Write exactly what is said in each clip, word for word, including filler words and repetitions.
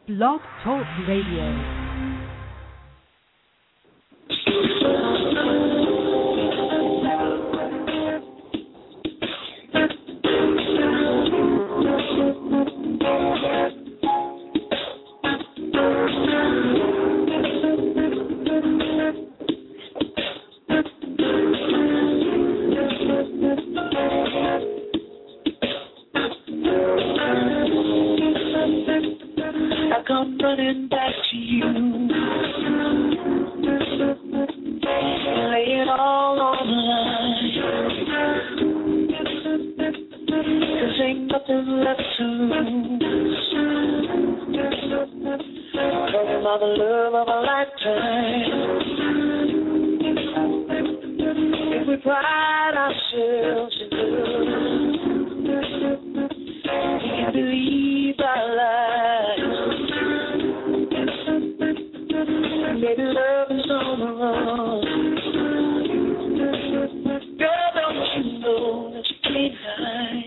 Blog Talk Radio. Come running back to you, lay it all on the line, 'cause ain't nothing left to lose. Talking about the love of a lifetime. If we pride ourselves in love, we can believe our lives. Maybe love is on the run. Girl, don't you know that you can't hide?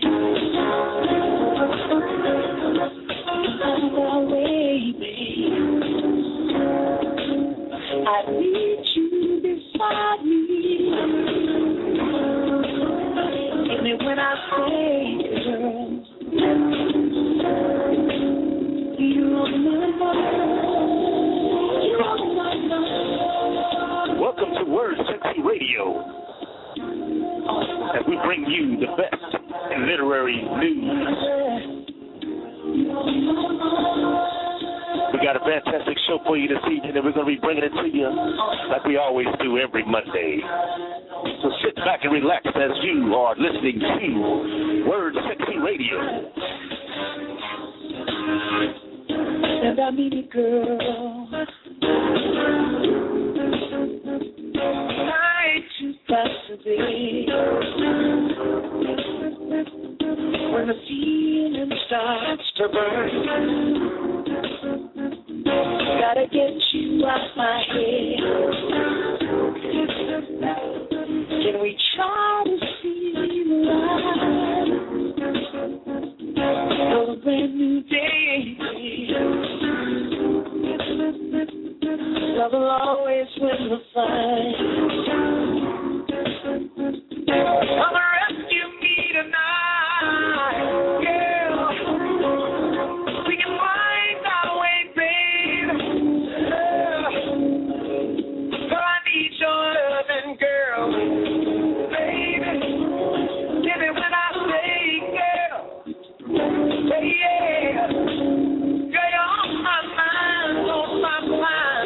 On my way, babe. I need you beside me. Hear me when I say, girl, you're on my mind. Welcome to Word Sexy Radio, as we bring you the best in literary news. We got a fantastic show for you this evening, and we're going to be bringing it to you like we always do every Monday. So sit back and relax as you are listening to Word Sexy Radio. And I mean it, girl. I too fast to be. When the feeling starts to burn, gotta get you out my head. Can we try to see the light of a brand new day? Love will always win the fight. Come rescue me tonight, girl. We can find our way, babe. Girl, I need your loving, girl. Baby, give it when I say, girl. Yeah. Girl, you're on my mind, on my mind.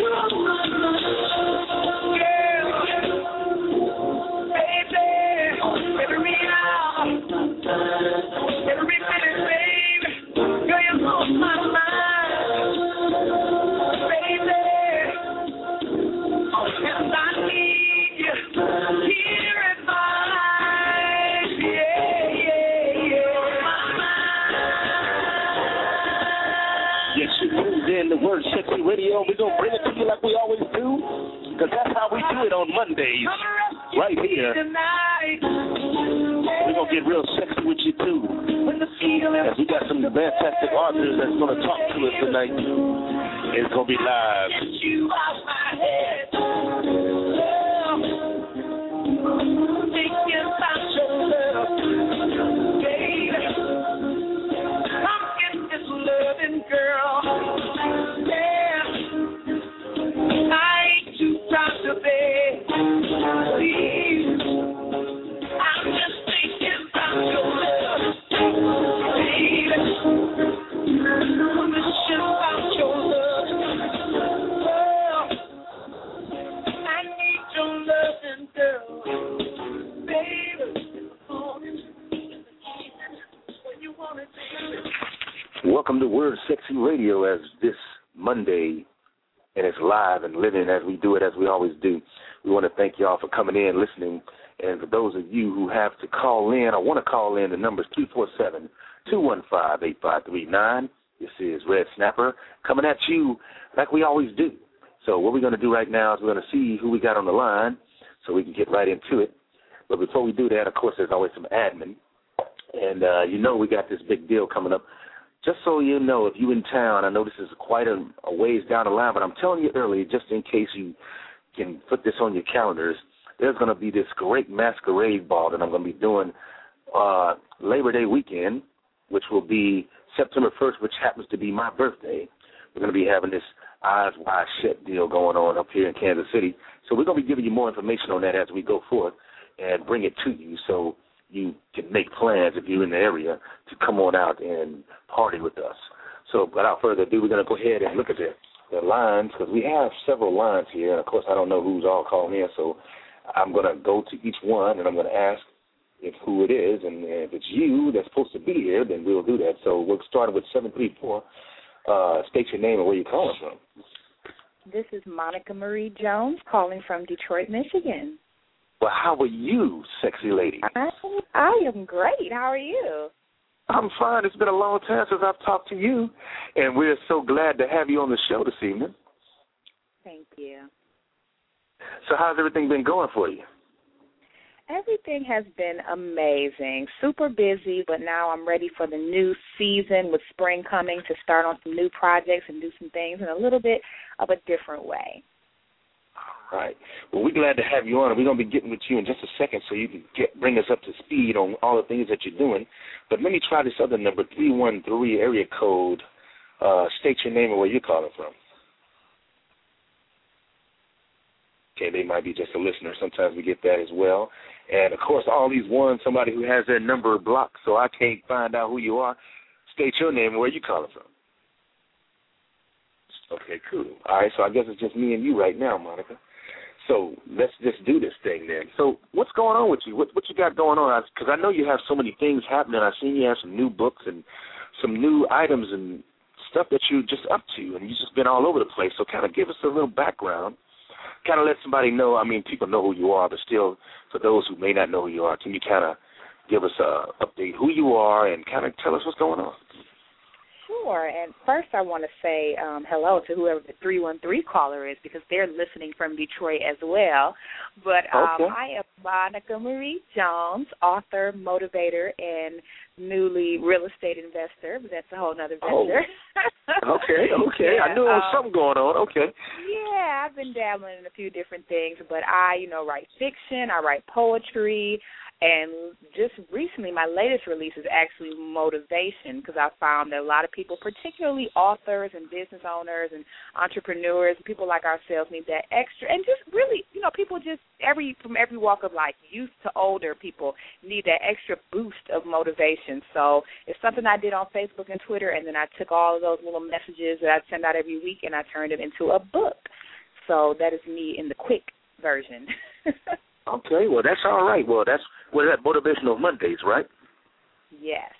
The Word Sexy Radio, we're going to bring it to you like we always do, because that's how we do it on Mondays, right here. We're going to get real sexy with you, too, as we got some fantastic authors that's going to talk to us tonight. It's going to be live. Girl, yeah, I ain't too proud to beg. Please, I'm just thinking about your love, baby. I'm just about your love. Girl, I need your loving, girl, baby. When you want it, baby. Welcome to Word Sexy Radio, as this Monday, and it's live and living as we do it, as we always do. We want to thank y'all for coming in, listening, and for those of you who have to call in, I want to call in. The number is two four seven, two one five, eight five three nine. This is Red Snapper coming at you like we always do. So what we're going to do right now is we're going to see who we got on the line so we can get right into it. But before we do that, of course, there's always some admin. And, uh, you know, we got this big deal coming up. just so you know, if you're in town, I know this is quite a, a ways down the line, but I'm telling you early, just in case you can put this on your calendars, there's going to be this great masquerade ball that I'm going to be doing uh, Labor Day weekend, which will be September first, which happens to be my birthday. We're going to be having this Eyes Wide Shut deal going on up here in Kansas City. So we're going to be giving you more information on that as we go forth and bring it to you so you can make plans if you're in the area to come on out and party with us. So without further ado, we're going to go ahead and look at the, the lines because we have several lines here. And, of course, I don't know who's all calling in, so I'm going to go to each one and I'm going to ask if who it is. And if it's you that's supposed to be here, then we'll do that. So we'll start with seven three four. Uh, state your name and where you're calling from. This is Monica Marie Jones calling from Detroit, Michigan. Well, how are you, sexy lady? I, I am great. How are you? I'm fine. It's been a long time since I've talked to you, and we're so glad to have you on the show this evening. Thank you. So how's everything been going for you? Everything has been amazing. Super busy, but now I'm ready for the new season with spring coming to start on some new projects and do some things in a little bit of a different way. All right. Well, we're glad to have you on, and we're going to be getting with you in just a second so you can get, bring us up to speed on all the things that you're doing. But let me try this other number, three one three area code. Uh, state your name and where you're calling from. Okay, they might be just a listener. Sometimes we get that as well. And, of course, all these ones, somebody who has their number blocked so I can't find out who you are. State your name and where you calling from. Okay, cool. All right, so I guess it's just me and you right now, Monica. So let's just do this thing then. So what's going on with you? What, what you got going on? Because I know you have so many things happening. I've seen you have some new books and some new items and stuff that you're just up to, and you've just been all over the place. So kind of give us a little background. Kind of let somebody know, I mean, people know who you are, but still, for those who may not know who you are, can you kind of give us a update who you are and kind of tell us what's going on? Sure. And first I want to say um, hello to whoever the three one three caller is because they're listening from Detroit as well. But um, okay. I am Monica Marie Jones, author, motivator, and newly real estate investor. But that's a whole other venture. Oh. Okay, okay. Yeah, I knew there was um, something going on. Okay. Yeah, I've been dabbling in a few different things. But I, you know, write fiction. I write poetry. And just recently, my latest release is actually motivation because I found that a lot of people, particularly authors and business owners and entrepreneurs, and people like ourselves need that extra. And just really, you know, people just every from every walk of life, youth to older people, need that extra boost of motivation. So it's something I did on Facebook and Twitter, and then I took all of those little messages that I send out every week, and I turned it into a book. So that is me in the quick version. Okay, well, that's all right. Well, that's well, that Motivational Mondays, right? Yes.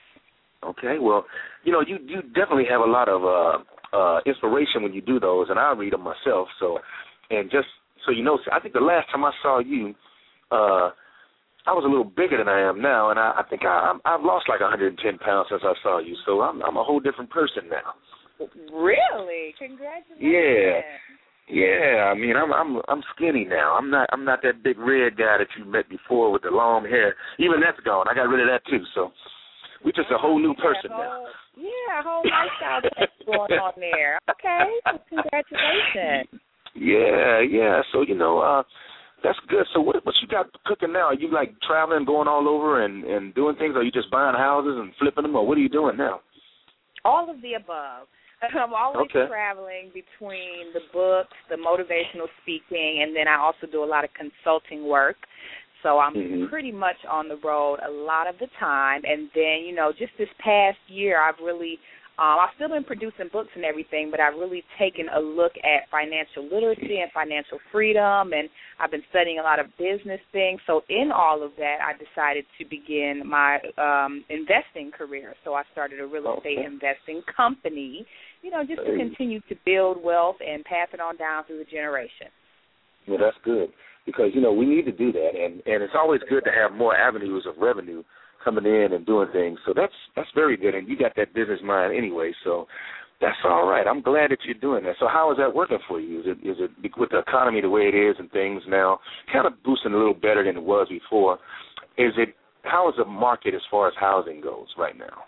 Okay, well, you know, you, you definitely have a lot of uh, uh, inspiration when you do those, and I read them myself. So, and just so you know, I think the last time I saw you, uh, I was a little bigger than I am now, and I, I think I, I'm, I've lost like one hundred ten pounds since I saw you. So I'm, I'm a whole different person now. Really? Congratulations. Yeah. Yeah, I mean, I'm I'm I'm skinny now. I'm not I'm not that big red guy that you met before with the long hair. Even that's gone. I got rid of that too. So we're just a whole new person yeah, whole, now. Yeah, a whole lifestyle that's going on there. Okay, well, congratulations. Yeah, yeah. So you know, uh, that's good. So what what you got cooking now? Are you like traveling, going all over, and and doing things? Or are you just buying houses and flipping them, or what are you doing now? All of the above. I'm always okay. traveling between the books, the motivational speaking, and then I also do a lot of consulting work. So I'm mm-hmm. pretty much on the road a lot of the time. And then, you know, just this past year, I've really, um, I've still been producing books and everything, but I've really taken a look at financial literacy and financial freedom, and I've been studying a lot of business things. So in all of that, I decided to begin my um, investing career. So I started a real estate okay. investing company, you know, just to continue to build wealth and pass it on down through the generation. Well, that's good because, you know, we need to do that, and, and it's always good to have more avenues of revenue coming in and doing things. So that's that's very good, and you got that business mind anyway, so that's all right. I'm glad that you're doing that. So how is that working for you? Is it, is it with the economy the way it is and things now kind of boosting a little better than it was before? Is it how is the market as far as housing goes right now?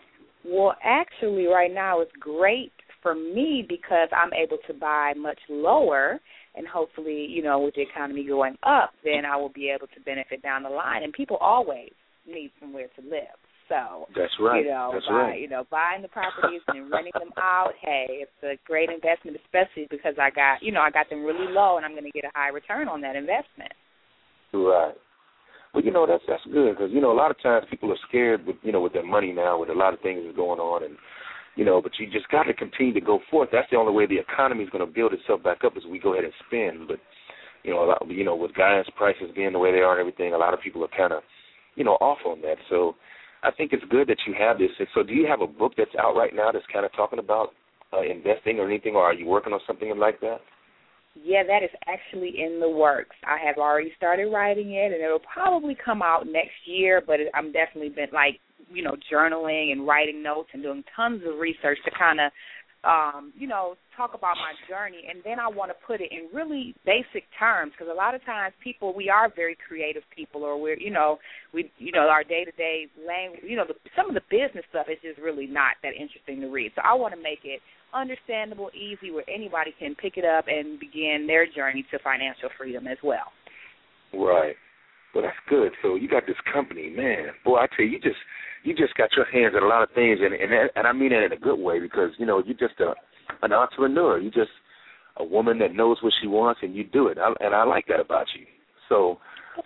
Well, actually, right now it's great for me because I'm able to buy much lower, and hopefully, you know, with the economy going up, then I will be able to benefit down the line. And people always need somewhere to live. So, that's right. You know, that's by, right. you know, buying the properties and renting them out, hey, it's a great investment, especially because I got, you know, I got them really low, and I'm going to get a high return on that investment. Right. Well, you know, that's that's good because, you know, a lot of times people are scared with, you know, with their money now, with a lot of things that's going on, and, you know, but you just got to continue to go forth. That's the only way the economy is going to build itself back up is we go ahead and spend. But, you know, a lot, you know, with gas prices being the way they are and everything, a lot of people are kind of, you know, off on that. So I think it's good that you have this. So do you have a book that's out right now that's kind of talking about uh, investing or anything, or are you working on something like that? Yeah, that is actually in the works. I have already started writing it, and it'll probably come out next year, but it, I'm definitely been, like, you know, journaling and writing notes and doing tons of research to kind of, um, you know, talk about my journey. And then I want to put it in really basic terms because a lot of times people, we are very creative people, or we're, you know, we, you know, our day-to-day language, you know, the, some of the business stuff is just really not that interesting to read. So I want to make it understandable, easy, where anybody can pick it up and begin their journey to financial freedom as well. Right. Well, that's good. So you got this company, man. Boy, I tell you, you just you just got your hands on a lot of things, and and, and I mean that in a good way because, you know, you're just a, an entrepreneur. You're just a woman that knows what she wants, and you do it, I, and I like that about you. So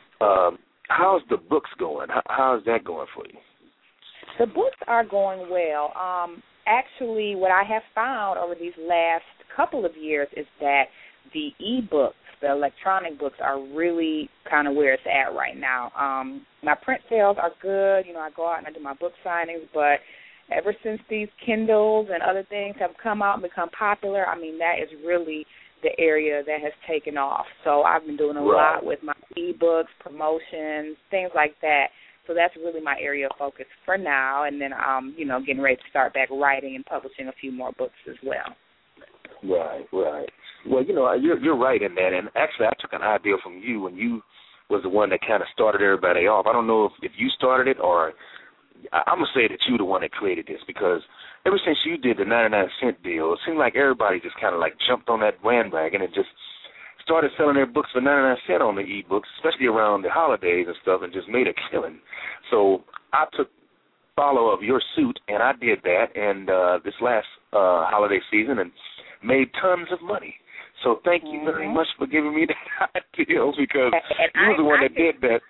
um, how's the books going? How, how's that going for you? The books are going well. Um, actually, what I have found over these last couple of years is that the e-books, the electronic books, are really kind of where it's at right now. Um, my print sales are good. You know, I go out and I do my book signings, but ever since these Kindles and other things have come out and become popular, I mean, that is really the area that has taken off. So I've been doing a right. lot with my e-books, promotions, things like that. So that's really my area of focus for now, and then um, you know, getting ready to start back writing and publishing a few more books as well. Right, right. Well, you know, you're you're right in that, and actually, I took an idea from you when you was the one that kind of started everybody off. I don't know if, if you started it or I, I'm gonna say that you the one that created this because ever since you did the ninety-nine cent deal, it seemed like everybody just kind of like jumped on that bandwagon and just started selling their books for ninety-nine cents on the e-books, especially around the holidays and stuff, and just made a killing. So I took follow of your suit, and I did that, and uh, this last uh, holiday season, and made tons of money. So thank you very mm-hmm. much for giving me that idea because and you were the one I that can, did that.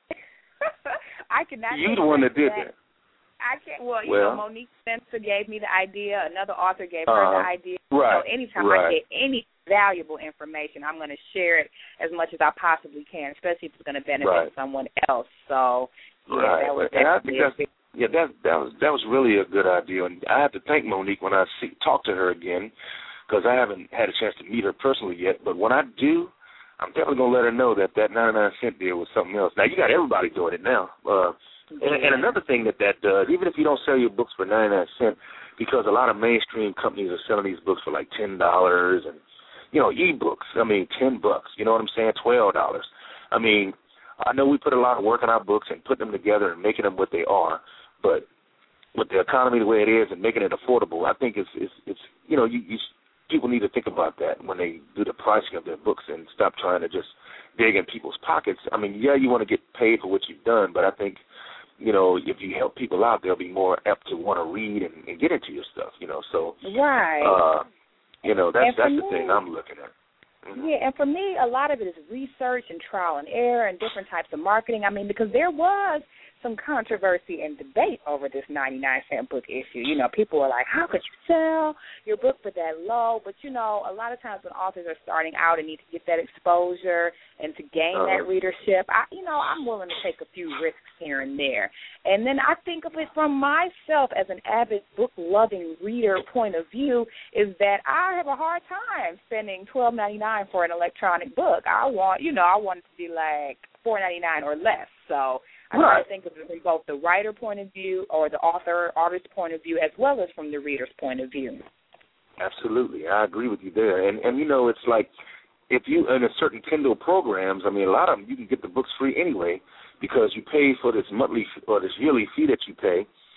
I cannot. You the one that did that. that. I can't. Well, you well, know, Monique Spencer gave me the idea. Another author gave uh, her the idea. Right. So anytime right. I get any valuable information, I'm going to share it as much as I possibly can, especially if it's going to benefit right. someone else. So yeah, right. that was and I definitely think that's, big. yeah, that that was that was really a good idea, and I have to thank Monique when I see, talk to her again. Because I haven't had a chance to meet her personally yet. But when I do, I'm definitely going to let her know that that ninety-nine cent deal was something else. Now, you got everybody doing it now. Uh, yeah. and, and another thing that that does, even if you don't sell your books for ninety-nine cents, because a lot of mainstream companies are selling these books for like ten dollars and, you know, e-books, I mean, ten bucks, you know what I'm saying, twelve dollars. I mean, I know we put a lot of work on our books and putting them together and making them what they are, but with the economy the way it is and making it affordable, I think it's, it's, it's you know, you, you people need to think about that when they do the pricing of their books and stop trying to just dig in people's pockets. I mean, yeah, you want to get paid for what you've done, but I think, you know, if you help people out, they'll be more apt to want to read and, and get into your stuff, you know. So, right. uh, you know, that's that's me, the thing I'm looking at. Mm-hmm. Yeah, and for me, a lot of it is research and trial and error and different types of marketing. I mean, because there was some controversy and debate over this ninety-nine cent book issue. You know, people are like, how could you sell your book for that low? But, you know, a lot of times when authors are starting out and need to get that exposure and to gain uh-huh. that readership, I, you know, I'm willing to take a few risks here and there. And then I think of it from myself as an avid book-loving reader point of view is that I have a hard time spending twelve ninety-nine for an electronic book. I want, you know, I want it to be like four ninety-nine or less. So I right. try to think of it from both the writer point of view or the author, artist point of view, as well as from the reader's point of view. Absolutely. I agree with you there. And, and you know, it's like if you, in a certain Kindle programs, I mean, a lot of them, you can get the books free anyway because you pay for this monthly or this yearly fee that you pay.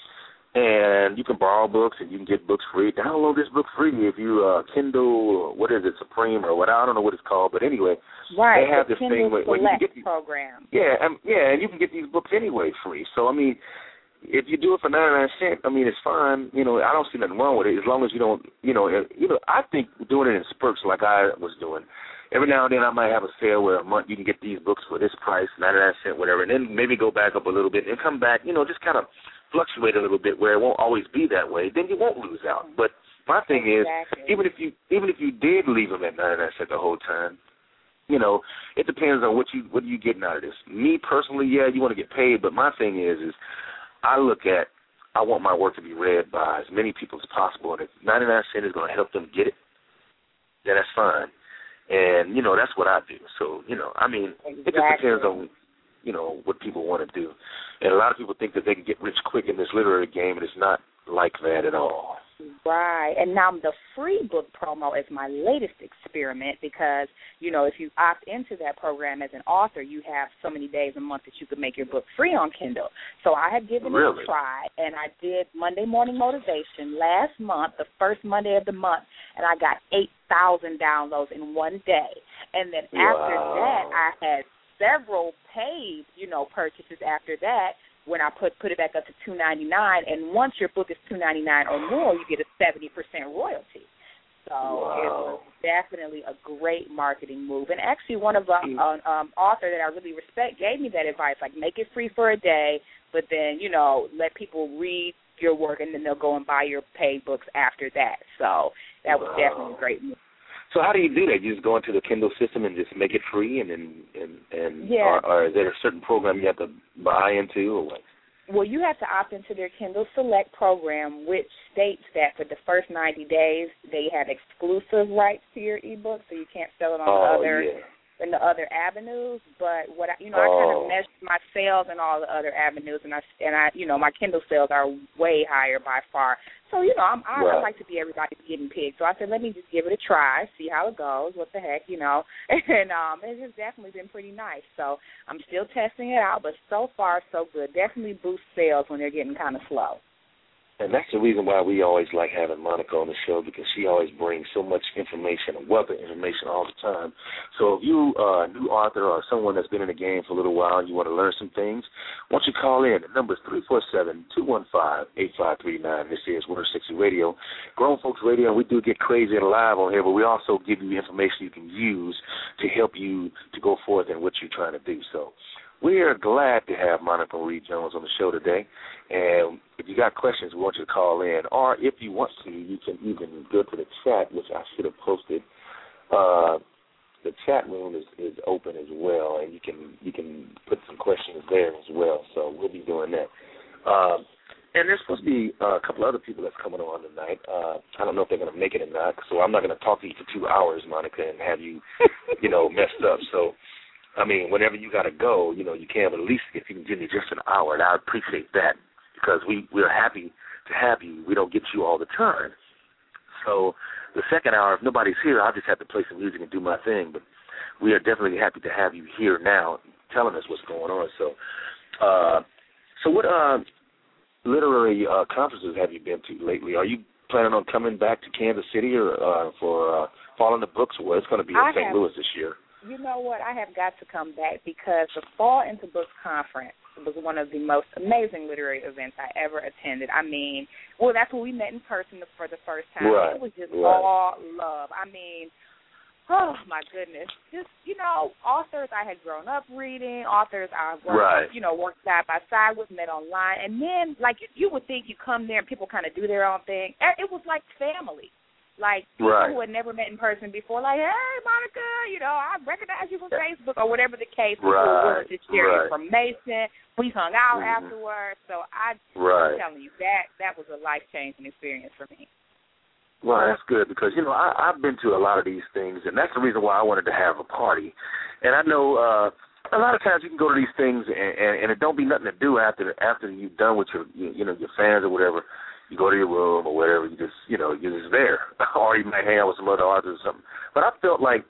And you can borrow books, and you can get books free. Download this book free if you uh, Kindle, what is it, Supreme or what? I don't know what it's called, but anyway, right, they have the this Kindle thing where, where you can get these program. Yeah, um, yeah, and you can get these books anyway free. So I mean, if you do it for ninety-nine cents, I mean, it's fine. You know, I don't see nothing wrong with it as long as you don't, you know, uh, you know. I think doing it in spurts like I was doing. Every now and then I might have a sale where a month you can get these books for this price, ninety-nine cents, whatever, and then maybe go back up a little bit and come back, you know, just kind of fluctuate a little bit where it won't always be that way. Then you won't lose out. But my thing exactly. is, even if you even if you did leave them at ninety-nine cents the whole time, you know, it depends on what you what are you getting out of this. Me personally, yeah, you want to get paid, but my thing is, is I look at I want my work to be read by as many people as possible, and if ninety-nine cents is going to help them get it, then that's fine. And, you know, that's what I do. So, you know, I mean, exactly. It just depends on, you know, what people want to do. And a lot of people think that they can get rich quick in this literary game, and it's not like that at all. Right. And now the free book promo is my latest experiment because, you know, if you opt into that program as an author, you have so many days a month that you can make your book free on Kindle. So I have given really? it a try, and I did Monday Morning Motivation last month, the first Monday of the month, and I got eight thousand downloads in one day. And then wow. after that, I had several paid, you know, purchases after that, when I put put it back up to two ninety-nine, and once your book is two ninety-nine or more, you get a seventy percent royalty. So wow. it was definitely a great marketing move. And actually, one of the uh, um, author that I really respect gave me that advice, like make it free for a day, but then, you know, let people read your work, and then they'll go and buy your paid books after that. So that was wow. definitely a great move. So how do you do that? You just go into the Kindle system and just make it free, and and and, and yeah. or, or is there a certain program you have to buy into, or what? Well, you have to opt into their Kindle Select program, which states that for the first ninety days they have exclusive rights to your ebook, so you can't sell it on oh, the other yeah. in the other avenues. But what I, you know, oh. I kind of measured my sales in all the other avenues, and I and I, you know, my Kindle sales are way higher by far. So, you know, I'm, I, right. I like to be everybody's guinea pig. So I said, let me just give it a try, see how it goes, what the heck, you know. And um, it has definitely been pretty nice. So I'm still testing it out, but so far so good. Definitely boosts sales when they're getting kind of slow. And that's the reason why we always like having Monica on the show, because she always brings so much information, a wealth of information all the time. So if you are a new author or someone that's been in the game for a little while and you want to learn some things, why don't you call in? The number is three four seven, two one five, eight five three nine. This is Word sixty Radio, Grown Folks Radio, and we do get crazy and live on here, but we also give you information you can use to help you to go forth in what you're trying to do. So we are glad to have Monica Marie Jones on the show today. And if you got questions, we want you to call in. Or if you want to, you can even go to the chat, which I should have posted. Uh, the chat room is, is open as well, and you can you can put some questions there as well. So we'll be doing that. Um, and there's supposed to be uh, a couple other people that's coming on tonight. Uh, I don't know if they're going to make it or not, so I'm not going to talk to you for two hours, Monica, and have you, you know, messed up. So, I mean, whenever you got to go, you know, you can, but at least if you can give me just an hour, and I appreciate that, because we, we're happy to have you. We don't get you all the time. So the second hour, if nobody's here, I'll just have to play some music and do my thing. But we are definitely happy to have you here now telling us what's going on. So uh, so what uh, literary uh, conferences have you been to lately? Are you planning on coming back to Kansas City or uh, for uh, Fall in the Books? Well, it's going to be in I Saint have, Louis this year. You know what? I have got to come back because the Fall into Books conference was one of the most amazing literary events I ever attended. I mean, well, that's when we met in person for the first time. Right. It was just right. all love. I mean, oh, my goodness. Just, you know, authors I had grown up reading, authors I worked, right. you know, worked side by side with, met online. And then, like, you would think you come there and people kind of do their own thing. It was like family. Like, people right. who had never met in person before, like, hey, Monica, you know, I recognize you from Facebook or whatever the case. People right. were to share right. information. We hung out mm-hmm. afterwards. So I, right. I'm telling you, that, that was a life-changing experience for me. Well, that's good because, you know, I, I've been to a lot of these things, and that's the reason why I wanted to have a party. And I know uh, a lot of times you can go to these things, and, and, and it don't be nothing to do after after you've done with your, you, you know, your fans or whatever. You go to your room or whatever, you just, you know, you're just there. Or you might hang out with some other authors or something. But I felt like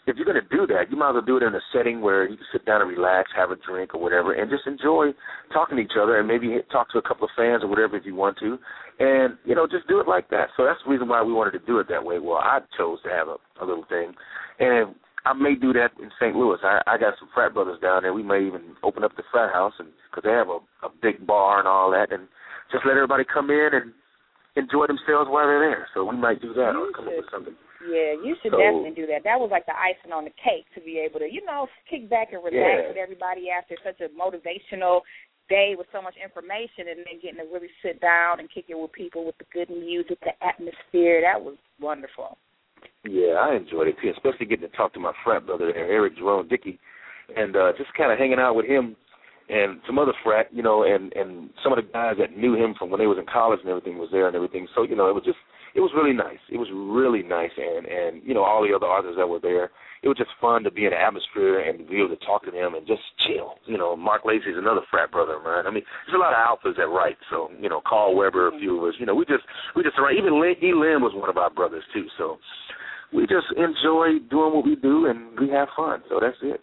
if you're going to do that, you might as well do it in a setting where you can sit down and relax, have a drink or whatever, and just enjoy talking to each other and maybe talk to a couple of fans or whatever if you want to. And, you know, just do it like that. So that's the reason why we wanted to do it that way. Well, I chose to have a, a little thing. And I may do that in Saint Louis. I, I got some frat brothers down there. We may even open up the frat house and because they have a, a big bar and all that, and just let everybody come in and enjoy themselves while they're there. So we might do that you or come should, up with something. Yeah, you should so, definitely do that. That was like the icing on the cake to be able to, you know, kick back and relax yeah. with everybody after such a motivational day with so much information, and then getting to really sit down and kick it with people with the good music, the atmosphere. That was wonderful. Yeah, I enjoyed it too, especially getting to talk to my frat brother there, Eric Jerome Dickey, and uh, just kind of hanging out with him and some other frat, you know, and, and some of the guys that knew him from when they was in college and everything was there and everything. So, you know, it was just, it was really nice. It was really nice, and, and you know, all the other artists that were there, it was just fun to be in the atmosphere and to be able to talk to them and just chill. You know, Mark Lacey's another frat brother of mine. I mean, there's a lot of alphas that write. So, you know, Carl Weber, a few of us. You know, we just we just write. Even Lee, E. Lynn was one of our brothers too. So we just enjoy doing what we do and we have fun. So that's it.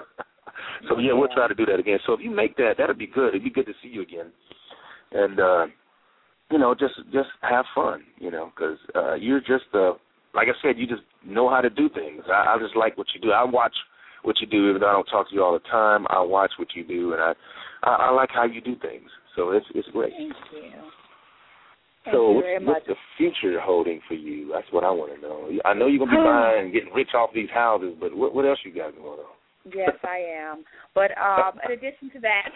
So yeah, we'll try to do that again. So if you make that, that'd be good. It'd be good to see you again. And uh, you know, just just have fun. You know, because uh, you're just uh, like I said, you just know how to do things. I, I just like what you do. I watch what you do, even though I don't talk to you all the time. I watch what you do, and I, I, I like how you do things. So it's it's great. Thank you. Thank so you what's, very much. what's the future holding for you? That's what I want to know. I know you're gonna be buying and getting rich off these houses, but what what else you got going on? Yes, I am. But um, in addition to that,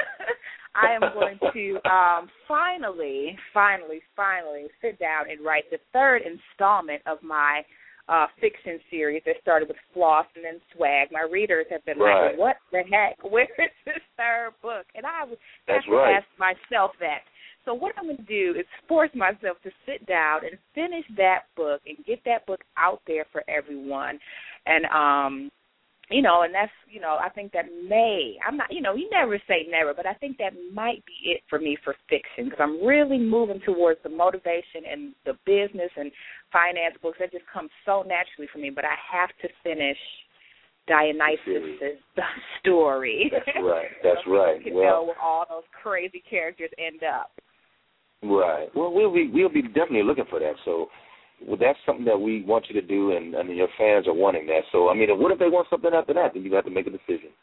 I am going to um, finally, finally, finally sit down and write the third installment of my uh, fiction series that started with Floss and then Swag. My readers have been right. like, what the heck? Where is this third book? And I was That's have to right. ask myself that. So what I'm going to do is force myself to sit down and finish that book and get that book out there for everyone. And, um, you know, and that's, you know, I think that may, I'm not, you know, you never say never, but I think that might be it for me for fiction because I'm really moving towards the motivation and the business and finance books. That just comes so naturally for me, but I have to finish Dionysus' story. That's right. That's so right. You can well, know where all those crazy characters end up. Right. Well, we'll be we'll be definitely looking for that. So, well, that's something that we want you to do, and, and your fans are wanting that. So, I mean, what if they want something after that? Then you have to make a decision.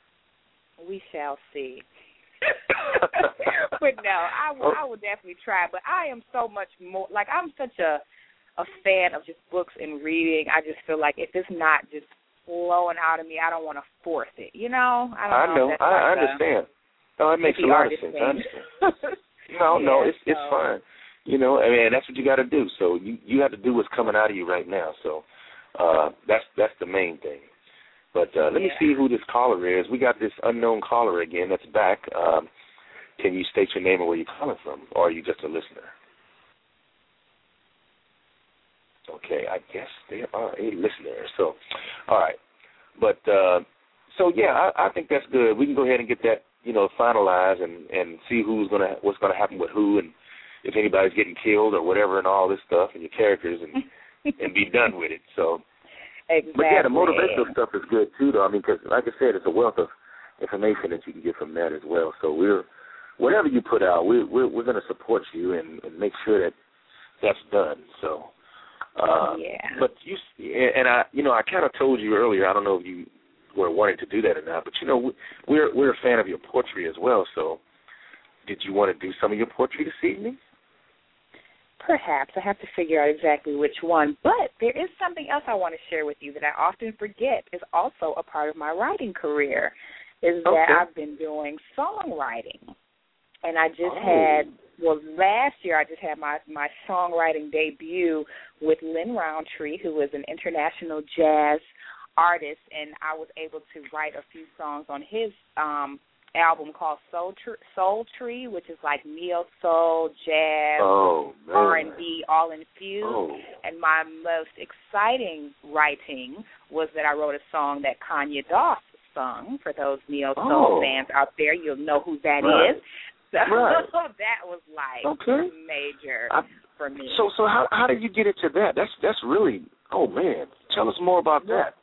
We shall see. But no, I will, I will definitely try. But I am so much more like I'm such a a fan of just books and reading. I just feel like if it's not just flowing out of me, I don't want to force it. You know? I don't I know. know. If that's I, like I understand. A, no, it makes a lot of sense. thing. I understand. No, yeah, no, it's so. it's fine. You know, I mean, that's what you got to do. So you you have to do what's coming out of you right now. So uh, that's that's the main thing. But uh, let yeah. me see who this caller is. We got this unknown caller again that's back. Um, can you state your name and where you're calling from, or are you just a listener? Okay, I guess they are a listener. So, all right. But uh, so yeah, I, I think that's good. We can go ahead and get that, you know, finalized and, and see who's gonna what's gonna happen with who and if anybody's getting killed or whatever and all this stuff and your characters and and be done with it. So, exactly. But yeah, the motivational stuff is good too, though. I mean, because like I said, it's a wealth of information that you can get from that as well. So we're whatever you put out, we're we're, we're going to support you and, and make sure that that's done. So, uh, yeah. But you and I, you know, I kind of told you earlier. I don't know if you were wanting to do that or not, but you know, we're we're a fan of your poetry as well. So, did you want to do some of your poetry this evening? Perhaps. I have to figure out exactly which one. But there is something else I want to share with you that I often forget is also a part of my writing career, is okay. that I've been doing songwriting. And I just oh. had, well, last year I just had my, my songwriting debut with Lynn Roundtree, who is an international jazz artist, and I was able to write a few songs on his um album called Soul, Tr- Soul Tree, which is like neo soul, jazz, oh, R and B, all infused. Oh. And my most exciting writing was that I wrote a song that Kanye Doss sung. For those neo soul oh. fans out there, you'll know who that right. is. So right. that was like okay. major I, for me. So, so how how did you get into that? That's that's really oh man. Tell us more about that.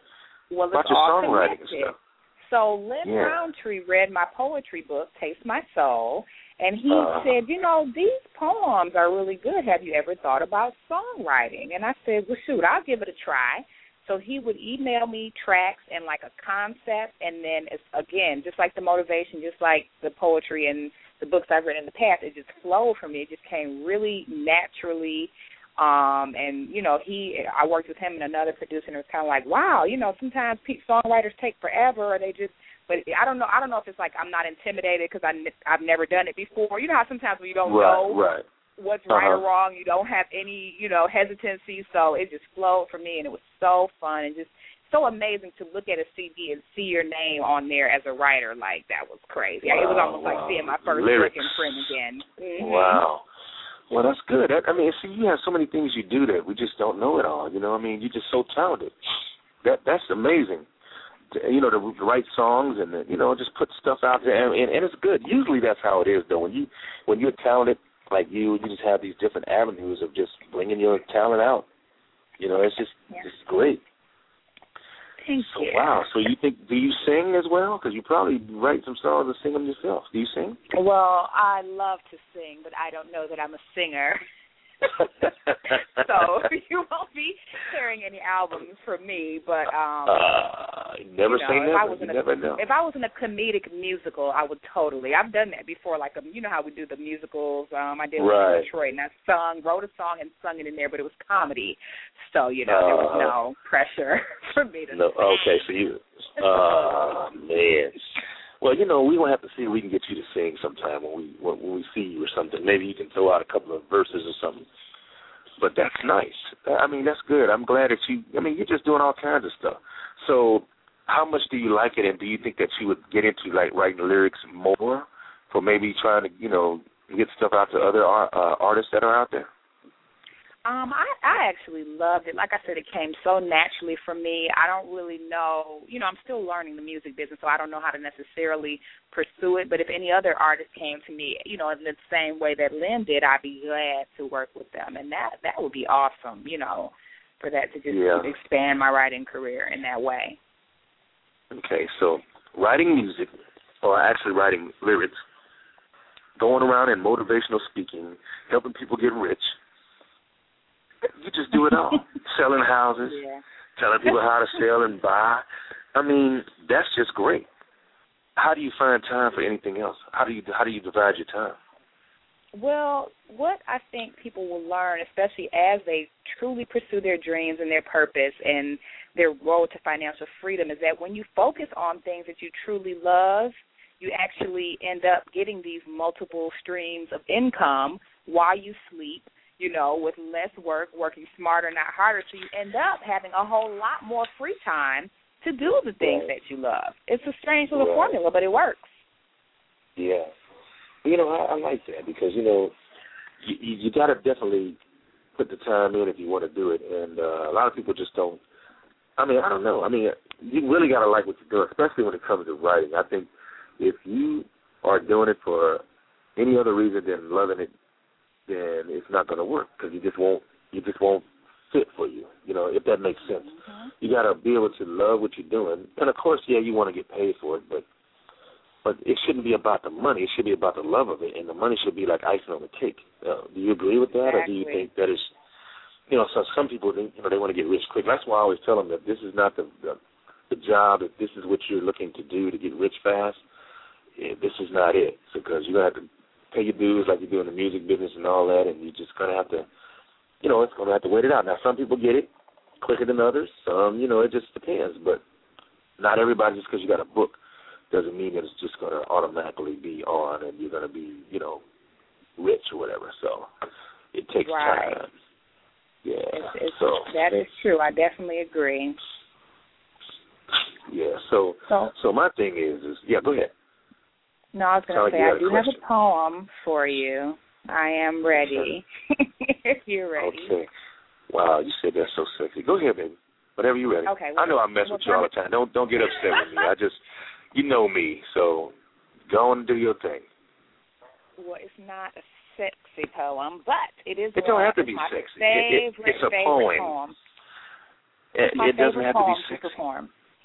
Well, it's about your all songwriting connected. and stuff. So Lynn Yeah. Roundtree read my poetry book, Taste My Soul, and he Uh. said, you know, these poems are really good. Have you ever thought about songwriting? And I said, well, shoot, I'll give it a try. So he would email me tracks and like a concept, and then, it's, again, just like the motivation, just like the poetry and the books I've written in the past, it just flowed from me. It just came really naturally. Um, and, you know, he, I worked with him and another producer, and it was kind of like, wow, you know, sometimes songwriters take forever, or they just, but I don't know, I don't know if it's like I'm not intimidated because I've never done it before. You know how sometimes when you don't right, know right. what's uh-huh. right or wrong, you don't have any, you know, hesitancy, so it just flowed for me, and it was so fun and just so amazing to look at a C D and see your name on there as a writer. Like, that was crazy. Wow, it was almost wow. like seeing my first Lyrics. book in print again. Mm-hmm. Wow. Well, that's good. I, I mean, see, you have so many things you do that we just don't know it all. You know, I mean, you're just so talented. That that's amazing. To, you know, to, to write songs and the, you know, just put stuff out there, and, and, and it's good. Usually, that's how it is, though. When you when you're talented like you, you just have these different avenues of just bringing your talent out. You know, it's just Yeah. it's great. Thank so you. wow. So you think? Do you sing as well? Because you probably write some songs and sing them yourself. Do you sing? Well, I love to sing, but I don't know that I'm a singer. So you won't be hearing any albums from me. But um, uh, never you know, say if never. I was in You a, never know. If I was in a comedic musical, I would totally. I've done that before. Like, um, you know how we do the musicals. Um, I did one Right. in Detroit, and I sung, wrote a song, and sung it in there, but it was comedy. So you know, uh, there was no pressure for me to. No. Sing. Okay. So you. Oh man. Well, you know, we will have to see if we can get you to sing sometime when we when, when we see you or something. Maybe you can throw out a couple of verses or something. But that's nice. I mean, that's good. I'm glad that you, I mean, you're just doing all kinds of stuff. So how much do you like it, and do you think that you would get into, like, writing lyrics more for maybe trying to, you know, get stuff out to other uh, artists that are out there? Um, I, I actually loved it. Like I said, it came so naturally for me. I don't really know, you know, I'm still learning the music business, so I don't know how to necessarily pursue it. But if any other artist came to me, you know, in the same way that Lynn did, I'd be glad to work with them. And that, that would be awesome, you know, for that to just yeah. expand my writing career in that way. Okay, so writing music, or actually writing lyrics, going around and motivational speaking, helping people get rich. You just do it all. Selling houses, yeah. telling people how to sell and buy. I mean, that's just great. How do you find time for anything else? How do you how do you divide your time? Well, what I think people will learn, especially as they truly pursue their dreams and their purpose and their road to financial freedom, is that when you focus on things that you truly love, you actually end up getting these multiple streams of income while you sleep, you know, with less work, working smarter, not harder. So you end up having a whole lot more free time to do the things right. that you love. It's a strange little right. formula, but it works. Yeah. You know, I, I like that because, you know, you, you, you got to definitely put the time in if you want to do it. And uh, a lot of people just don't. I mean, I don't know. I mean, you really got to like what you're doing, especially when it comes to writing. I think if you are doing it for any other reason than loving it, then it's not going to work because you just won't you just won't fit for you, you know, if that makes sense. Mm-hmm. You got to be able to love what you're doing. And, of course, yeah, you want to get paid for it, but but it shouldn't be about the money. It should be about the love of it, and the money should be like icing on the cake. Uh, do you agree with that, exactly. or do you think that is, you know, so some people, you know, they want to get rich quick. That's why I always tell them that this is not the, the, the job, if this is what you're looking to do to get rich fast, yeah, this is not it, because you're going to have to pay your dues like you do in the music business and all that, and you're just going to have to, you know, it's going to have to wait it out. Now, some people get it quicker than others. Some, you know, it just depends. But not everybody, just because you got a book, doesn't mean that it's just going to automatically be on and you're going to be, you know, rich or whatever. So it takes right. time. Yeah. It's, it's, so that is true. I definitely agree. Yeah. So, so, so my thing is, is yeah, go ahead. No, I was going to say, I do have a poem for you. I am ready. If you're ready. Okay. Wow, you said that so sexy. Go ahead, baby. Whenever you're ready. Okay. Well, I know I mess well, with you all the time. Don't don't get upset with me. I just, you know me, so go and do your thing. Well, it's not a sexy poem, but it is. It don't have to be my sexy. Favorite, it, it, it's a favorite poem. poem. It, it's my it doesn't favorite have to be poem sexy. To perform.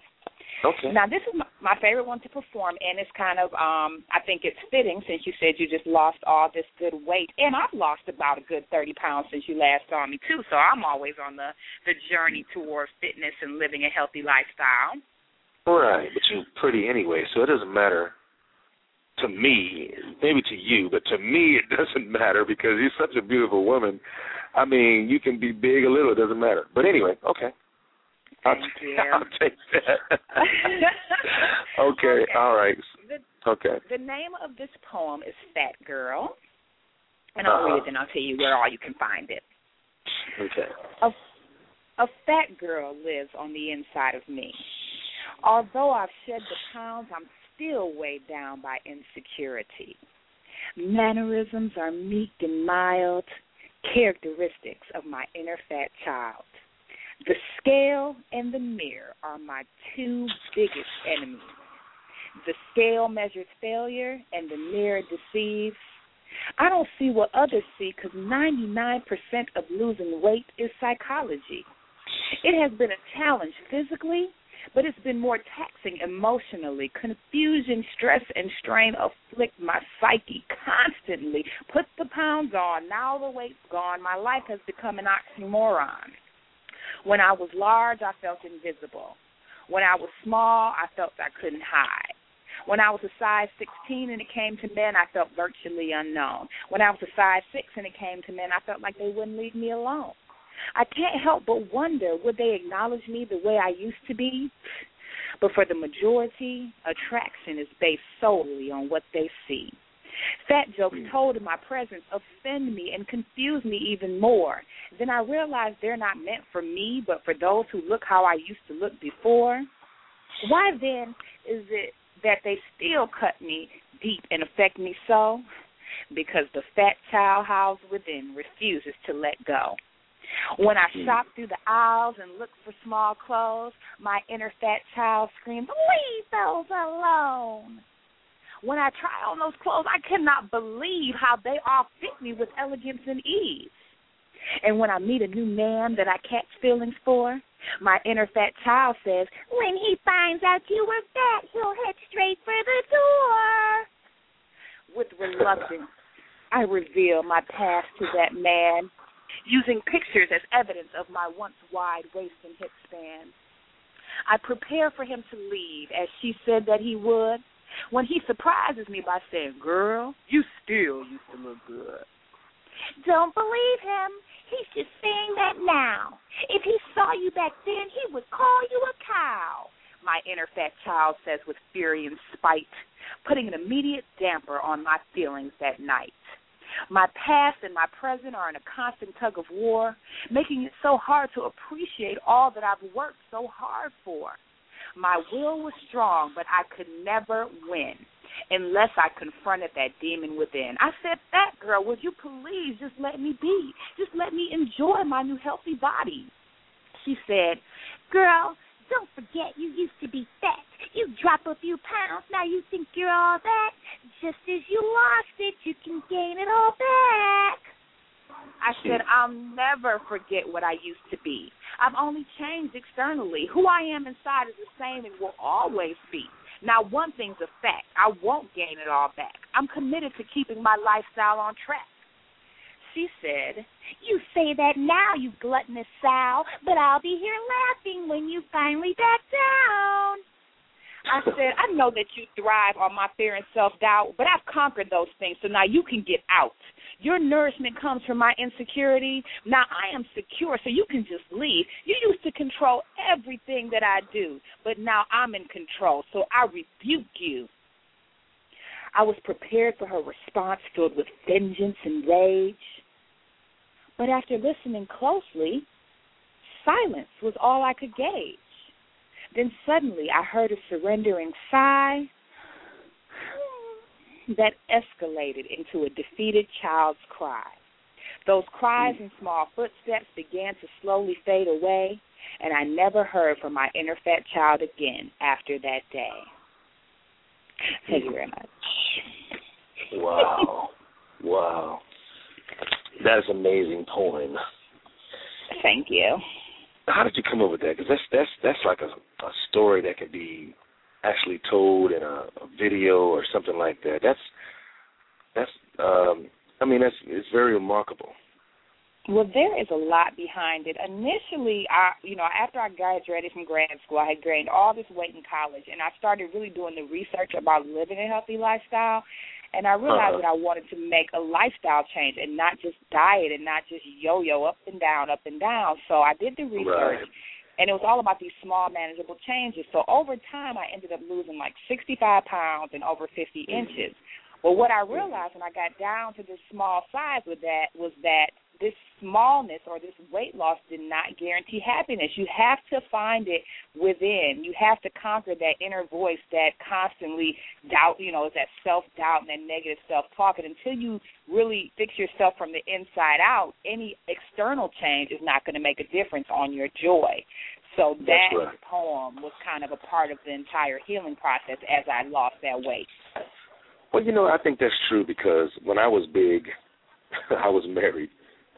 Okay. Now, this is my, my favorite one to perform, and it's kind of, um, I think it's fitting since you said you just lost all this good weight. And I've lost about a good thirty pounds since you last saw me, too, so I'm always on the, the journey towards fitness and living a healthy lifestyle. Right, but you're pretty anyway, so it doesn't matter to me, maybe to you, but to me it doesn't matter because you're such a beautiful woman. I mean, you can be big or little, it doesn't matter. But anyway, okay. I'll, Thank t- you. I'll take that. okay, okay, all right. The, okay. The name of this poem is Fat Girl, and I'll uh-huh. read it and I'll tell you where all you can find it. Okay. A, a fat girl lives on the inside of me. Although I've shed the pounds, I'm still weighed down by insecurity. Mannerisms are meek and mild, characteristics of my inner fat child. The scale and the mirror are my two biggest enemies. The scale measures failure and the mirror deceives. I don't see what others see because ninety-nine percent of losing weight is psychology. It has been a challenge physically, but it's been more taxing emotionally. Confusion, stress, and strain afflict my psyche constantly. Put the pounds on, now the weight's gone. My life has become an oxymoron. When I was large, I felt invisible. When I was small, I felt I couldn't hide. When I was a size sixteen and it came to men, I felt virtually unknown. When I was a size six and it came to men, I felt like they wouldn't leave me alone. I can't help but wonder, would they acknowledge me the way I used to be? But for the majority, attraction is based solely on what they see. Fat jokes told in my presence offend me and confuse me even more. Then I realize they're not meant for me, but for those who look how I used to look before. Why then is it that they still cut me deep and affect me so? Because the fat child housed within refuses to let go. When I shop through the aisles and look for small clothes, my inner fat child screams, "Leave those alone." When I try on those clothes, I cannot believe how they all fit me with elegance and ease. And when I meet a new man that I catch feelings for, my inner fat child says, "When he finds out you were fat, he'll head straight for the door." With reluctance, I reveal my past to that man, using pictures as evidence of my once wide waist and hip span. I prepare for him to leave, as she said that he would, when he surprises me by saying, "Girl, you still used to look good." Don't believe him. He's just saying that now. If he saw you back then, he would call you a cow, my inner fat child says with fury and spite, putting an immediate damper on my feelings that night. My past and my present are in a constant tug of war, making it so hard to appreciate all that I've worked so hard for. My will was strong, but I could never win unless I confronted that demon within. I said, "Fat girl, would you please just let me be? Just let me enjoy my new healthy body." She said, "Girl, don't forget you used to be fat. You drop a few pounds, now you think you're all that. Just as you lost it, you can gain it all back." I said, "I'll never forget what I used to be. I've only changed externally. Who I am inside is the same and will always be. Now, one thing's a fact. I won't gain it all back. I'm committed to keeping my lifestyle on track." She said, "You say that now, you gluttonous sow, but I'll be here laughing when you finally back down." I said, "I know that you thrive on my fear and self-doubt, but I've conquered those things, so now you can get out. Your nourishment comes from my insecurity. Now I am secure, so you can just leave. You used to control everything that I do, but now I'm in control, so I rebuke you." I was prepared for her response filled with vengeance and rage. But after listening closely, silence was all I could gauge. Then suddenly I heard a surrendering sigh that escalated into a defeated child's cry. Those cries and small footsteps began to slowly fade away, and I never heard from my inner fat child again after that day. Thank you very much. Wow. Wow. That is an amazing poem. Thank you. How did you come up with that? Because that's, that's, that's like a, a story that can be actually told in a, a video or something like that. That's that's um, I mean that's it's very remarkable. Well, there is a lot behind it. Initially, I, you know, after I graduated from grad school, I had gained all this weight in college, and I started really doing the research about living a healthy lifestyle, and I realized uh-huh. that I wanted to make a lifestyle change and not just diet and not just yo-yo up and down, up and down. So I did the research, right. and it was all about these small, manageable changes. So over time, I ended up losing like sixty-five pounds and over fifty mm-hmm. inches. Well, what I realized when I got down to this small size with that was that this smallness or this weight loss did not guarantee happiness. You have to find it within. You have to conquer that inner voice that constantly doubt, you know, is that self-doubt and that negative self-talk. And until you really fix yourself from the inside out, any external change is not going to make a difference on your joy. So that right. poem was kind of a part of the entire healing process as I lost that weight. Well, you know, I think that's true because when I was big, I was married.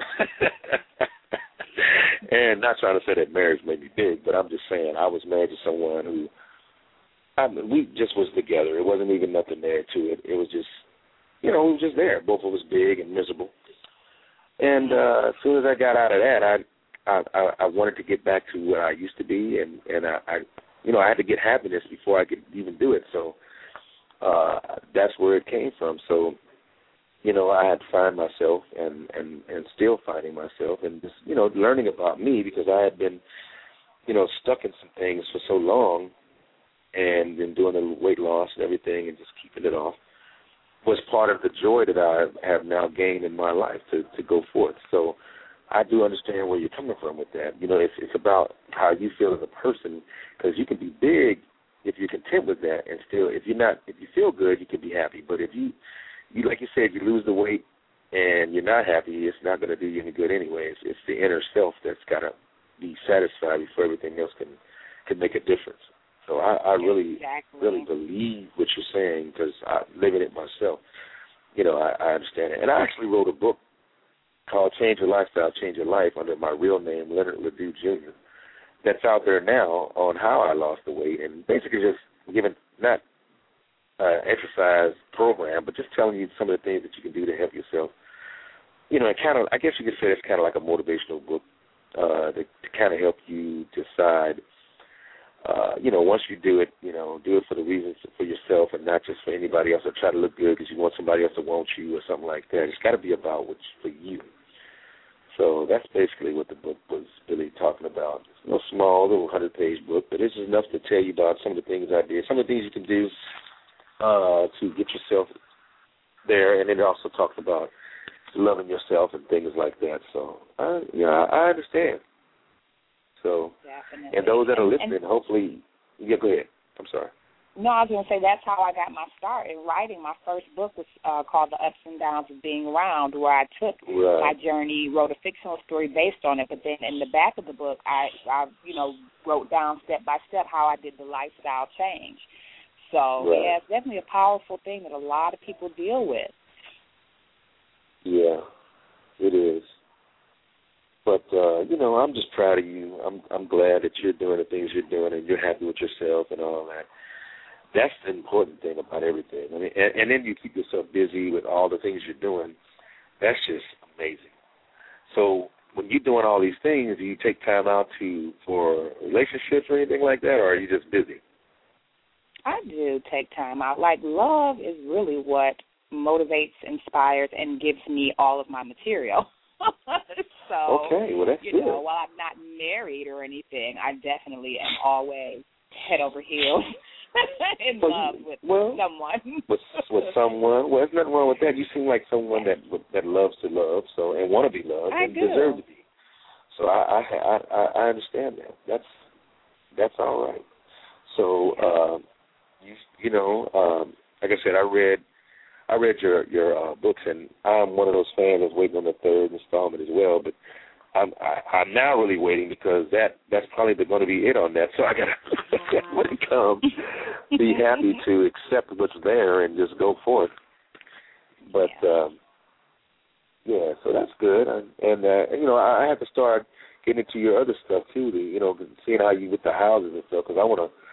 And not trying to say that marriage made me big, but I'm just saying I was married to someone who, I mean, we just was together. It wasn't even nothing there to it. It was just, you know, we were just there. Both of us big and miserable. And uh, as soon as I got out of that, I, I I wanted to get back to where I used to be, and and I, I you know, I had to get happiness before I could even do it. So uh, that's where it came from. So. You know, I had to find myself and, and, and still finding myself and just, you know, learning about me because I had been, you know, stuck in some things for so long and been doing the weight loss and everything and just keeping it off was part of the joy that I have now gained in my life to, to go forth. So I do understand where you're coming from with that. You know, it's, it's about how you feel as a person because you can be big if you're content with that and still, if you're not, if you feel good, you can be happy. But if you, You, like you said, you lose the weight and you're not happy, it's not going to do you any good anyway. It's, it's the inner self that's got to be satisfied before everything else can, can make a difference. So I, I really, exactly. really believe what you're saying because I'm living it myself. You know, I, I understand it. And I actually wrote a book called Change Your Lifestyle, Change Your Life under my real name, Leonard Ledoux Junior That's out there now on how I lost the weight and basically just giving, not Uh, exercise program, but just telling you some of the things that you can do to help yourself. You know, and kind of, I guess you could say it's kind of like a motivational book uh, to, to kind of help you decide, uh, you know, once you do it, you know, do it for the reasons for yourself and not just for anybody else or try to look good because you want somebody else to want you or something like that. It's got to be about what's for you. So that's basically what the book was really talking about. It's a little small, little hundred-page book, but it's enough to tell you about some of the things I did, some of the things you can do Uh, to get yourself there, and then it also talks about loving yourself and things like that. So, uh, yeah, I understand. So, Definitely. And those that are listening, and, hopefully, yeah, go ahead. I'm sorry. No, I was going to say that's how I got my start in writing. My first book was uh, called The Ups and Downs of Being Around, where I took right. my journey, wrote a fictional story based on it, but then in the back of the book, I, I you know, wrote down step by step how I did the lifestyle change. So, right. yeah, it's definitely a powerful thing that a lot of people deal with. Yeah, it is. But, uh, you know, I'm just proud of you. I'm I'm glad that you're doing the things you're doing and you're happy with yourself and all that. That's the important thing about everything. I mean, and, and then you keep yourself busy with all the things you're doing. That's just amazing. So when you're doing all these things, do you take time out to for relationships or anything like that, or are you just busy? I do take time out. Like, love is really what motivates, inspires, and gives me all of my material. So, okay, well, that's you good. know, while I'm not married or anything, I definitely am always head over heels in well, love with well, someone. with, with someone. Well, there's nothing wrong with that. You seem like someone that that loves to love, so and want to be loved I and do. deserve to be. So I I I, I understand that. That's that's all right. So. Uh, You, you know, um, like I said, I read, I read your your uh, books, and I'm one of those fans that's waiting on the third installment as well. But I'm I, I'm now really waiting because that that's probably going to be it on that. So I got to, when it comes, be happy to accept what's there and just go forth. But yeah, um, yeah so that's good, and, and uh, you know, I, I have to start getting into your other stuff too. To, you know, seeing how you with the houses and stuff, because I want to.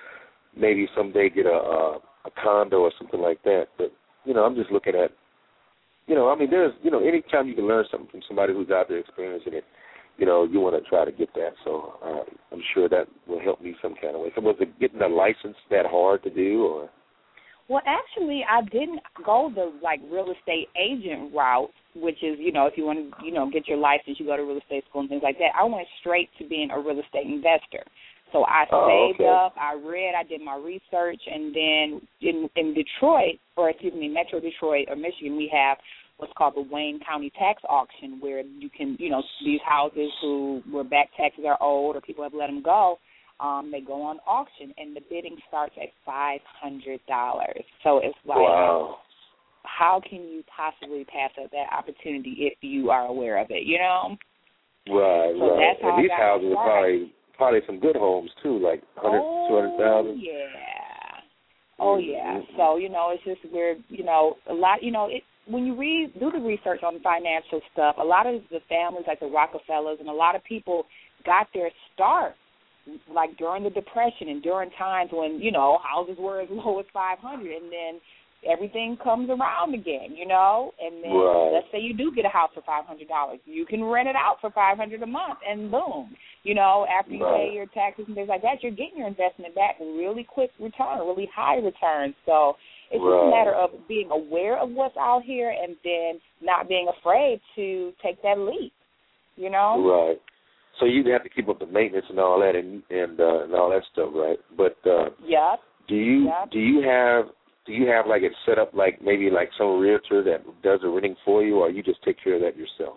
maybe someday get a, a a condo or something like that. But you know, I'm just looking at, you know, I mean, there's, you know, anytime you can learn something from somebody who's out there experiencing it, you know, you want to try to get that. So uh, I'm sure that will help me some kind of way. So was it getting a license that hard to do, or? Well, actually, I didn't go the, like, real estate agent route, which is, you know, if you want to, you know, get your license, you go to real estate school and things like that. I went straight to being a real estate investor. So I oh, saved okay. up, I read, I did my research, and then in, in Detroit, or excuse me, Metro Detroit or Michigan, we have what's called the Wayne County Tax Auction, where you can, you know, these houses who where back taxes are owed or people have let them go, Um, they go on auction, and the bidding starts at five hundred dollars. So it's like, wow. How can you possibly pass up that opportunity if you are aware of it, you know? Right, so right. That's how and these I got houses are probably, probably some good homes, too, like one hundred, oh, two hundred thousand. yeah. Oh, mm-hmm. yeah. So, you know, it's just we're, you know, a lot, you know, it, when you read, do the research on financial stuff, a lot of the families like the Rockefellers and a lot of people got their start like during the Depression and during times when, you know, houses were as low as five hundred, and then everything comes around again, you know, and then right. let's say you do get a house for five hundred dollars. You can rent it out for five hundred dollars a month, and boom, you know, after you right. pay your taxes and things like that, you're getting your investment back in really quick return, really high returns. So it's right. just a matter of being aware of what's out here and then not being afraid to take that leap, you know? Right. So you'd have to keep up the maintenance and all that, and and, uh, and all that stuff, right? But uh, yep. do you yep. do you have do you have like it set up like maybe like some realtor that does the renting for you, or you just take care of that yourself?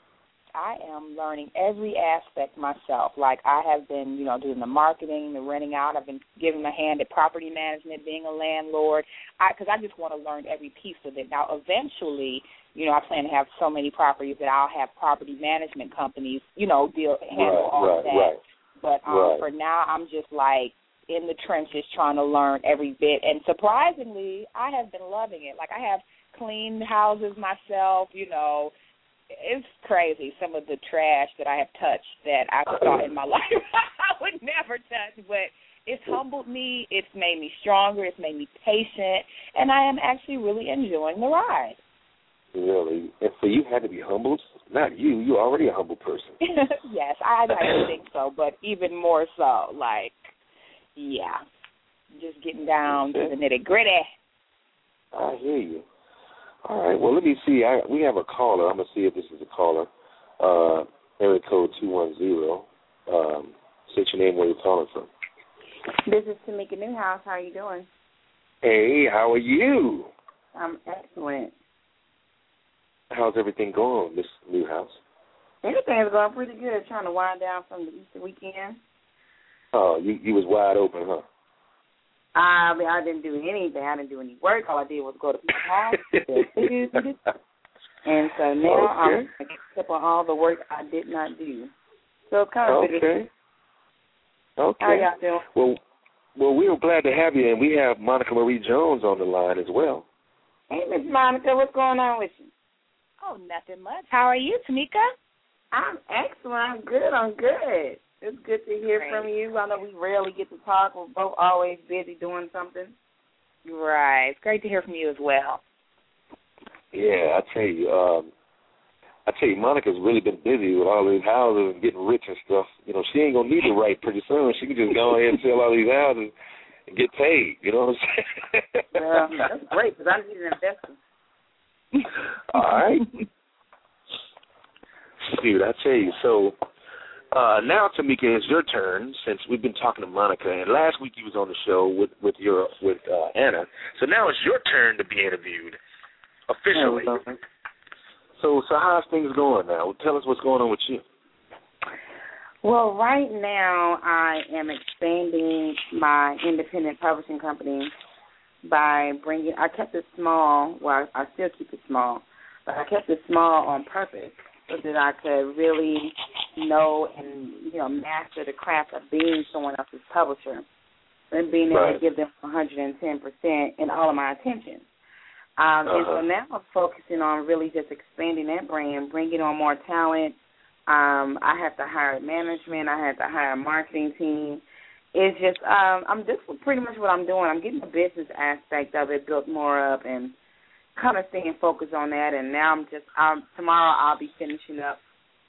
I am learning every aspect myself. Like I have been, you know, doing the marketing, the renting out. I've been giving a hand at property management, being a landlord, because I, I just want to learn every piece of it. Now, eventually, you know, I plan to have so many properties that I'll have property management companies, you know, deal handle right, all right, of that. Right. But um, right. for now, I'm just like in the trenches trying to learn every bit. And surprisingly, I have been loving it. Like I have cleaned houses myself, you know. It's crazy, some of the trash that I have touched that I thought in my life I would never touch. But it's humbled me. It's made me stronger. It's made me patient. And I am actually really enjoying the ride. Really? And so you had to be humbled? Not you. You're already a humble person. Yes, I, I think so, but even more so. Like, yeah, just getting down okay. to the nitty-gritty. I hear you. All right. Well, let me see. I, we have a caller. I'm going to see if this is a caller. Uh, area code two one zero. Um, state your name, where you're calling from. This is Tamika Newhouse. How are you doing? Hey, how are you? I'm excellent. How's everything going, Miss Newhouse? Everything's going pretty good. Trying to wind down from the Easter weekend. Oh, you you was wide open, huh? I mean, I didn't do anything. I didn't do any work. All I did was go to people's house. And so now okay. I'm catch up on all the work I did not do. So it's kind of okay. good. Okay. How y'all doing? Well, well, we were glad to have you, and we have Monica Marie Jones on the line as well. Hey, Miss Monica, what's going on with you? Oh, nothing much. How are you, Tamika? I'm excellent. I'm good. I'm good. It's good to hear Great. from you. I know we rarely get to talk. We're both always busy doing something. Right. It's great to hear from you as well. Yeah, I tell you, um, I tell you, Monica's really been busy with all these houses and getting rich and stuff. You know, she ain't gonna need to write pretty soon. She can just go ahead and sell all these houses and get paid. You know what I'm saying? Well, that's great because I need an investor. All right. Dude, I tell you, so uh, now, Tamika, it's your turn since we've been talking to Monica, and last week you was on the show with with your with uh, Anna. So now it's your turn to be interviewed officially. Oh, so, so how's things going now? Tell us what's going on with you. Well, right now I am expanding my independent publishing company by bringing. I kept it small. Well, I still keep it small, but I kept it small on purpose so that I could really know and, you know, master the craft of being someone else's publisher and being able right. to give them one hundred ten percent in all of my attention. Um, uh-huh. And so now I'm focusing on really just expanding that brand, bringing on more talent. Um, I have to hire management. I have to hire a marketing team. it's just um, I'm just pretty much what I'm doing. I'm getting the business aspect of it built more up and kind of staying focused on that. And now I'm just um, tomorrow I'll be finishing up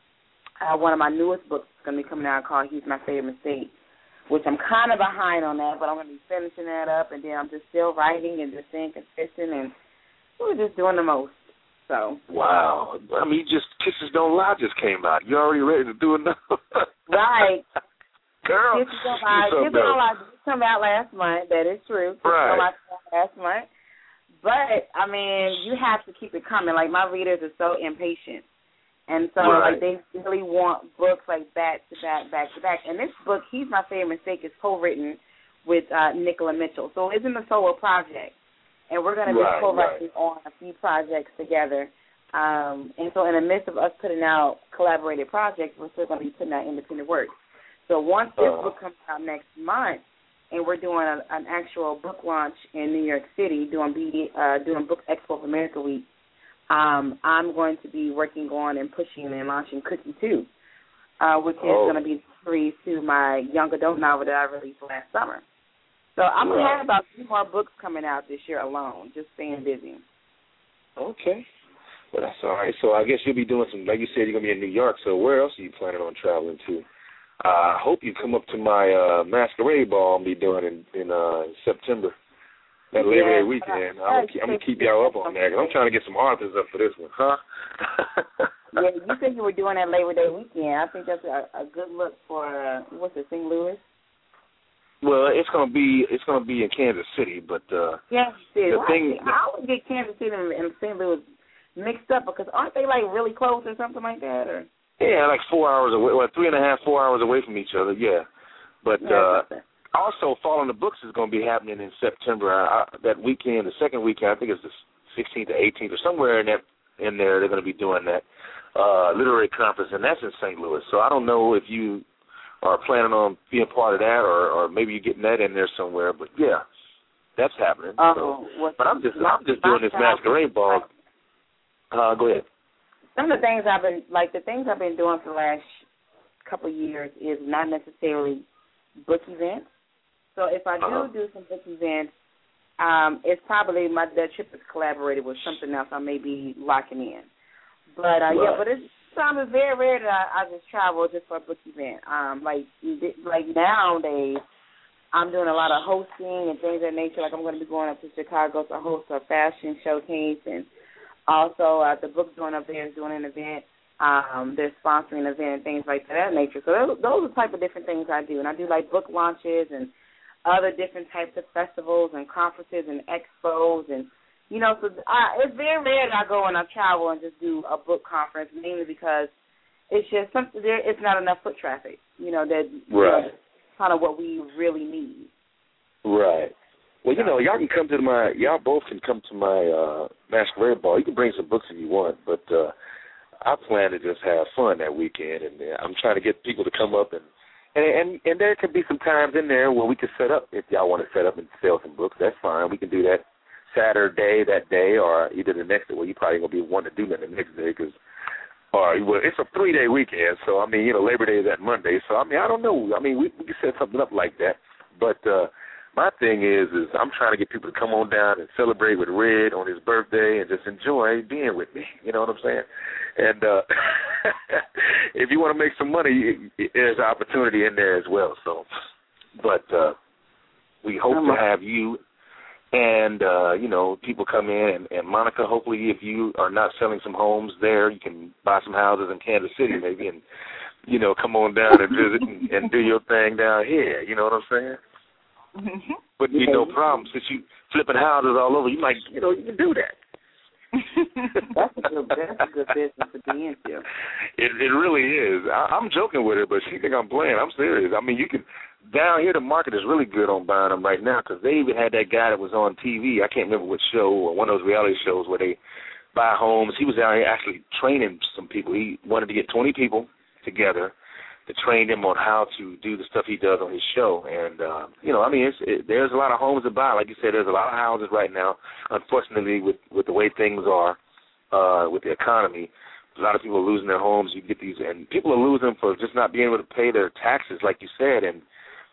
uh, one of my newest books going to be coming out called He's My Favorite Mistake, which I'm kind of behind on that, but I'm going to be finishing that up. And then I'm just still writing and just staying consistent, and we're just doing the most. So wow, I mean, just Kisses Don't Lie just came out. You already ready to do another? Right, girl. Kisses Don't Lie. Kisses Don't Lie did come out last month. That is true. Kisses right. Don't Lie came out last month. But I mean, you have to keep it coming. Like my readers are so impatient, and so right. like they really want books like back to back, back to back. And this book, He's My Favorite Mistake, is co-written with uh, Nicola Mitchell. So it's in the solo project. And we're going to be right, co-writing right. on a few projects together. Um, and so in the midst of us putting out collaborated projects, we're still going to be putting out independent work. So once this uh, book comes out next month, and we're doing a, an actual book launch in New York City, doing B, uh, doing Book Expo of America Week, um, I'm going to be working on and pushing and launching Cookie two, uh, which is oh. going to be free to my young adult novel that I released last summer. So I'm going to have about three more books coming out this year alone, just staying busy. Okay. Well, that's all right. So I guess you'll be doing some, like you said, you're going to be in New York, so where else are you planning on traveling to? Uh, I hope you come up to my uh, masquerade ball I'll be doing in, in uh, September, that Labor yeah, Day weekend. I'm going I'm to keep y'all up on that, because I'm trying to get some authors up for this one, huh? Yeah, you said you were doing that Labor Day weekend. I think that's a, a good look for, uh, what's it, Saint Louis? Well, it's gonna be it's gonna be in Kansas City, but uh, Kansas City. the Well, thing, I, I always get Kansas City and, and Saint Louis mixed up because aren't they like really close or something like that? Or yeah, like four hours away, well, three and a half, four hours away from each other. Yeah, but yeah, uh, also Fall in the Books is gonna be happening in September. I, I, that weekend, the second weekend, I think it's the sixteenth or eighteenth or somewhere in that in there. They're gonna be doing that uh, literary conference, and that's in Saint Louis. So I don't know if you are planning on being part of that, or, or maybe you're getting that in there somewhere. But yeah, that's happening. Oh, so. what, But I'm just I'm just doing this masquerade ball. Uh, go ahead. Some of the things I've been like the things I've been doing for the last couple of years is not necessarily book events. So if I do uh-huh. do some book events, um, it's probably my the trip is collaborated with something else I may be locking in. But uh, right. yeah, but it's It's very rare that I, I just travel just for a book event. Um, like like nowadays, I'm doing a lot of hosting and things of that nature. Like I'm going to be going up to Chicago to host a fashion showcase, and also uh, the book joint up there is doing an event. Um, they're sponsoring an event and things like that nature. So those, those are the type of different things I do. And I do like book launches and other different types of festivals and conferences and expos and You know, so I, it's very rare that I go and I travel and just do a book conference, mainly because it's just something there. It's not enough foot traffic. You know, that right. kind of what we really need. Right. Well, you know, y'all can come to my. Y'all both can come to my uh, masquerade ball. You can bring some books if you want, but uh, I plan to just have fun that weekend, and uh, I'm trying to get people to come up and. And, and and there could be some times in there where we could set up if y'all want to set up and sell some books. That's fine. We can do that Saturday that day, or either the next day. Well, you probably gonna be wanting to do that the next day because, or well, it's a three day weekend. So I mean, you know, Labor Day is that Monday. So I mean, I don't know. I mean, we we can set something up like that. But uh, my thing is, is I'm trying to get people to come on down and celebrate with Red on his birthday and just enjoy being with me. You know what I'm saying? And uh, if you want to make some money, there's opportunity in there as well. So, but uh, we hope to have you and, uh, you know, people come in. And, and, Monica, hopefully if you are not selling some homes there, you can buy some houses in Kansas City maybe and, you know, come on down and visit and, and do your thing down here. You know what I'm saying? Mm-hmm. Wouldn't be no problem. Since you flipping houses all over, you might, you know, you can do that. that's a good that's a good business to be into. It it really is. I, I'm joking with her, but she think I'm playing. I'm serious. I mean, you can down here the market is really good on buying them right now because they even had that guy that was on T V. I can't remember which show or one of those reality shows where they buy homes. He was out here actually training some people. He wanted to get twenty people together to train them on how to do the stuff he does on his show. And, uh, you know, I mean, it's, it, there's a lot of homes to buy. Like you said, there's a lot of houses right now, unfortunately, with, with the way things are uh, with the economy. A lot of people are losing their homes. You get these, and people are losing for just not being able to pay their taxes, like you said. And,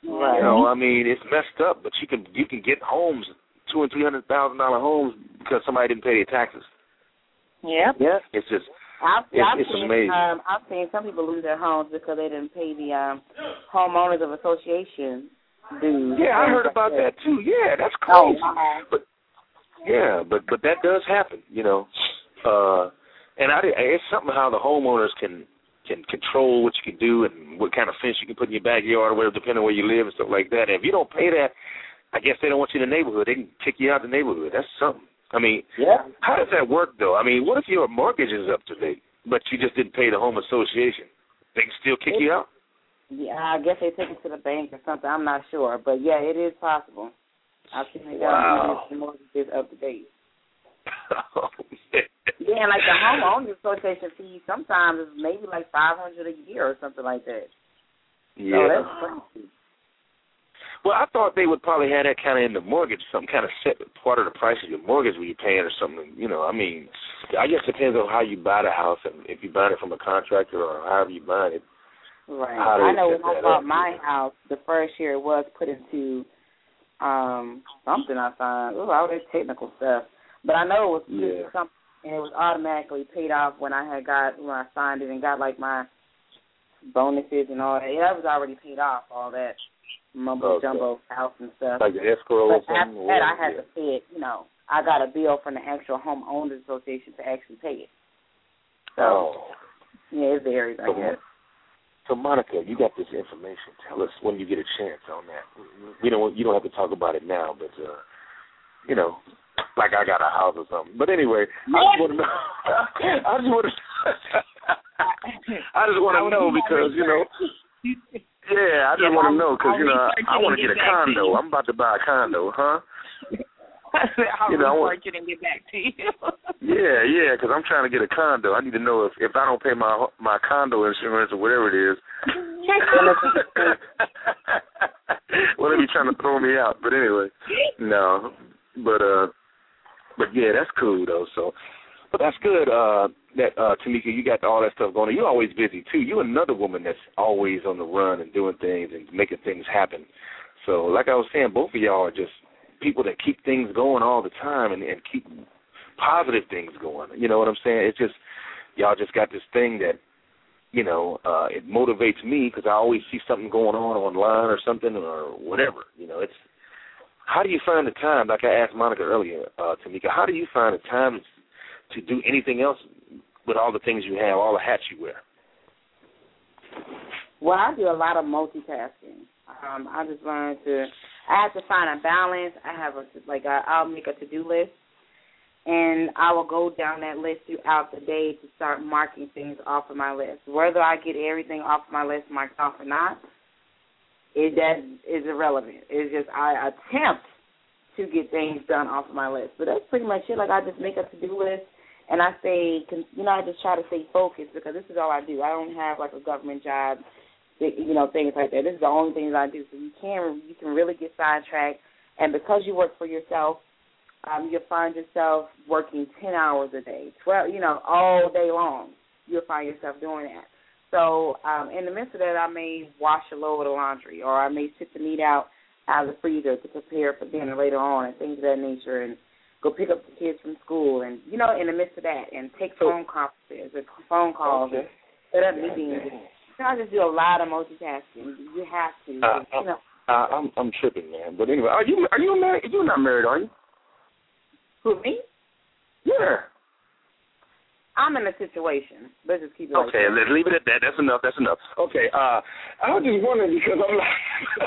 Right. You know, I mean, it's messed up, but you can you can get homes, two and three hundred thousand dollar homes because somebody didn't pay their taxes. Yep. Yep. It's just I've, it's, I've it's seen, amazing. Um, I've seen some people lose their homes because they didn't pay the um, homeowners of association dues. Yeah, I heard about that too. Yeah, that's Oh, crazy. wow. But yeah, but but that does happen, you know. Uh, and I, it's something how the homeowners can can control what you can do and what kind of fence you can put in your backyard or whatever, depending on where you live and stuff like that. And if you don't pay that, I guess they don't want you in the neighborhood. They can kick you out of the neighborhood. That's something. I mean, yeah. How does that work, though? I mean, what if your mortgage is up to date, but you just didn't pay the home association? They can still kick you out? Yeah, I guess they take it to the bank or something. I'm not sure. But, yeah, it is possible. I've seen it Wow. the mortgage is up to date. Oh, man. Yeah, and like the homeowners association fee sometimes is maybe like five hundred dollars a year or something like that. Yeah. So that's crazy. Well, I thought they would probably have that kind of in the mortgage, some kind of set part of the price of your mortgage when you're paying or something. You know, I mean, I guess it depends on how you buy the house and if you buy it from a contractor or however you buy it. Right. How do I they know set when I that bought up? my house, the first year it was put into um, something I signed. Ooh, all that technical stuff. But I know it was put Yeah. into something, and it was automatically paid off when I had got when I signed it and got like my bonuses and all that. Yeah, it was already paid off, all that mumbo Okay. jumbo house and stuff. Like the escrow or But something? after that, I had yeah. to pay it. You know, I got a bill from the actual homeowners association to actually pay it. So Oh. yeah, it varies, I So, guess. so, Monica, you got this information. Tell us when you get a chance on that. We don't. You don't have to talk about it now, but uh, you know, like I got a house or something. But anyway, I just want to know. I just want to. I just want to know because you know. Yeah, I just want to know because you know I, I want to get a condo. I'm about to buy a condo, huh? I'll You know, I want- research it and get back to you. Yeah, yeah, because I'm trying to get a condo. I need to know if, if I don't pay my my condo insurance or whatever it is. Well, they be trying to throw me out. But anyway, no. But uh, but yeah, that's cool though. So, but that's good. Uh, that uh, Tamika, you got all that stuff going on. You're always busy too. You're another woman that's always on the run and doing things and making things happen. So, like I was saying, both of y'all are just people that keep things going all the time and, and keep positive things going. You know what I'm saying? It's just, y'all just got this thing that, you know, uh, it motivates me because I always see something going on online or something or whatever. You know, it's, how do you find the time, like I asked Monica earlier, uh, Tamika, how do you find the time to do anything else with all the things you have, all the hats you wear? Well, I do a lot of multitasking. Um, I just learned to, I have to find a balance. I have a, like, I, I'll make a to-do list, and I will go down that list throughout the day to start marking things off of my list. Whether I get everything off my list marked off or not, it, that is irrelevant. It's just I attempt to get things done off of my list. But that's pretty much it. Like, I just make a to-do list, and I stay, you know, I just try to stay focused because this is all I do. I don't have, like, a government job, you know, things like that. This is the only things I do. So you can you can really get sidetracked. And because you work for yourself, um, you'll find yourself working ten hours a day, twelve, you know, all day long. You'll find yourself doing that. So um, in the midst of that, I may wash a load of laundry, or I may sit the meat out out of the freezer to prepare for dinner later on and things of that nature, and go pick up the kids from school, and, you know, in the midst of that, and take phone conferences and phone calls Okay. and set up meetings. I just do a lot of multitasking. You have to. Uh, you know. uh, I'm I'm tripping, man. But anyway, are you are you married? You're not married, are you? Who, me? Yeah. I'm in a situation. Let's just keep it like Okay, that. let's leave it at that. That's enough. That's enough. Okay. Uh, I was just wondering because I'm like,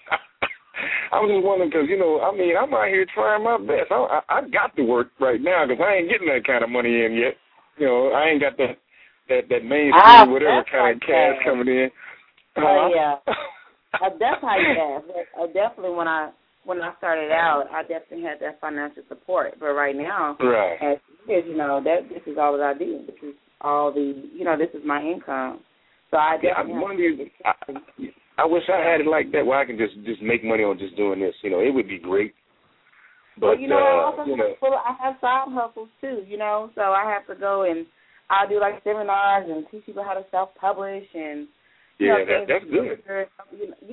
I was just wondering because you know, I mean, I'm out here trying my best. I I, I got to work right now because I ain't getting that kind of money in yet. You know, I ain't got that that that mainstream Ah, whatever that's kind of like cash that. coming in. Oh, Huh? yeah. Uh, that's how you have. Uh, definitely when I when I started out, I definitely had that financial support. But right now, Right. as is, you know, that this is all that I do. This is all the, you know, this is my income. So I Yeah, I definitely wonder. have I, I wish I had it like that where I can just just make money on just doing this. You know, it would be great. But well, you know, I uh, also you know, have, full, I have side hustles too, you know, so I have to go and I'll do like seminars and teach people how to self-publish and, you yeah, know, that, things that's good. You know,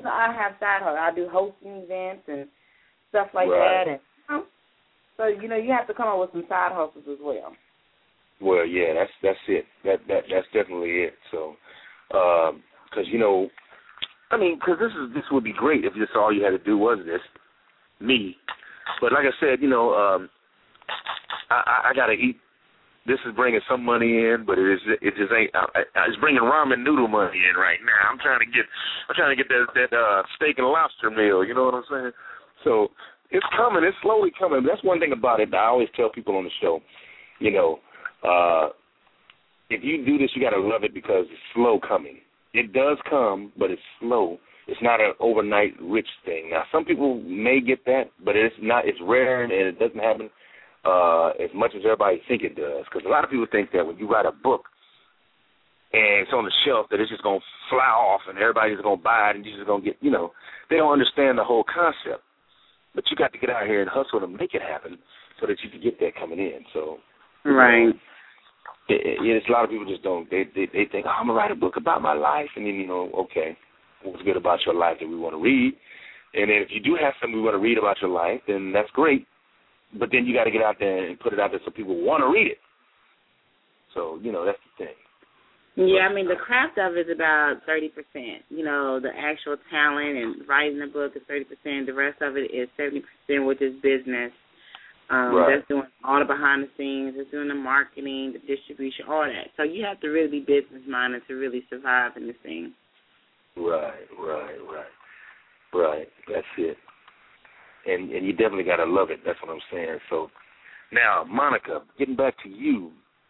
know, I have side hustles. I do hosting events and stuff like right. that. And you know, so, you know, you have to come up with some side hustles as well. Well, yeah, that's that's it. That that that's definitely it. So, because um, you know, I mean, because this is this would be great if this all you had to do was this, me. But like I said, you know, um, I, I, I gotta eat. This is bringing some money in, but it is it just ain't. I, I, it's bringing ramen noodle money in right now. I'm trying to get I'm trying to get that that uh, steak and lobster meal. You know what I'm saying? So it's coming. It's slowly coming. That's one thing about it that I always tell people on the show. You know. Uh, if you do this, you got to love it because it's slow coming. It does come, but it's slow. It's not an overnight rich thing. Now, some people may get that, but it's not. It's rare, and it doesn't happen uh, as much as everybody think it does. Because a lot of people think that when you write a book and it's on the shelf, that it's just going to fly off and everybody's going to buy it and you're just going to get, you know, they don't understand the whole concept. But you got to get out here and hustle to make it happen so that you can get that coming in. So, right. You know, It, it, it's a lot of people just don't. They they, they think, oh, I'm gonna write a book about my life, and then you know, okay, what's good about your life that we want to read? And then if you do have something we want to read about your life, then that's great. But then you got to get out there and put it out there so people want to read it. So you know, that's the thing. Yeah, I mean, the craft of it is about thirty percent. You know, the actual talent and writing the book is thirty percent. The rest of it is seventy percent, which is business. Um, right. That's doing all the behind the scenes, that's doing the marketing, the distribution, all that. So you have to really be business-minded to really survive in this thing. Right, right, right. Right, that's it. And and you definitely got to love it. That's what I'm saying. So now, Monica, getting back to you,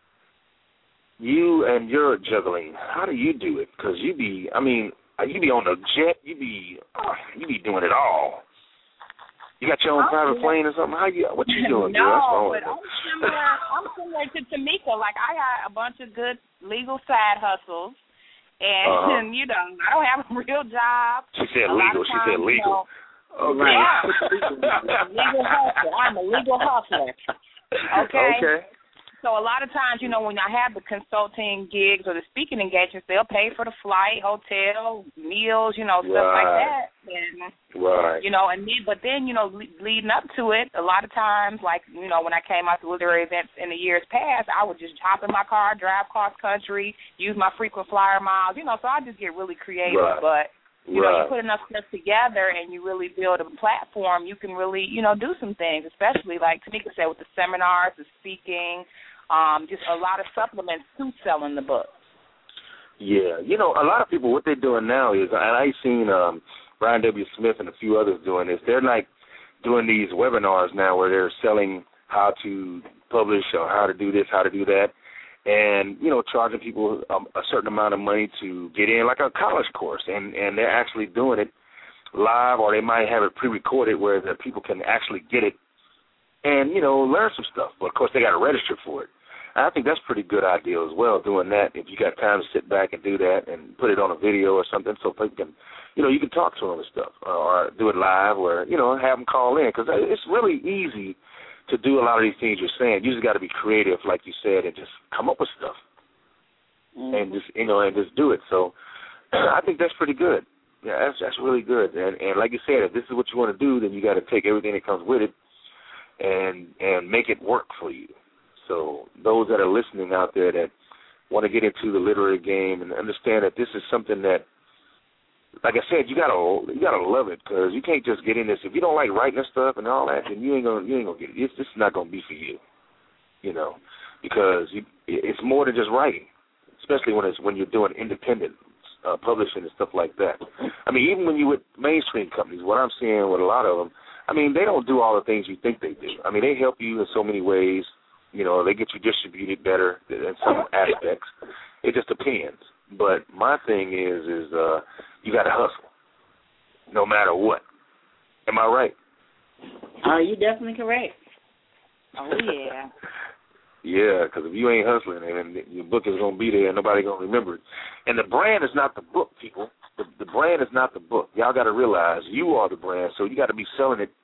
you and your juggling, how do you do it? Because you be, I mean, you be on the jet, you be, oh, you be doing it all. You got your own private plane or something? How you? What you doing? No, girl? but I'm similar. I'm similar to Tamika. Like I got a bunch of good legal side hustles, and uh-huh. you know I don't have a real job. She said a legal. Times, she said legal. You know, okay. Yeah, legal hustler. I'm a legal hustler. Okay. Okay. So a lot of times, you know, when I have the consulting gigs or the speaking engagements, they'll pay for the flight, hotel, meals, you know, stuff right. like that. And, right. You know, and then, but then, you know, le- leading up to it, a lot of times, like, you know, when I came out to literary events in the years past, I would just hop in my car, drive cross country, use my frequent flyer miles, you know, so I just get really creative. Right. But you right. know, you put enough stuff together and you really build a platform, you can really, you know, do some things, especially like Tamika said with the seminars, the speaking. Um, just a lot of supplements to selling the book. Yeah, you know, a lot of people, what they're doing now is, and I've seen um, Brian W. Smith and a few others doing this, they're like doing these webinars now where they're selling how to publish or how to do this, how to do that, and, you know, charging people um, a certain amount of money to get in, like a college course, and, and they're actually doing it live, or they might have it pre-recorded where the people can actually get it and, you know, learn some stuff. But, of course, they got to register for it. And I think that's a pretty good idea as well, doing that, if you got time to sit back and do that and put it on a video or something so people can, you know, you can talk to them and stuff, or do it live or, you know, have them call in. Because it's really easy to do a lot of these things you're saying. You just got to be creative, like you said, and just come up with stuff. Mm-hmm. And just, you know, and just do it. So I think that's pretty good. Yeah, that's that's really good. And, and like you said, if this is what you want to do, then you got to take everything that comes with it and and make it work for you. So those that are listening out there that want to get into the literary game and understand that this is something that, like I said, you gotta you gotta love it, because you can't just get in this. If you don't like writing this stuff and all that, then you ain't gonna you ain't gonna get it. It's this is not gonna be for you, you know, because you, it's more than just writing, especially when it's when you're doing independent uh, publishing and stuff like that. I mean, even when you with mainstream companies, what I'm seeing with a lot of them, I mean, they don't do all the things you think they do. I mean, they help you in so many ways. You know, they get you distributed better in some aspects. It just depends. But my thing is, is uh, you got to hustle, no matter what. Am I right? Oh, you're definitely correct. Oh, yeah. Yeah, because if you ain't hustling, then your book is going to be there and nobody going to remember it. And the brand is not the book, people. The, the brand is not the book. Y'all got to realize you are the brand, so you got to be selling it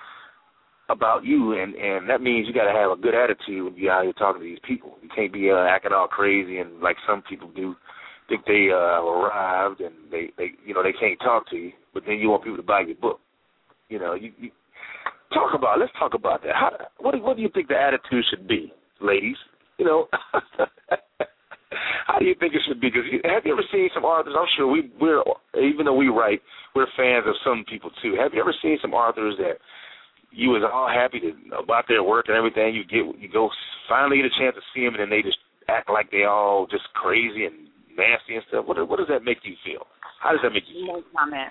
about you, and, and that means you got to have a good attitude when you're out here talking to these people. You can't be uh, acting all crazy and like some people do, think they uh, arrived and they, they, you know, they can't talk to you. But but then you want people to buy your book. You know, you, you talk about. Let's talk about that. How, what, do, what do you think the attitude should be, ladies? You know, how do you think it should be? Because have you ever seen some authors? I'm sure we, we're even though we write, we're fans of some people too. Have you ever seen some authors that you was all happy to, about their work and everything? You get, you go finally get a chance to see them, and then they just act like they all just crazy and nasty and stuff. What, what does that make you feel? How does that make you feel? No comment.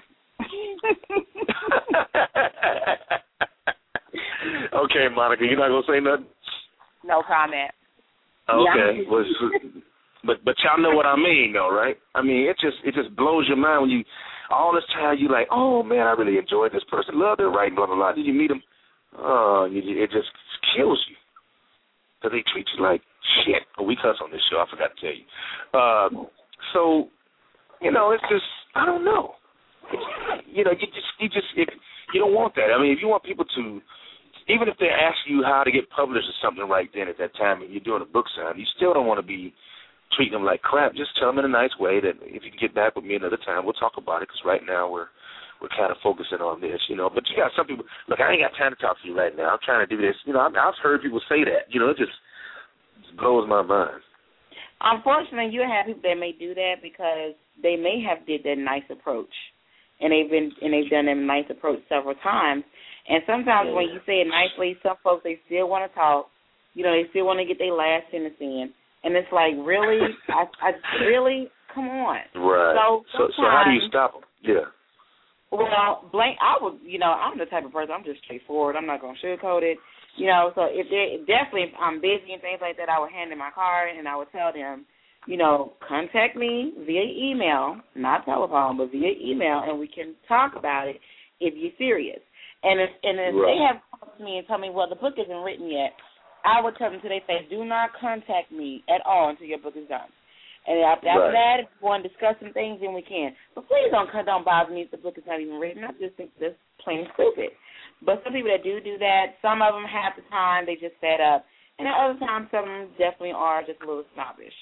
Okay, Monica, you're not gonna say nothing? No comment. Okay, Yeah. well, but but y'all know what I mean, though, right? I mean, it just it just blows your mind when you all this time you like, oh man, I really enjoyed this person, loved their writing, blah blah blah. Did you meet them? Oh, you, it just kills you because they treat you like shit. Oh, we cuss on this show. I forgot to tell you. Uh, so you know, it's just I don't know. It's, you know, you just you just if, you don't want that. I mean, if you want people to. Even if they ask you how to get published or something right then at that time and you're doing a book sign, you still don't want to be treating them like crap. Just tell them in a nice way that if you can get back with me another time, we'll talk about it because right now we're we're kind of focusing on this, you know. But you got some people, look, I ain't got time to talk to you right now. I'm trying to do this. You know, I've, I've heard people say that. You know, it just, just blows my mind. Unfortunately, you have people that may do that because they may have did that nice approach, and they've been and they've done that nice approach several times. And sometimes when you say it nicely, some folks, they still want to talk. You know, they still want to get their last sentence in. And it's like, really? I, I really? Come on. Right. So, so, so how do you stop them? Yeah. Well, blank, I would, you know, I'm the type of person, I'm just straightforward. I'm not going to sugarcoat it. You know, so if they definitely, if I'm busy and things like that, I would hand them my card and I would tell them, you know, contact me via email, not telephone, but via email, and we can talk about it if you're serious. And if, and if right. they have come to me and tell me, well, the book isn't written yet, I would tell them to their face, do not contact me at all until your book is done. And after, after right. that, if you want to discuss some things, then we can. But please don't don't bother me if the book is not even written. I just think that's plain stupid. But some people that do do that, some of them have the time, they just set up. And at other times, some of them definitely are just a little snobbish.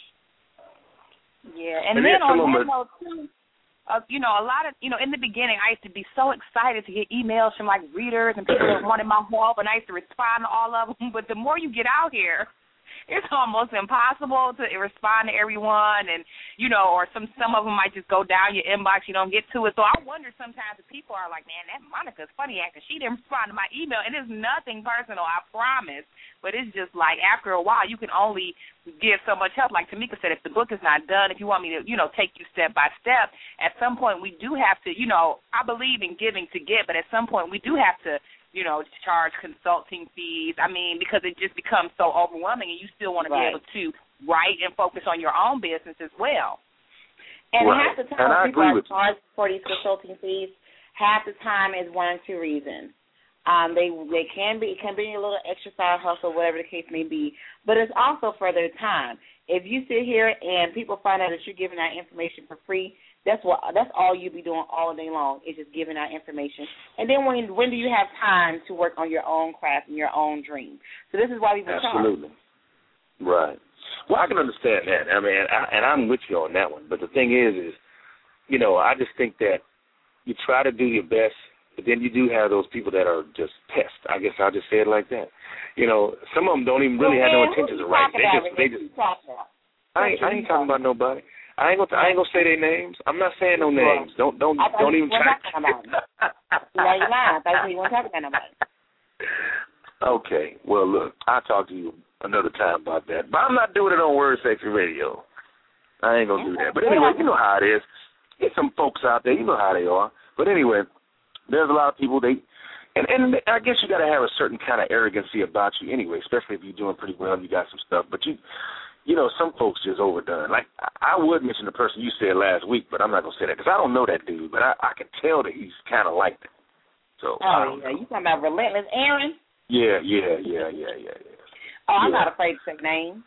Yeah, and, and then on that note, too, Uh, you know, a lot of, you know, in the beginning, I used to be so excited to get emails from, like, readers and people that wanted my help, and I used to respond to all of them. But the more you get out here, it's almost impossible to respond to everyone, and, you know, or some some of them might just go down your inbox, you don't get to it. So I wonder sometimes if people are like, man, that Monica's funny acting. She didn't respond to my email, and it's nothing personal, I promise. But it's just like after a while, you can only give so much help. Like Tamika said, if the book is not done, if you want me to, you know, take you step by step, at some point we do have to, you know, I believe in giving to get, but at some point we do have to, you know, charge consulting fees. I mean, because it just becomes so overwhelming, and you still want to right. be able to write and focus on your own business as well. And right. half the time and people are charged you. for these consulting fees, half the time is one of two reasons. Um, they they can be it can be a little extra side hustle, whatever the case may be, but it's also for their time. If you sit here and people find out that you're giving out information for free, that's what that's all you be doing all day long is just giving out information. And then when when do you have time to work on your own craft and your own dream? So this is why we absolutely charge. Right. Well, I can understand that. I mean, I, and I'm with you on that one. But the thing is, is you know, I just think that you try to do your best. But then you do have those people that are just pests. I guess I'll just say it like that. You know, some of them don't even really well, have man, no intentions of writing. They just, they just. I ain't, I ain't talking about nobody. I ain't gonna, I ain't gonna say their names. I'm not saying no names. Don't, don't, don't even try. Yeah, you're lying. I thought you weren't talking about nobody. Okay. Well, look, I'll talk to you another time about that. But I'm not doing it on Word Sexy Radio. I ain't gonna do that. But anyway, you know how it is. There's some folks out there. You know how they are. But anyway. There's a lot of people, they, and, and I guess you got to have a certain kind of arrogancy about you anyway, especially if you're doing pretty well and you got some stuff. But, you you know, some folks just overdone. Like, I would mention the person you said last week, but I'm not going to say that because I don't know that dude, but I, I can tell that he's kind of like that. So, oh, yeah, you talking about Relentless Aaron? Yeah, yeah, yeah, yeah, yeah, yeah. Oh, I'm yeah. not afraid to say names.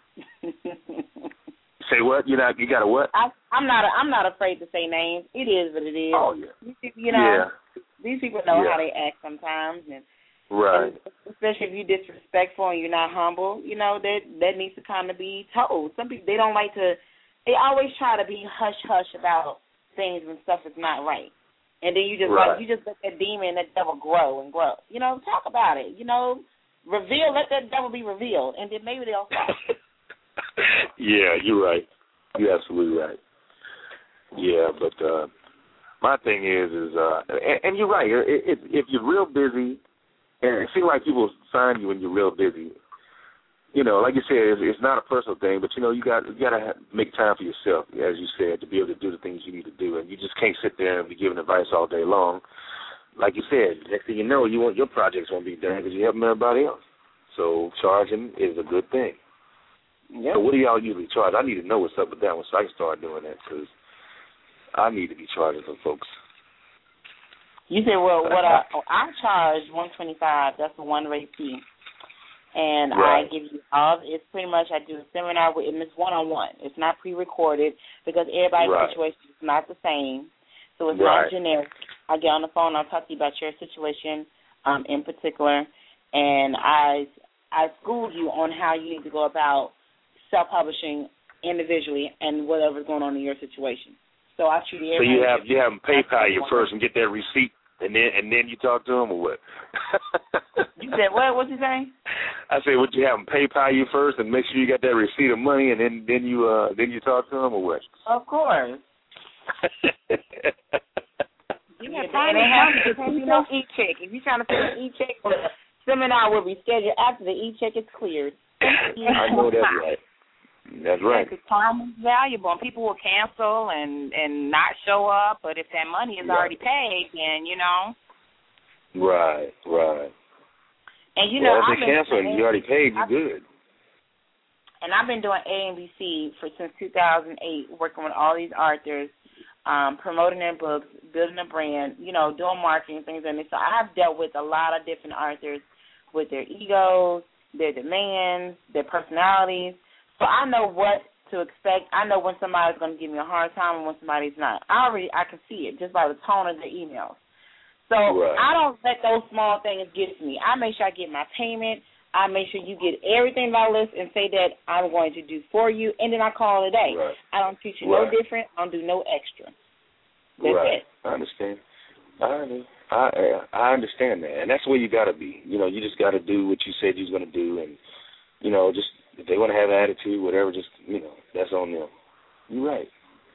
Say what? You not? You got a what? I, I'm not. A, I'm not afraid to say names. It is what it is. Oh yeah. You know, yeah. these people know yeah. how they act sometimes, and right. And especially if you're disrespectful and you're not humble, you know that that needs to kind of be told. Some people they don't like to. They always try to be hush hush about things when stuff is not right, And then you just right. like, you just let that demon and that devil grow and grow. You know, talk about it. You know, reveal, let that devil be revealed, and then maybe they'll stop. Yeah, you're right. You're absolutely right. Yeah, but uh, my thing is, is uh, and, and you're right. If, if you're real busy, and it seems like people find you when you're real busy. You know, like you said, it's, it's not a personal thing, but you know, you got you got to have, make time for yourself, as you said, to be able to do the things you need to do, and you just can't sit there and be giving advice all day long. Like you said, next thing you know, you want your projects won't be done because you're helping everybody else. So charging is a good thing. Yep. So what do y'all usually charge? I need to know what's up with that one so I can start doing that because I need to be charging some folks. You said, well, what I, I charge one twenty-five. That's the one rate fee. And right. I give you all, it's pretty much, I do a seminar with, and it's one-on-one. It's not pre-recorded because everybody's right. situation is not the same. So it's right. not generic. I get on the phone, I'll talk to you about your situation um, in particular, and I I school you on how you need to go about self-publishing individually and whatever's going on in your situation. So I treat everybody. So you have you have them PayPal you first and get that receipt, and then and then you talk to them, or what? You said what? What'd you say? I said, would you have them PayPal you first and make sure you got that receipt of money, and then then you uh then you talk to them, or what? Of course. You have time to have you know e-check. If you're trying to fill an e-check, the seminar will be scheduled after the e-check is cleared. I know that's right. That's right. Because time is valuable, and people will cancel and, and not show up. But if that money is right. already paid, then you know. Right, right. And you know, well, if I've they cancel and you already paid, you're I've, good. And I've been doing A and B C for since two thousand eight, working with all these authors, um, promoting their books, building a brand, you know, doing marketing, things like that. So I've dealt with a lot of different authors with their egos, their demands, their personalities. So I know what to expect. I know when somebody's going to give me a hard time and when somebody's not. I already I can see it just by the tone of their emails. So right. I don't let those small things get to me. I make sure I get my payment. I make sure you get everything on my list and say that I'm going to do for you, and then I call it a day. Right. I don't treat you right. no different. I don't do no extra. That's right. it. I understand. I I I understand that, and that's where you got to be. You know, you just got to do what you said you was going to do, and you know, just if they want to have an attitude, whatever, just you know, that's on them. You're right.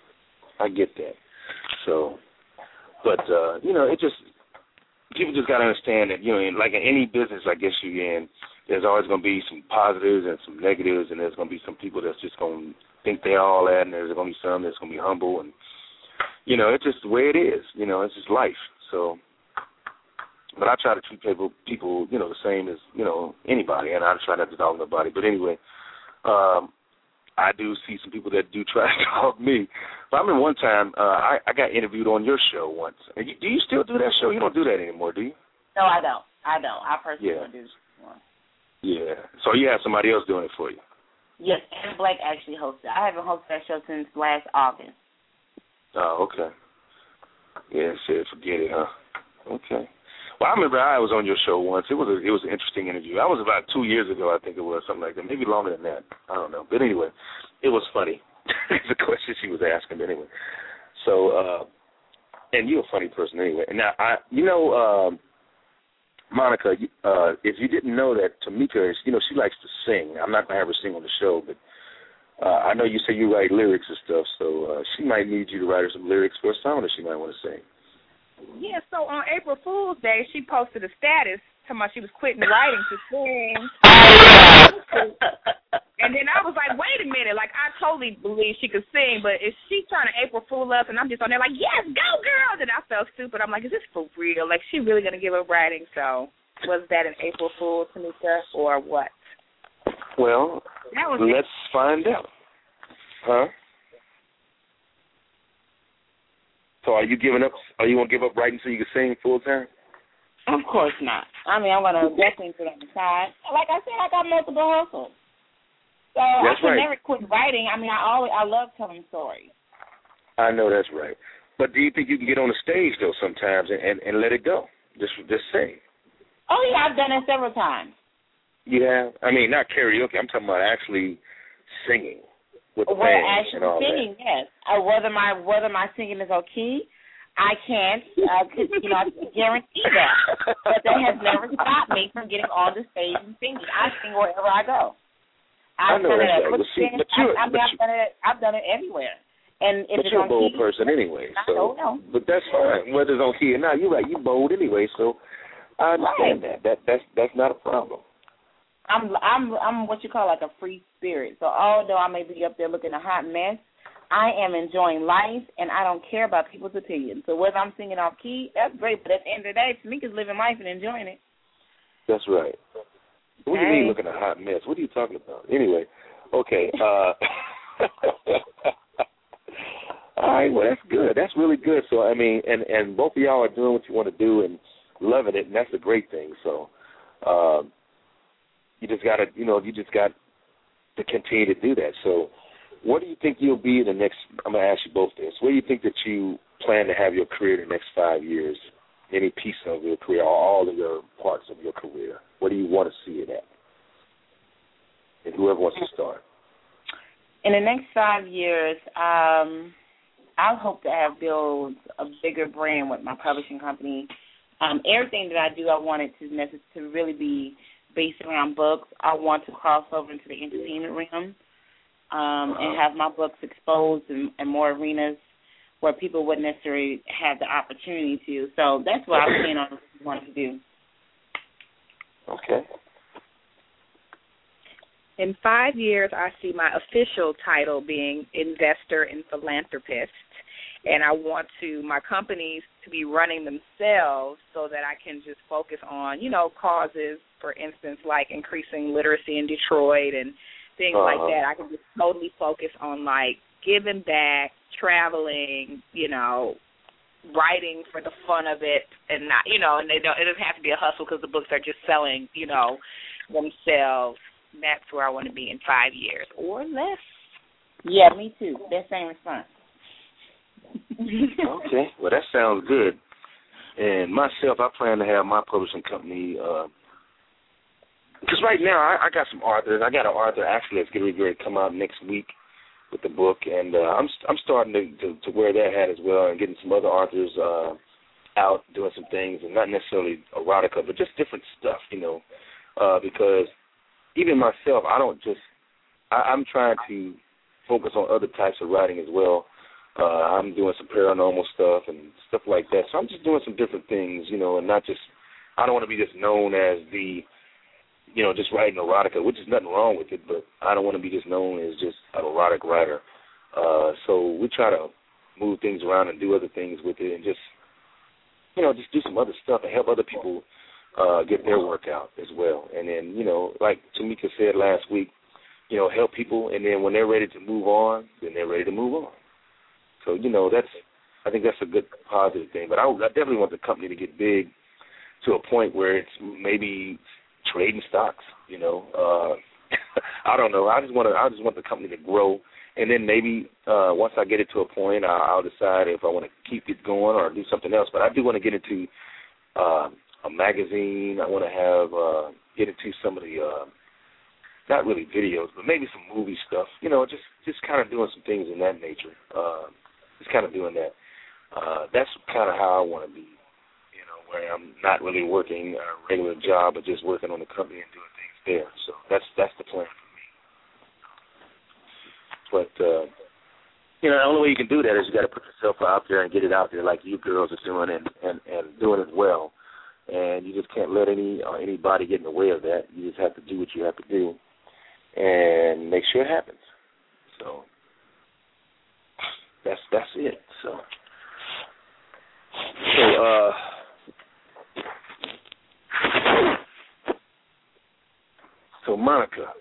I get that. So, but uh, you know, it just people just got to understand that you know, in, like in any business, I guess you're in. There's always going to be some positives and some negatives, and there's going to be some people that's just going to think they're all that, and there's going to be some that's going to be humble, and, you know, it's just the way it is. You know, it's just life. So, but I try to treat people, people you know, the same as, you know, anybody, and I try not to dog nobody. But anyway, um, I do see some people that do try to dog me. But I remember one time uh, I, I got interviewed on your show once. And you, do you still do that show? You don't do that anymore, do you? No, I don't. I don't. I personally Yeah. don't do this anymore. Yeah. So you have somebody else doing it for you? Yes, Anna Blake actually hosts it. I haven't hosted that show since last August. Oh, okay. Yeah, shit, forget it, huh? Okay. Well, I remember I was on your show once. It was a, it was an interesting interview. I was about two years ago, I think it was, something like that. Maybe longer than that. I don't know. But anyway, it was funny. The question she was asking, but anyway. So, uh, and you're a funny person anyway. Now, I, you know, um, Monica, uh, if you didn't know that Tamika is, you know, she likes to sing. I'm not going to have her sing on the show, but uh, I know you say you write lyrics and stuff, so uh, she might need you to write her some lyrics for a song that she might want to sing. Yeah, so on April Fool's Day, she posted a status talking about she was quitting writing to sing. And then I was like, wait a minute, like I totally believe she could sing, but is she trying to April Fool us? And I'm just on there like, yes, go girl. Then I felt stupid. I'm like, is this for real? Like, she really going to give up writing? So was that an April Fool, Tamika, or what? Well, that was let's it. find out. Huh? So are you giving up? Are you going to give up writing so you can sing full time? Of course not. I mean, I'm going to definitely put it on the side. Like I said, I got multiple hustles. So that's I could right. never quit writing. I mean, I always I love telling stories. I know that's right. But do you think you can get on the stage, though, sometimes and, and, and let it go? Just just sing. Oh, yeah, I've done it several times. Yeah. I mean, not karaoke. I'm talking about actually singing with the well, band actually and all singing, that. yes. Uh, whether my whether my singing is okay, I can't, uh, cause, you know, I can guarantee that. But that has never stopped me from getting on the stage and singing. I sing wherever I go. I've I know done that's it right. at But see, but you're, I, I mean, but I've done it. I've done it everywhere. And if but it's you're a on bold T V, person anyway. So, I don't know. But that's fine. Whether it's on key or not, you're right. You're bold anyway. So I understand Right. that. That that's that's not a problem. I'm I'm I'm what you call like a free spirit. So although I may be up there looking a hot mess, I am enjoying life, and I don't care about people's opinions. So whether I'm singing off key, that's great. But at the end of the day, to me, it's living life and enjoying it. That's right. What do you Hey. mean looking a hot mess? What are you talking about? Anyway, okay. Uh, all right, well, that's good. That's really good. So, I mean, and, and both of y'all are doing what you want to do and loving it, and that's a great thing. So uh, you just got to, you know, you just got to continue to do that. So what do you think you'll be in the next, I'm going to ask you both this. Where do you think that you plan to have your career in the next five years? Any piece of your career or all of your parts of your career? Where do you want to see it at? And whoever wants to start. In the next five years, um, I hope to have built a bigger brand with my publishing company. Um, everything that I do, I want it to necess- to really be based around books. I want to cross over into the entertainment realm um, and have my books exposed in, in more arenas where people wouldn't necessarily have the opportunity to. So that's what I plan on wanting to do. Okay. In five years, I see my official title being investor and philanthropist, and I want to my companies to be running themselves so that I can just focus on, you know, causes, for instance, like increasing literacy in Detroit and things uh-huh. like that. I can just totally focus on, like, giving back, traveling, you know, writing for the fun of it, and not, you know, and they don't, it doesn't have to be a hustle because the books are just selling, you know, themselves. That's where I want to be in five years or less. Yeah, me too. That same response. Okay. Well, that sounds good. And myself, I plan to have my publishing company, because uh, right now I, I got some authors. I got an author actually that's getting ready to come out next week with the book, and uh, I'm I'm starting to, to, to wear that hat as well and getting some other authors uh, out doing some things, and not necessarily erotica, but just different stuff, you know, uh, because even myself, I don't just, I, I'm trying to focus on other types of writing as well. Uh, I'm doing some paranormal stuff and stuff like that. So I'm just doing some different things, you know, and not just, I don't want to be just known as the, you know, just writing erotica, which is nothing wrong with it, but I don't want to be just known as just an erotic writer. Uh, so we try to move things around and do other things with it and just, you know, just do some other stuff and help other people Uh, get their work out as well. And then, you know, like Tamika said last week, you know, help people, and then when they're ready to move on, then they're ready to move on. So, you know, that's, I think that's a good positive thing. But I, I definitely want the company to get big to a point where it's maybe trading stocks, you know. Uh, I don't know. I just want to, I just want the company to grow. And then maybe uh, once I get it to a point, I'll, I'll decide if I want to keep it going or do something else. But I do want to get into uh, a magazine. I want to have uh, get into some of the uh, not really videos, but maybe some movie stuff. You know, just just kind of doing some things in that nature. Uh, just kind of doing that. Uh, that's kind of how I want to be. You know, where I'm not really working a regular job, but just working on the company and doing things there. So that's that's the plan for me. But uh, you know, the only way you can do that is you got to put yourself out there and get it out there, like you girls are doing, and and, and doing it well. And you just can't let any uh, anybody get in the way of that. You just have to do what you have to do and make sure it happens. So that's that's it. So so uh, so Monica,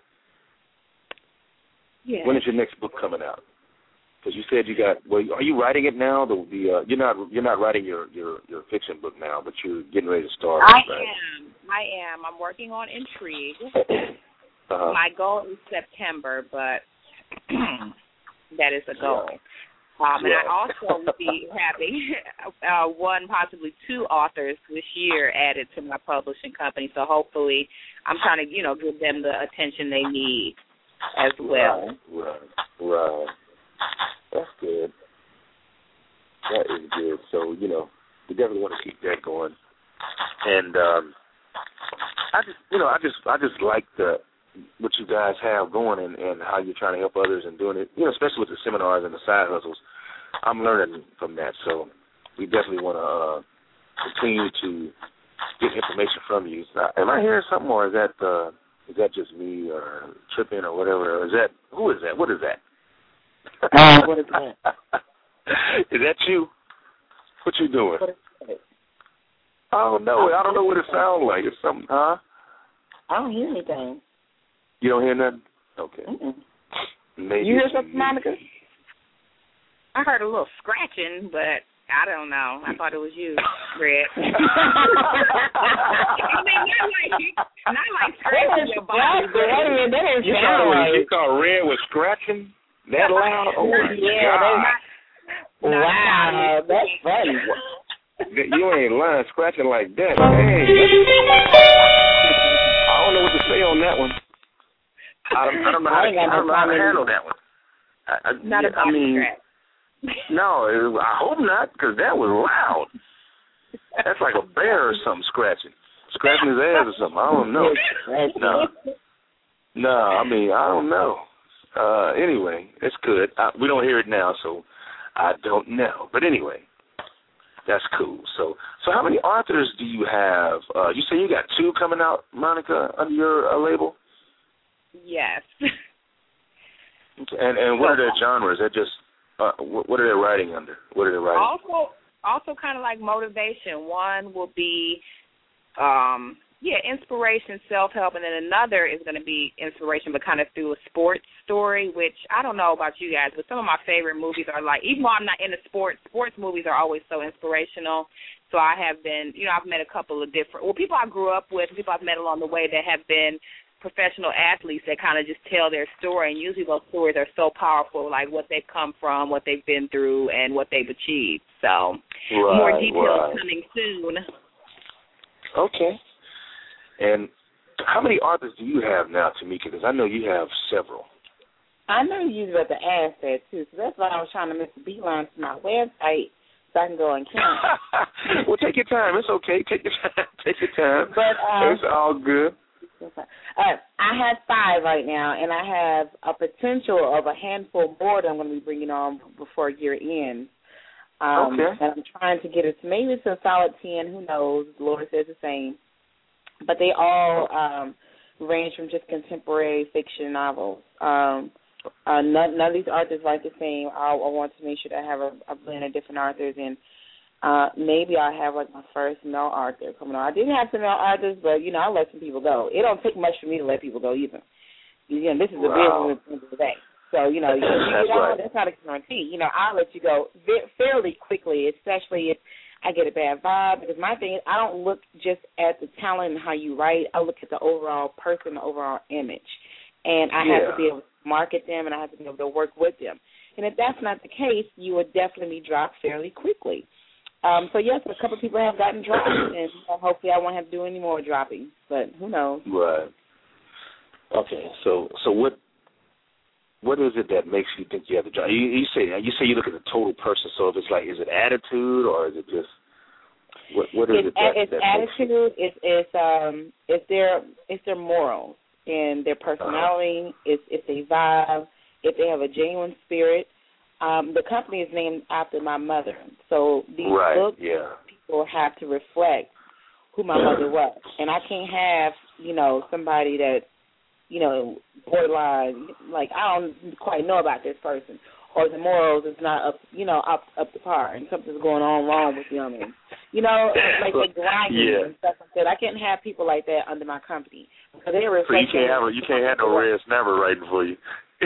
Yeah. when is your next book coming out? Because you said you got. Well, are you writing it now? The, the uh, you're not. You're not writing your, your, your fiction book now, but you're getting ready to start. I right? am. I am. I'm working on Intrigue. uh-huh. My goal is September, but that is a goal. Um, and I also will be having uh, one, possibly two authors this year added to my publishing company. So hopefully, I'm trying to, you know, give them the attention they need as well. Right. Right. Right. That's good. That is good. So, you know, we definitely want to keep that going. And um, I just, you know, I just, I just like the what you guys have going and, and how you're trying to help others and doing it. You know, especially with the seminars and the side hustles. I'm learning from that. So we definitely want to uh, continue to get information from you. Now, am I hearing something, or is that uh, is that just me or tripping or whatever? Or is that who is that? What is that? Uh, what is that? Is that you? What you doing? What is that? I don't know. I don't know what it sounds like. It's something, huh? I don't hear anything. You don't hear nothing? Okay. Mm-mm. Maybe You hear it's something, me. Monica? I heard a little scratching, but I don't know. I thought it was you, Red. I mean, not like, not like scratching your body. That didn't You sound thought, right. you thought Red was scratching that loud? Oh, my Yeah, God. that, wow, that's funny. You ain't lying, scratching like that. Hey, I don't know what to say on that one. I don't, I don't know how to, I don't know how to handle that one. I, I, Not a I body mean, scratch. no, it, I hope not, because that was loud. That's like a bear or something scratching, scratching his ass or something. I don't know. No, no, I mean, I don't know. Uh, anyway, it's good. I, we don't hear it now, so I don't know. But anyway, that's cool. So, so how many authors do you have? Uh, you say you got two coming out, Monica, under your uh, label? Yes. And and what are their genres? They're just uh, what are they writing under? What are they writing? Also, also kind of like motivation. One will be, um, yeah, inspiration, self-help, and then another is going to be inspiration, but kind of through a sports story, which I don't know about you guys, but some of my favorite movies are like, even though I'm not into sports, sports movies are always so inspirational. So I have been, you know, I've met a couple of different, well, people I grew up with, people I've met along the way that have been professional athletes that kind of just tell their story, and usually those stories are so powerful, like what they've come from, what they've been through, and what they've achieved. So right, more details right. coming soon. Okay. And how many authors do you have now, Tamika? Because I know you have several. I know you was about to ask that, too, so that's why I was trying to make a beeline to my website so I can go and count. Well, take your time. It's okay. Take your time. Take your time. But um, it's all good. Uh, I have five right now, and I have a potential of a handful more that I'm going to be bringing on before year end. Um, okay. And I'm trying to get it to maybe to a solid ten. Who knows? The Lord says the same. But they all um, range from just contemporary fiction novels. Um, uh, none, none of these authors write the same. I, I want to make sure that I have a, a blend of different authors, and uh, maybe I'll have like my first male author coming on. I did have some male authors, but you know I let some people go. It don't take much for me to let people go either. You know, this is a wow. business at the end of the day. So you know, you, you that's, get on, right. that's not a guarantee. You know, I'll let you go fairly quickly, especially if I get a bad vibe, because my thing is I don't look just at the talent and how you write. I look at the overall person, the overall image. And I yeah. have to be able to market them, and I have to be able to work with them. And if that's not the case, you would definitely be dropped fairly quickly. Um, so, yes, a couple of people have gotten dropped, and hopefully I won't have to do any more dropping. But who knows? Right. Okay. So so what what is it that makes you think you have to drop? You, you say you say you look at the total person. So if it's like, is it attitude or is it just what what is it's, it that, it's that attitude. It's it's um it's their it's their morals and their personality. Uh-huh. It's it's a vibe. If they have a genuine spirit. Um, the company is named after my mother, so these right, books yeah. people have to reflect who my mother was, and I can't have you know somebody that you know borderline like I don't quite know about this person, or the morals is not up you know up up to par, and something's going on wrong with them, and you know like they grinding yeah. and stuff like that. I can't have people like that under my company because they reflect. So you can't have a, you can't have no red snapper writing for you.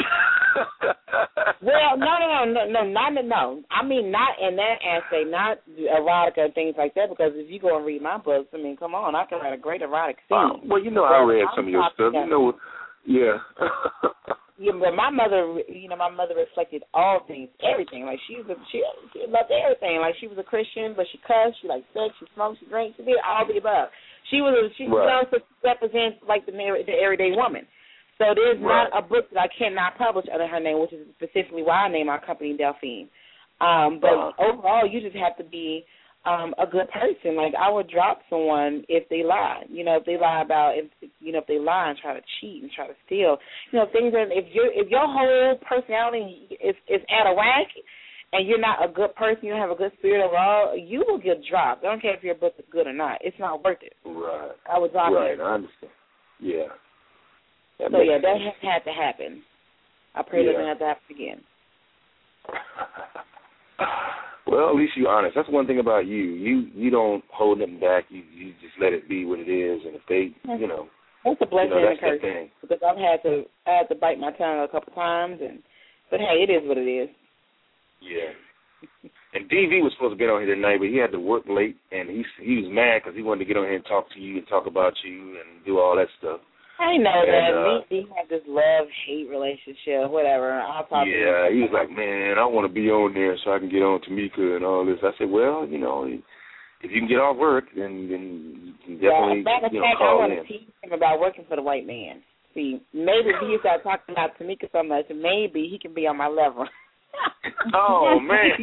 Well, no, no, no, no, not no. I mean, not in that aspect, not erotica and things like that. Because if you go and read my books, I mean, come on, I can write a great erotic scene. Uh, well, you know, I read some of your stuff. You know, yeah. Yeah, but my mother, you know, my mother reflected all things, everything. Like she was, a, she, she loved everything. Like she was a Christian, but she cussed, she liked sex, she smoked, she drank, she did all the above. She was, a, she right. also represents like the the everyday woman. So there's right. not a book that I cannot publish under her name, which is specifically why I named my company Delphine. Um, but uh-huh. overall, you just have to be um, a good person. Like, I would drop someone if they lie. You know, if they lie about, if you know, if they lie and try to cheat and try to steal. You know, things that if you if your whole personality is is out of whack, and you're not a good person, you don't have a good spirit overall, you will get dropped. I don't care if your book is good or not. It's not worth it. Right. I would drop right, it. Right, I understand. Yeah. That so, yeah, sense. that has had to happen. I pray yeah. it doesn't have to happen again. Well, at least you're honest. That's one thing about you. You you don't hold nothing back. You you just let it be what it is. And if they, you know, that's a blessing you know, and a curse. thing. Because I've had to I had to bite my tongue a couple times, and but hey, it is what it is. Yeah. And D V was supposed to get on here tonight, but he had to work late, and he he was mad because he wanted to get on here and talk to you and talk about you and do all that stuff. I know and, that. Uh, Me and D had this love-hate relationship, whatever. I'll talk yeah, to you. he was like, man, I want to be on there so I can get on Tamika and all this. I said, well, you know, if you can get off work, then, then you can definitely, yeah, you know, fact, call I want in. to teach him about working for the white man. See, maybe if he starts talking about Tamika so much, maybe he can be on my level. Oh, man.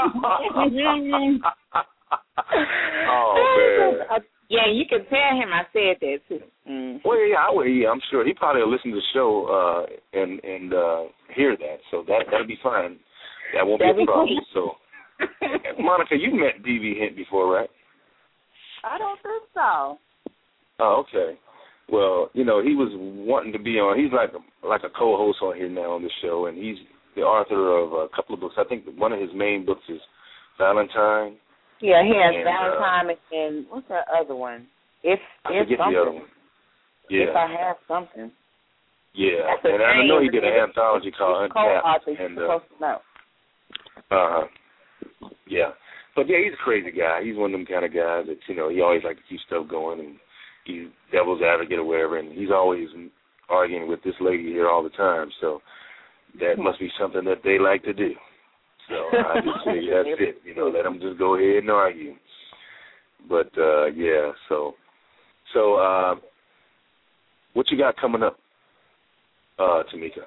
Oh, man. Yeah, you can tell him I said that, too. Mm. Well, yeah, I will, yeah, I'm sure. He probably will listen to the show uh, and and uh, hear that, so that, that'll be fine. That won't That'd be a problem. Be so, Monica, you met D V Hint before, right? I don't think so. Oh, okay. Well, you know, he was wanting to be on. He's like a, like a co-host on here now on the show, and he's the author of a couple of books. I think one of his main books is Valentine. Yeah, he has and, Valentine uh, and what's that other one? If I if forget something. the other one. Yeah. If I have something. Yeah, That's and I know he name. did an anthology called Untapped. And, uh, supposed to know. Uh-huh. Yeah. But, yeah, he's a crazy guy. He's one of them kind of guys that, you know, he always likes to keep stuff going, and he's devil's advocate or whatever, and he's always arguing with this lady here all the time, so that must be something that they like to do. So I just say, yeah, that's it. You know, let them just go ahead and argue. But, uh, yeah, so, so uh, what you got coming up, uh, Tamika?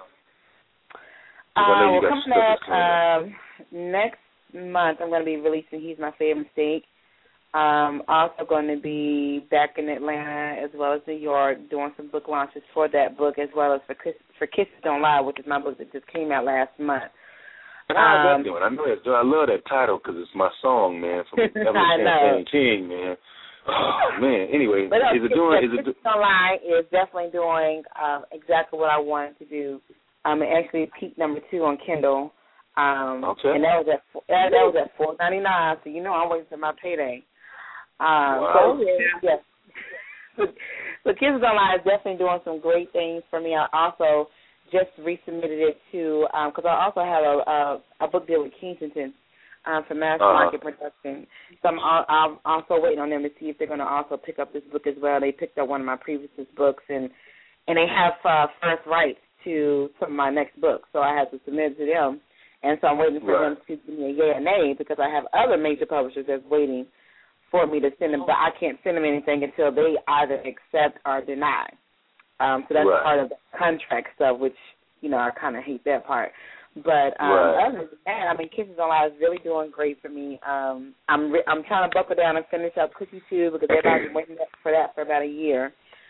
Uh, I know you well, got coming up, coming up. Um, next month I'm going to be releasing He's My Favorite Mistake. Um, also going to be back in Atlanta as well as New York doing some book launches for that book, as well as for Kiss, for Kisses Don't Lie, which is my book that just came out last month. How's um, that doing? I know that. I love that title because it's my song, man. From Evelyn I know. Champagne King, man. Oh man. Anyway, but no, is it doing? Is it Kisses Don't Lie is definitely doing um, exactly what I wanted to do. Um, it actually peaked number two on Kindle. Um, okay. And that was at that, that was at four ninety nine. So you know I'm waiting for my payday. Um, wow. So yes. so, so Kisses Don't Lie is definitely doing some great things for me. I also just resubmitted it to, because um, I also have a, a, a book deal with Kensington um, for Mass uh-huh. Market Production. So I'm, I'm also waiting on them to see if they're going to also pick up this book as well. They picked up one of my previous books, and and they have uh, first rights to some of my next book. So I have to submit it to them. And so I'm waiting for right. them to give me a yay or nay, because I have other major publishers that's waiting for me to send them, but I can't send them anything until they either accept or deny. Um, so that's right. part of the contract stuff, which, you know, I kind of hate that part. But um, right. other than that, I mean, Kisses Don't Lie is really doing great for me. Um, I'm re- I'm trying to buckle down and finish up Cookie Two, because everybody's been waiting for that for about a year.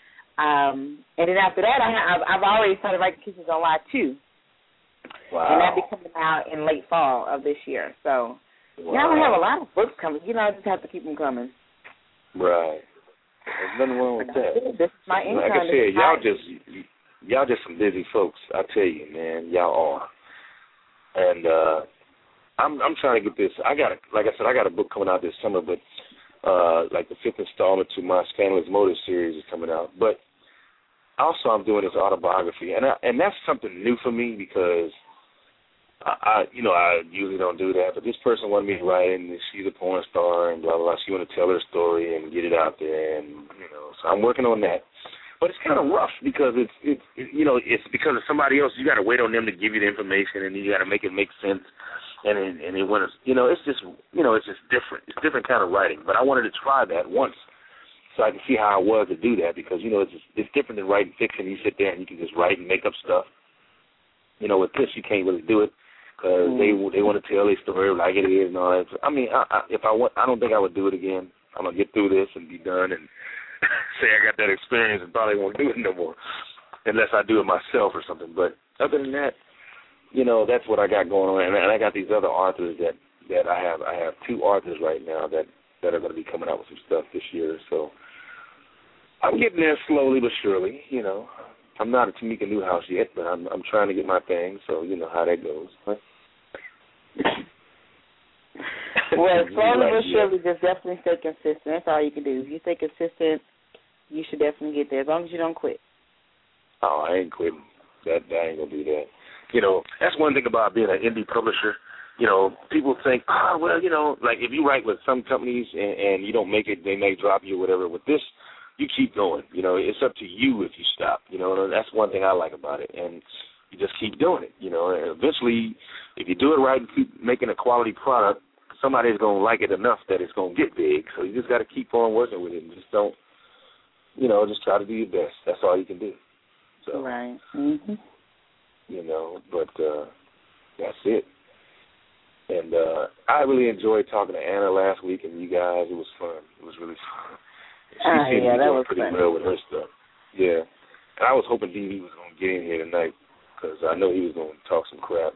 Um, and then after that, I have, I've already started writing Kisses Don't Lie Two. Wow. And that'll be coming out in late fall of this year. So, wow. you know, I have a lot of books coming. You know, I just have to keep them coming. Right. There's nothing wrong with that. This is my income. Like I said, y'all just y'all just some busy folks. I tell you, man, y'all are. And uh, I'm I'm trying to get this. I got a, like I said, I got a book coming out this summer, but uh, like the fifth installment to my Scandalous Motive series is coming out. But also, I'm doing this autobiography, and I, and that's something new for me, because I, I, you know, I usually don't do that, but this person wanted me to write, and she's a porn star, and blah, blah, blah. She wanted to tell her story and get it out there, and, you know, so I'm working on that. But it's kind of rough, because it's, it's it, you know, it's because of somebody else. You got to wait on them to give you the information, and you got to make it make sense, and it, and it when it's, you know, it's just, you know, it's just different. It's different kind of writing. But I wanted to try that once, so I can see how I was to do that, because, you know, it's just, it's different than writing fiction. You sit there and you can just write and make up stuff. You know, with this, you can't really do it. because mm. they they want to tell their story like it is and all that. I mean, I, I, if I want, I don't think I would do it again. I'm gonna get through this and be done and say I got that experience and probably won't do it no more unless I do it myself or something. But other than that, you know, that's what I got going on, and I got these other authors that, that I have. I have two authors right now that, that are going to be coming out with some stuff this year. So I'm getting there slowly but surely. You know, I'm not a Tamika Newhouse yet, but I'm I'm trying to get my thing. So you know how that goes. Huh? Well, slowly like, but surely, just definitely stay consistent. That's all you can do. If you stay consistent, you should definitely get there, as long as you don't quit. Oh, I ain't quitting. That, that I ain't gonna do that. You know, that's one thing about being an indie publisher. You know, people think, oh, well, you know, like if you write with some companies and, and you don't make it, they may drop you or whatever. With this, you keep going. You know, it's up to you if you stop. You know, and that's one thing I like about it. And you just keep doing it. You know, and eventually, if you do it right and keep making a quality product, somebody's going to like it enough that it's going to get big. So you just got to keep on working with it and just don't, you know, just try to do your best. That's all you can do. So, right. Mm-hmm. You know, but uh, that's it. And uh, I really enjoyed talking to Anna last week and you guys. It was fun. It was really fun. She uh, seemed yeah, to be that doing was pretty fun. well with her stuff. Yeah. And I was hoping D V was going to get in here tonight because I know he was going to talk some crap.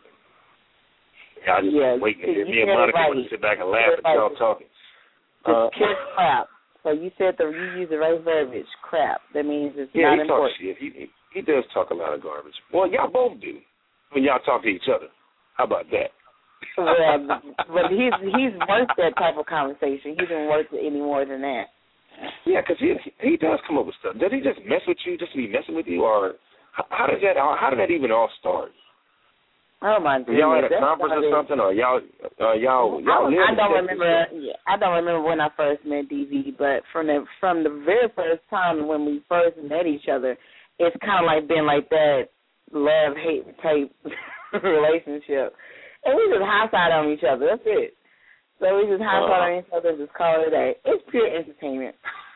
I just yeah, was waiting to hear. you Me and Monica right. would sit back and laugh at y'all talking. Just Uh, pure crap. So you said the you use the right verbiage, crap. That means it's yeah, not he important. talks shit. He, he he does talk a lot of garbage. Well, y'all both do when y'all talk to each other. How about that? Well, but he's he's worth that type of conversation. He doesn't worth it any more than that. Yeah, because he he does come up with stuff. Does he just mess with you, just to be messing with you, or how, how does that how did that even all start? Oh my goodness! Y'all at a That's conference or it. something, or y'all uh, y'all y'all I, live I don't in Texas, remember. Yeah, I don't remember when I first met D V, but from the from the very first time when we first met each other, it's kind of like been like that love hate type relationship, and we just high side on each other. That's it. So we just high side uh, on each other and just call it a day. It's pure entertainment.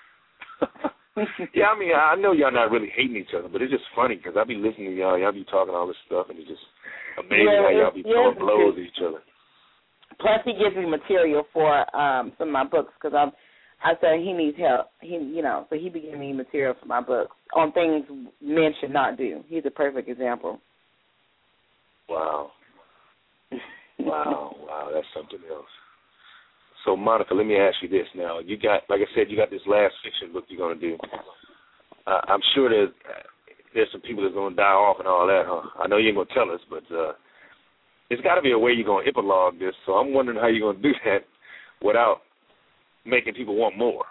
Yeah, I mean, I know y'all not really hating each other, but it's just funny because I be listening to y'all. Y'all be talking all this stuff, and it's just amazing Yeah, how y'all be throwing yeah, blows at each other. Plus, he gives me material for um, some of my books because I'm. I said he needs help. He, you know, so he be giving me material for my books on things men should not do. He's a perfect example. Wow, wow, wow, that's something else. So, Monica, let me ask you this now. You got, like I said, you got this last fiction book you're going to do. Uh, I'm sure there's, there's some people that's going to die off and all that, huh? I know you ain't going to tell us, but uh, there's got to be a way you're going to epilogue this. So I'm wondering how you're going to do that without making people want more.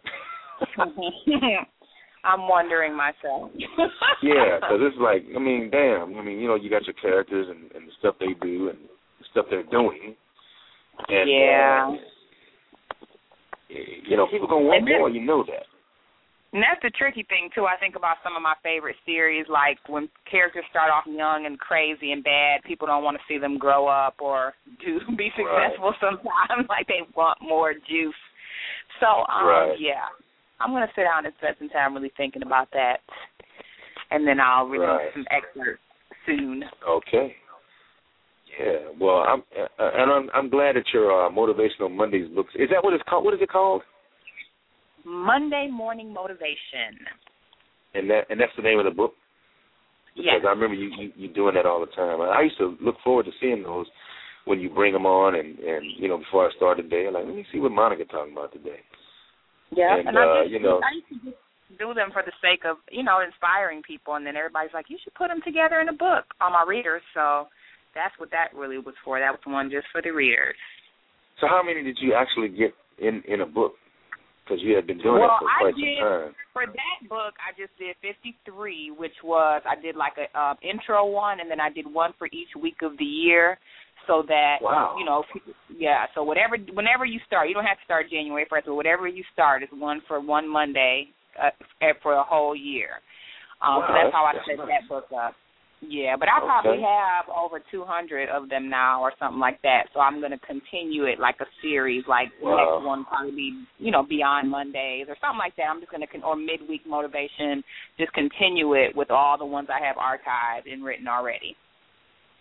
I'm wondering myself. Yeah, because it's like, I mean, damn. I mean, you know, you got your characters and, and the stuff they do and the stuff they're doing. And, yeah. Uh, you know, people going to want more, you know that. And that's the tricky thing, too. I think about some of my favorite series, like when characters start off young and crazy and bad, people don't want to see them grow up or do be successful right. sometimes. Like they want more juice. So, um, right. yeah, I'm going to sit down and spend some time really thinking about that, and then I'll release right. some excerpts soon. Okay. Yeah. Well, I'm uh, and I'm I'm glad that your uh, Motivational Mondays books. Is that what it's called? What is it called? Monday Morning Motivation. And that and that's the name of the book? Because yes. I remember you, you you doing that all the time. I used to look forward to seeing those when you bring them on, and, and you know, before I started the day, I'm like, let me see what Monica talking about today. Yeah, and, and I uh, just, you know, I used to just do them for the sake of, you know, inspiring people, and then everybody's like, you should put them together in a book, all my readers. So that's what that really was for. That was one just for the readers. So how many did you actually get in, in a book? Because you had been doing well, that for quite I did, some time. For that book, I just did fifty-three, which was, I did like a uh, intro one, and then I did one for each week of the year, so that, wow. you know, yeah, so whatever, whenever you start, you don't have to start January first, but whatever you start is one for one Monday uh, for a whole year. Um, wow, so that's how I that's set nice. that book up. Yeah, but I okay. probably have over two hundred of them now or something like that, so I'm going to continue it like a series, like wow. the next one probably be, you know, Beyond Mondays or something like that. I'm just going to, con- or Midweek Motivation, just continue it with all the ones I have archived and written already.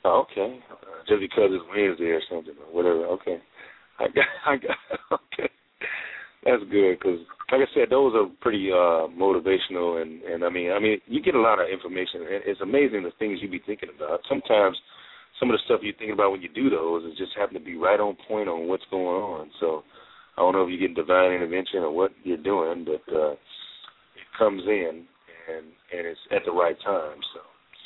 Oh, okay. Uh, just because it's Wednesday or something or whatever. Okay. I got. I got. Okay. That's good because, like I said, those are pretty uh, motivational, and, and I mean, I mean, you get a lot of information. It's amazing the things you be thinking about. Sometimes, some of the stuff you're thinking about when you do those is just happen to be right on point on what's going on. So, I don't know if you're getting divine intervention or what you're doing, but uh, it comes in and and it's at the right time. So,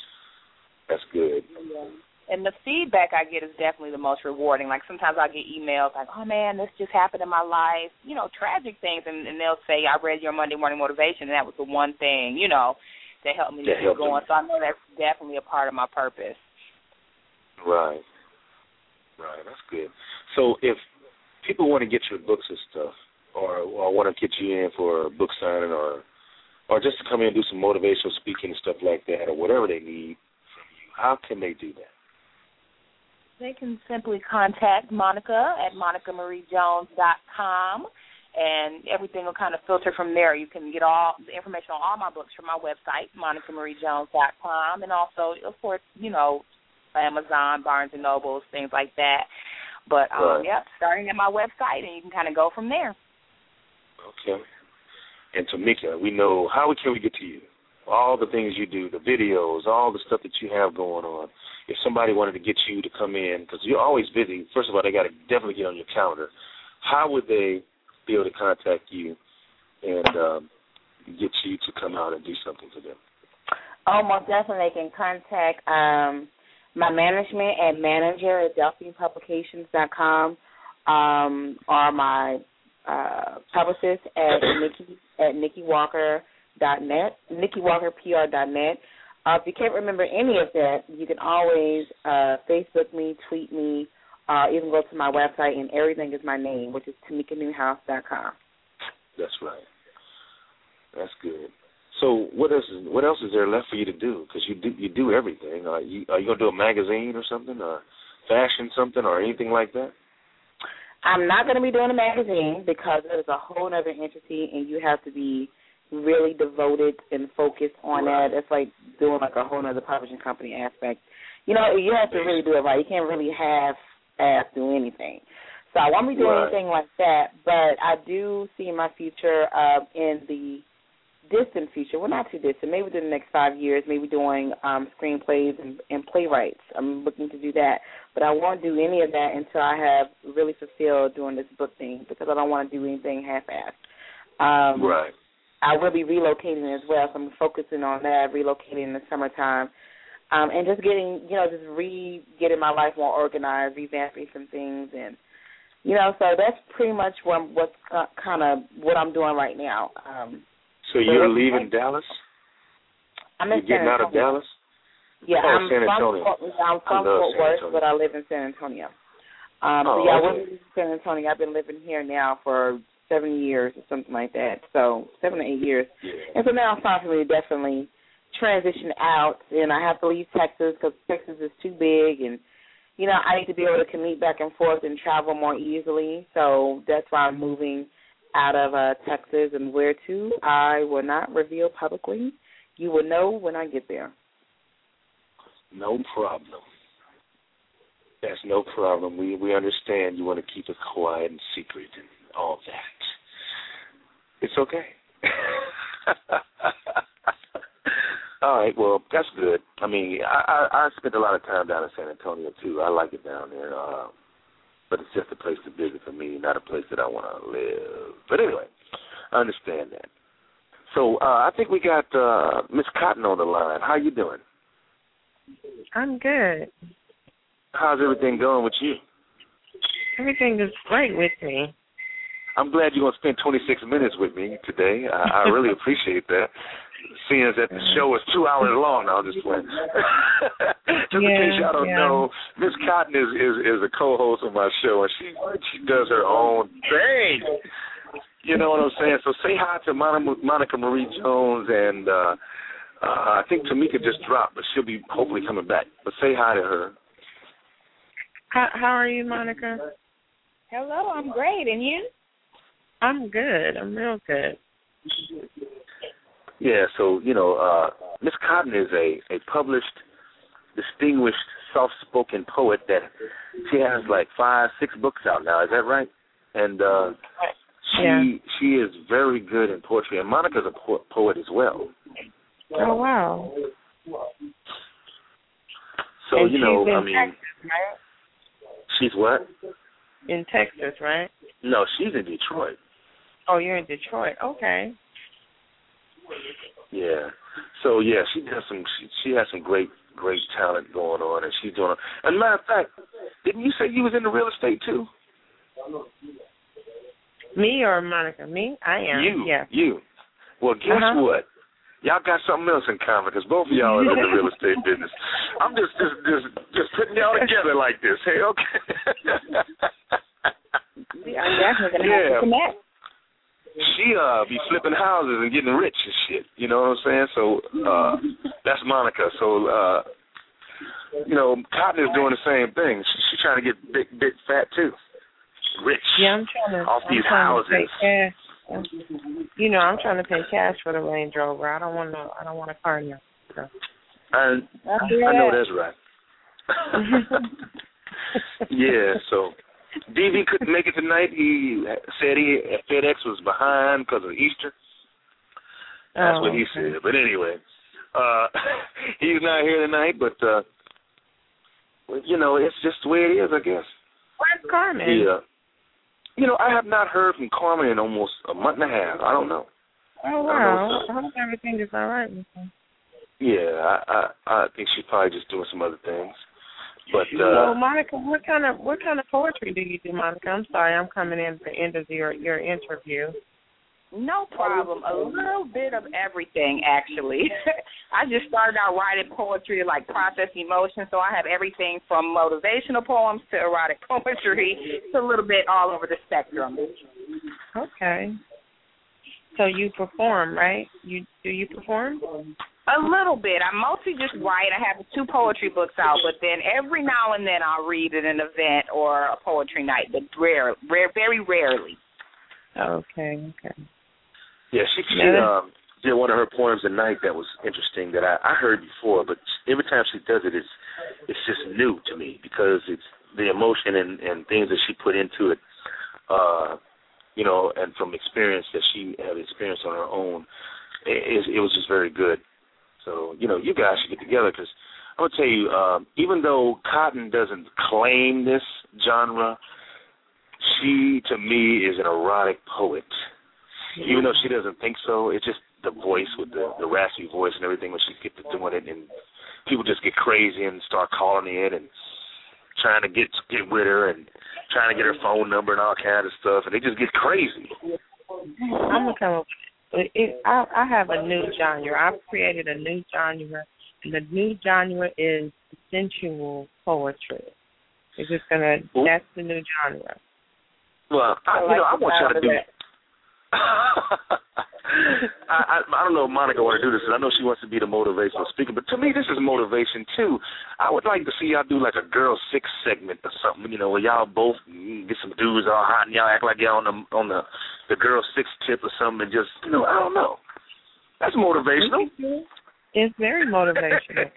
that's good. Yeah. And the feedback I get is definitely the most rewarding. Like sometimes I get emails like, oh, man, this just happened in my life, you know, tragic things. And, and they'll say, I read your Monday Morning Motivation, and that was the one thing, you know, that helped me to keep going. So I know that's definitely a part of my purpose. Right. Right. That's good. So if people want to get your books and stuff or, or want to get you in for a book signing or, or just to come in and do some motivational speaking and stuff like that or whatever they need from you, how can they do that? They can simply contact Monica at monica marie jones dot com, and everything will kind of filter from there. You can get all the information on all my books from my website, monica marie jones dot com, and also, of course, you know, Amazon, Barnes and Nobles, things like that. But, um, right. yeah, starting at my website, and you can kind of go from there. Okay. And Tamika, we know, how can we get to you? All the things you do, the videos, all the stuff that you have going on. If somebody wanted to get you to come in, because you're always busy, first of all, they got to definitely get on your calendar. How would they be able to contact you and um, get you to come out and do something for them? Oh, most definitely. They can contact um, my management at manager at delphine publications dot com um, or my uh, publicist at Nikki at Nikki Walker dot net, Nikki Walker P R dot net. Uh, if you can't remember any of that, you can always uh, Facebook me, tweet me, uh, even go to my website, and everything is my name, which is tamika newhouse dot com. That's right. That's good. So what else is what else is there left for you to do? Because you do you do everything. Are you are you gonna do a magazine or something, or fashion something, or anything like that? I'm not going to be doing a magazine because it is a whole other entity, and you have to be really devoted and focused on right. that. It's like doing like a whole other publishing company aspect. You know, you have to really do it right. You can't really half-ass do anything. So I won't be doing right. anything like that, but I do see my future uh, in the distant future. Well, not too distant. Maybe within the next five years, maybe doing um, screenplays and, and playwrights. I'm looking to do that. But I won't do any of that until I have really fulfilled doing this book thing because I don't want to do anything half-assed. Um, right. I will be relocating as well, so I'm focusing on that, relocating in the summertime, um, and just getting, you know, just re getting my life more organized, revamping some things, and, you know, so that's pretty much what, what's kind of what I'm doing right now. Um, so you're so leaving like, Dallas? I'm in you're getting out of Dallas? Yeah, oh, I'm San Antonio. from, I'm from Fort Worth, but I live in San Antonio. Um, oh, so, yeah, okay. I live in San Antonio. I've been living here now for seven years or something like that, so seven or eight years. Yeah. And so now it's time for me to definitely transition out, and I have to leave Texas because Texas is too big, and, you know, I need to be able to commute back and forth and travel more easily, so that's why I'm moving out of uh, Texas, and where to, I will not reveal publicly. You will know when I get there. No problem. That's no problem. We we understand you want to keep it quiet and secret and all that. It's okay. All right, well, that's good. I mean, I, I, I spent a lot of time down in San Antonio, too. I like it down there. Uh, but it's just a place to visit for me, not a place that I want to live. But anyway, I understand that. So uh, I think we got uh, Miss Cotton on the line. How you doing? I'm good. How's everything going with you? Everything is great with me. I'm glad you're going to spend twenty-six minutes with me today. I, I really appreciate that. Seeing as that the show is two hours long now, just playing. Just yeah, in case y'all don't yeah. know, Miss Cotton is, is, is a co-host of my show, and she she does her own thing. You know what I'm saying? So say hi to Monica, Monica Marie Jones, and uh, uh, I think Tamika just dropped, but she'll be hopefully coming back. But say hi to her. How, how are you, Monica? Hello, I'm great. And you? I'm good. I'm real good. Yeah, so, you know, uh, Miss Cotton is a, a published distinguished soft-spoken poet that she has like five, six books out now. Is that right? And uh, she yeah. she is very good in poetry. And Monica's a po- poet as well. Oh, wow. So, and you know, she's in I mean, Texas, right? she's what? In Texas, right? No, she's in Detroit. Oh, you're in Detroit. Okay. Yeah. So yeah, she does some. She, she has some great, great talent going on, and she's doing. As a matter of fact, didn't you say you was into real estate too? Me or Monica? Me? I am. You. Yeah. You. Well, guess uh-huh. what? Y'all got something else in common because both of y'all are in the real estate business. I'm just, just, just, just putting y'all together like this. Hey, okay. Yeah, I'm definitely gonna yeah. have to connect. She uh be flipping houses and getting rich and shit. You know what I'm saying? So uh that's Monica. So uh you know, Cotton is doing the same thing. She, she's trying to get big, big, fat too, rich. Yeah, I'm trying to off I'm these trying houses. To pay cash. You know, I'm trying to pay cash for the Range Rover. I don't want no. I don't want a car now. So. I I know that's right. Yeah. So D V couldn't make it tonight. He said he FedEx was behind because of Easter. That's oh, what he okay. said. But anyway, uh, he's not here tonight. But uh, you know, it's just the way it is, I guess. Where's Carmen? Yeah. You know, I have not heard from Carmen in almost a month and a half. I don't know. Oh wow! I, I hope everything is all right with her. Yeah, I, I I think she's probably just doing some other things. But uh, so, Monica, what kind of what kind of poetry do you do, Monica? I'm sorry, I'm coming in at the end of your your interview. No problem. A little bit of everything, actually. I just started out writing poetry, like process emotion, so I have everything from motivational poems to erotic poetry. It's a little bit all over the spectrum. Okay. So you perform, right? You do you perform? A little bit. I mostly just write. I have two poetry books out, but then every now and then I'll read at an event or a poetry night, but rare, rare, very rarely. Okay, okay. Yeah, she, she yeah. um, did one of her poems tonight that was interesting that I, I heard before, but every time she does it, it's it's just new to me because it's the emotion and, and things that she put into it, uh, you know, and from experience that she had experienced on her own, it, it was just very good. So, you know, you guys should get together because I'm going to tell you, um, even though Cotton doesn't claim this genre, she, to me, is an erotic poet. Even though she doesn't think so, it's just the voice with the, the raspy voice and everything when she gets to doing it, and people just get crazy and start calling in and trying to get get with her and trying to get her phone number and all kinds of stuff, and they just get crazy. I'm gonna come up. It, it, I, I have a new genre. I've created a new genre, and the new genre is sensual poetry. It's just gonna. Ooh. That's the new genre. Well, I, I you like know, I want y'all to do. That. I, I, I don't know if Monica want to do this, and I know she wants to be the motivational speaker, but to me, this is motivation, too. I would like to see y'all do like a Girl Six segment or something, you know, where y'all both get some dudes all hot and y'all act like y'all on the on the, the Girl Six tip or something and just, you know, I don't know. That's motivational. It's very motivational.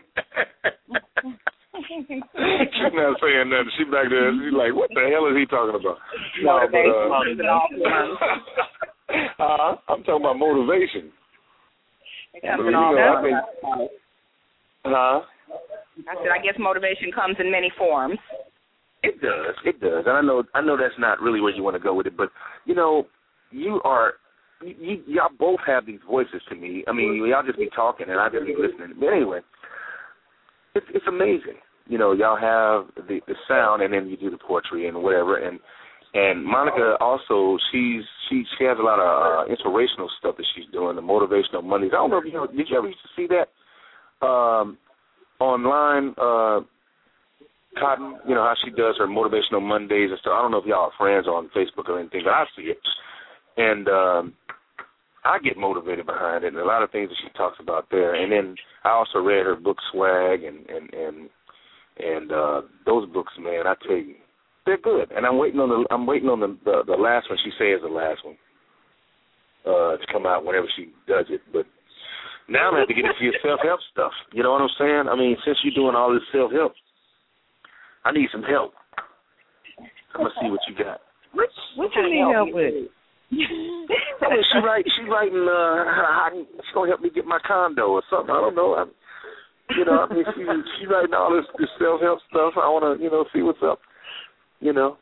She's not saying nothing. She's back there. She's like, what the hell is he talking about? No, but, uh, uh, I'm talking about motivation. It comes in all forms. Huh? I said, I guess motivation comes in many forms. It does. It does. And I know I know that's not really where you want to go with it, but, you know, you are, you, y'all both have these voices to me. I mean, y'all just be talking and I just be listening. But anyway, it's, it's amazing. You know, y'all have the, the sound and then you do the poetry and whatever. And and Monica also, she's she she has a lot of uh, inspirational stuff that she's doing, the motivational Mondays. I don't know if you know, did you ever used to see that um, online, uh, Cotton, you know, how she does her motivational Mondays and stuff. I don't know if y'all are friends on Facebook or anything, but I see it. And um, I get motivated behind it and a lot of things that she talks about there. And then I also read her book Swag and, and, and And uh, those books, man, I tell you, they're good. And I'm waiting on the I'm waiting on the the, the last one. She says the last one uh, to come out whenever she does it. But Now I'm going to have to get into your self-help stuff. You know what I'm saying? I mean, since you're doing all this self-help, I need some help. I'm going to see what you got. What, what you need help with? I mean, she write, she writing, uh, how, she's going to help me get my condo or something. I don't know. I, you know, I mean, she, she writing all this, this self-help stuff. I want to, you know, see what's up. You know.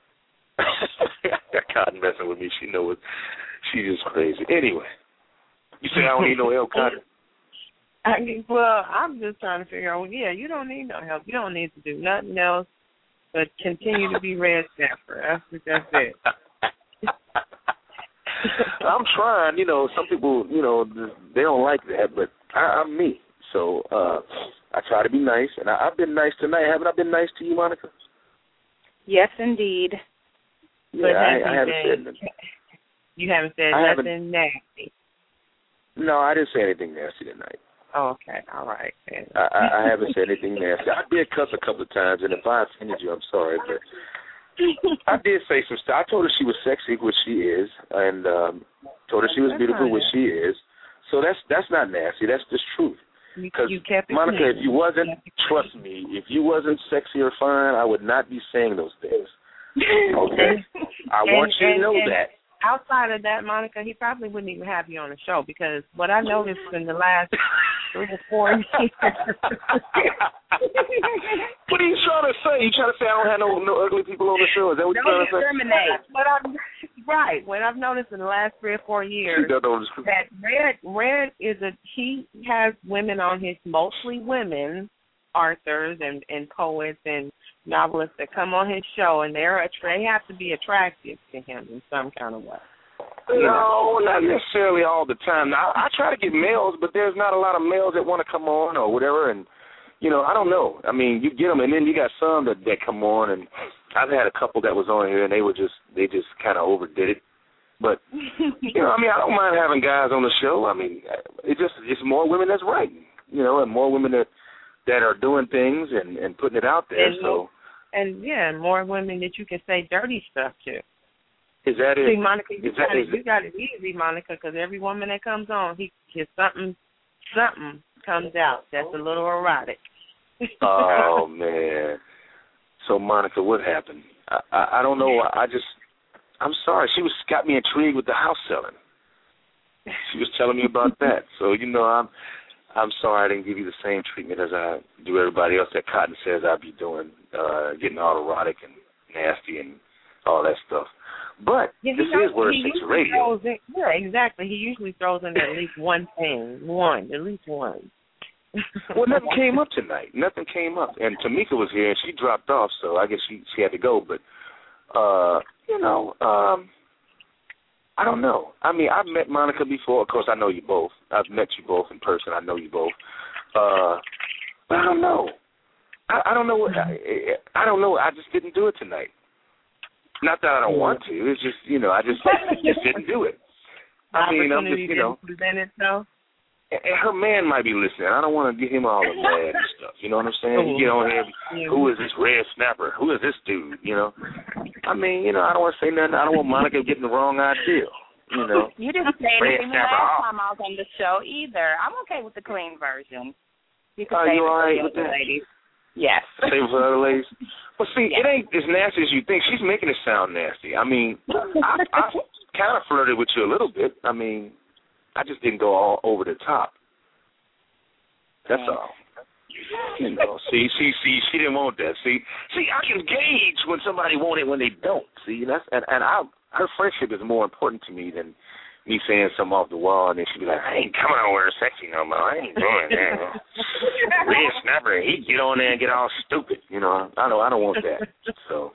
That Cotton messing with me. She know it. She's just crazy. Anyway, you say I don't need no help, Cotton? I mean, well, I'm just trying to figure out, well, yeah, you don't need no help. You don't need to do nothing else but continue to be Red Snapper. That's what that's it. I'm trying, you know, some people, you know, they don't like that, but I, I'm me. So uh, I try to be nice, and I, I've been nice tonight. Haven't I been nice to you, Monica? Yes, indeed. Yeah, But I, I haven't been, said nothing. You haven't said I nothing haven't, nasty. No, I didn't say anything nasty tonight. Oh, okay, all right. I, I, I haven't said anything nasty. I did cuss a couple of times, and if I offended you, I'm sorry, but I did say some stuff. I told her she was sexy, which she is, and um, told her she was beautiful, which she is. So that's that's not nasty. That's just truth. Because, Monica, if you wasn't, trust me, if you wasn't sexy or fine, I would not be saying those things. Okay? I and, want you and, to know and that. Outside of that, Monica, he probably wouldn't even have you on the show because what I noticed in the last three or four years. What are you trying to say? You trying to say I don't have no, no ugly people on the show? Is that what you're trying to say? Don't discriminate. What I've, right. What I've noticed in the last three or four years that Red Red is a he has women on his, mostly women, authors and, and poets and novelists that come on his show, and they're they have to be attractive to him in some kind of way. No, not necessarily all the time. Now, I try to get males, but there's not a lot of males that want to come on or whatever, and, you know, I don't know. I mean, you get them, and then you got some that, that come on, and I've had a couple that was on here, and they were just, they just kind of overdid it. But, you know, I mean, I don't mind having guys on the show. I mean, it just, it's more women that's writing, you know, and more women that, that are doing things and, and putting it out there, and, so. And, yeah, more women that you can say dirty stuff to. Is that it? See, Monica, you, that, got, it, you got it easy, Monica, because every woman that comes on, he gets something, something comes out that's a little erotic. Oh, man. So, Monica, what happened? I, I, I don't know. I just, I'm sorry. She was got me intrigued with the house selling. She was telling me about that. So, you know, I'm I'm sorry I didn't give you the same treatment as I do everybody else that Cotton says I'd be doing, uh, getting all erotic and nasty and all that stuff. But yeah, this knows, is Word Six Radio. In, yeah, exactly. He usually throws in at least one thing, one, at least one. Well, nothing came up tonight. Nothing came up. And Tamika was here, and she dropped off, so I guess she, she had to go. But, uh, you know, um, I don't know. I mean, I've met Monica before. Of course, I know you both. I've met you both in person. I know you both. Uh, but I don't know. I, I don't know what. I, I don't know. I just didn't do it tonight. Not that I don't want to. It's just, you know, I just just didn't do it. I mean, I'm just, you know. Present itself. And her man might be listening. I don't want to get him all mad and stuff. You know what I'm saying? You get on here, who is this Red Snapper? Who is this dude? You know? I mean, you know, I don't want to say nothing. I don't want Monica getting the wrong idea. You know? You didn't say anything the last time I was on the show either. I'm okay with the clean version. You can Are save you it all right for the with other that? ladies. Yes. Save it for the other ladies? Well, see, yes. It ain't as nasty as you think. She's making it sound nasty. I mean, I, I kind of flirted with you a little bit. I mean, I just didn't go all over the top. That's all. You know, see, see, see, she didn't want that. See, see, I can gauge when somebody want it when they don't. See, that's and, and I, her friendship is more important to me than me saying something off the wall and then she'd be like, I ain't coming on with her sexy no more. I ain't doing that. Red Snapper, he'd get on there and get all stupid. You know, I don't, I don't want that. So,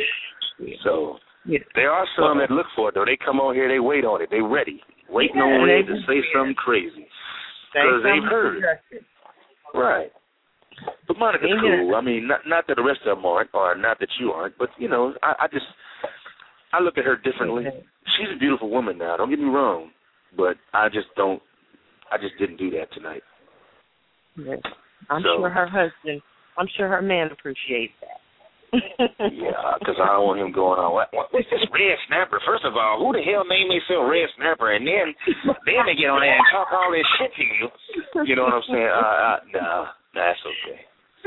so there are some that look for it though. They come on here, they wait on it, they ready, waiting yeah, on Red to say something crazy because they've heard it. Right. But Monica's cool. I mean, not not that the rest of them aren't, or not that you aren't, but, you know, I, I just, I look at her differently. She's a beautiful woman now, don't get me wrong, but I just don't, I just didn't do that tonight. Yes. I'm so, sure her husband, I'm sure her man appreciates that. Yeah, because I don't want him going on. What, what's this Red Snapper? First of all, who the hell named themselves Red Snapper? And then, then they get on there and talk all this shit to you. You know what I'm saying? Uh, uh, no, that's okay.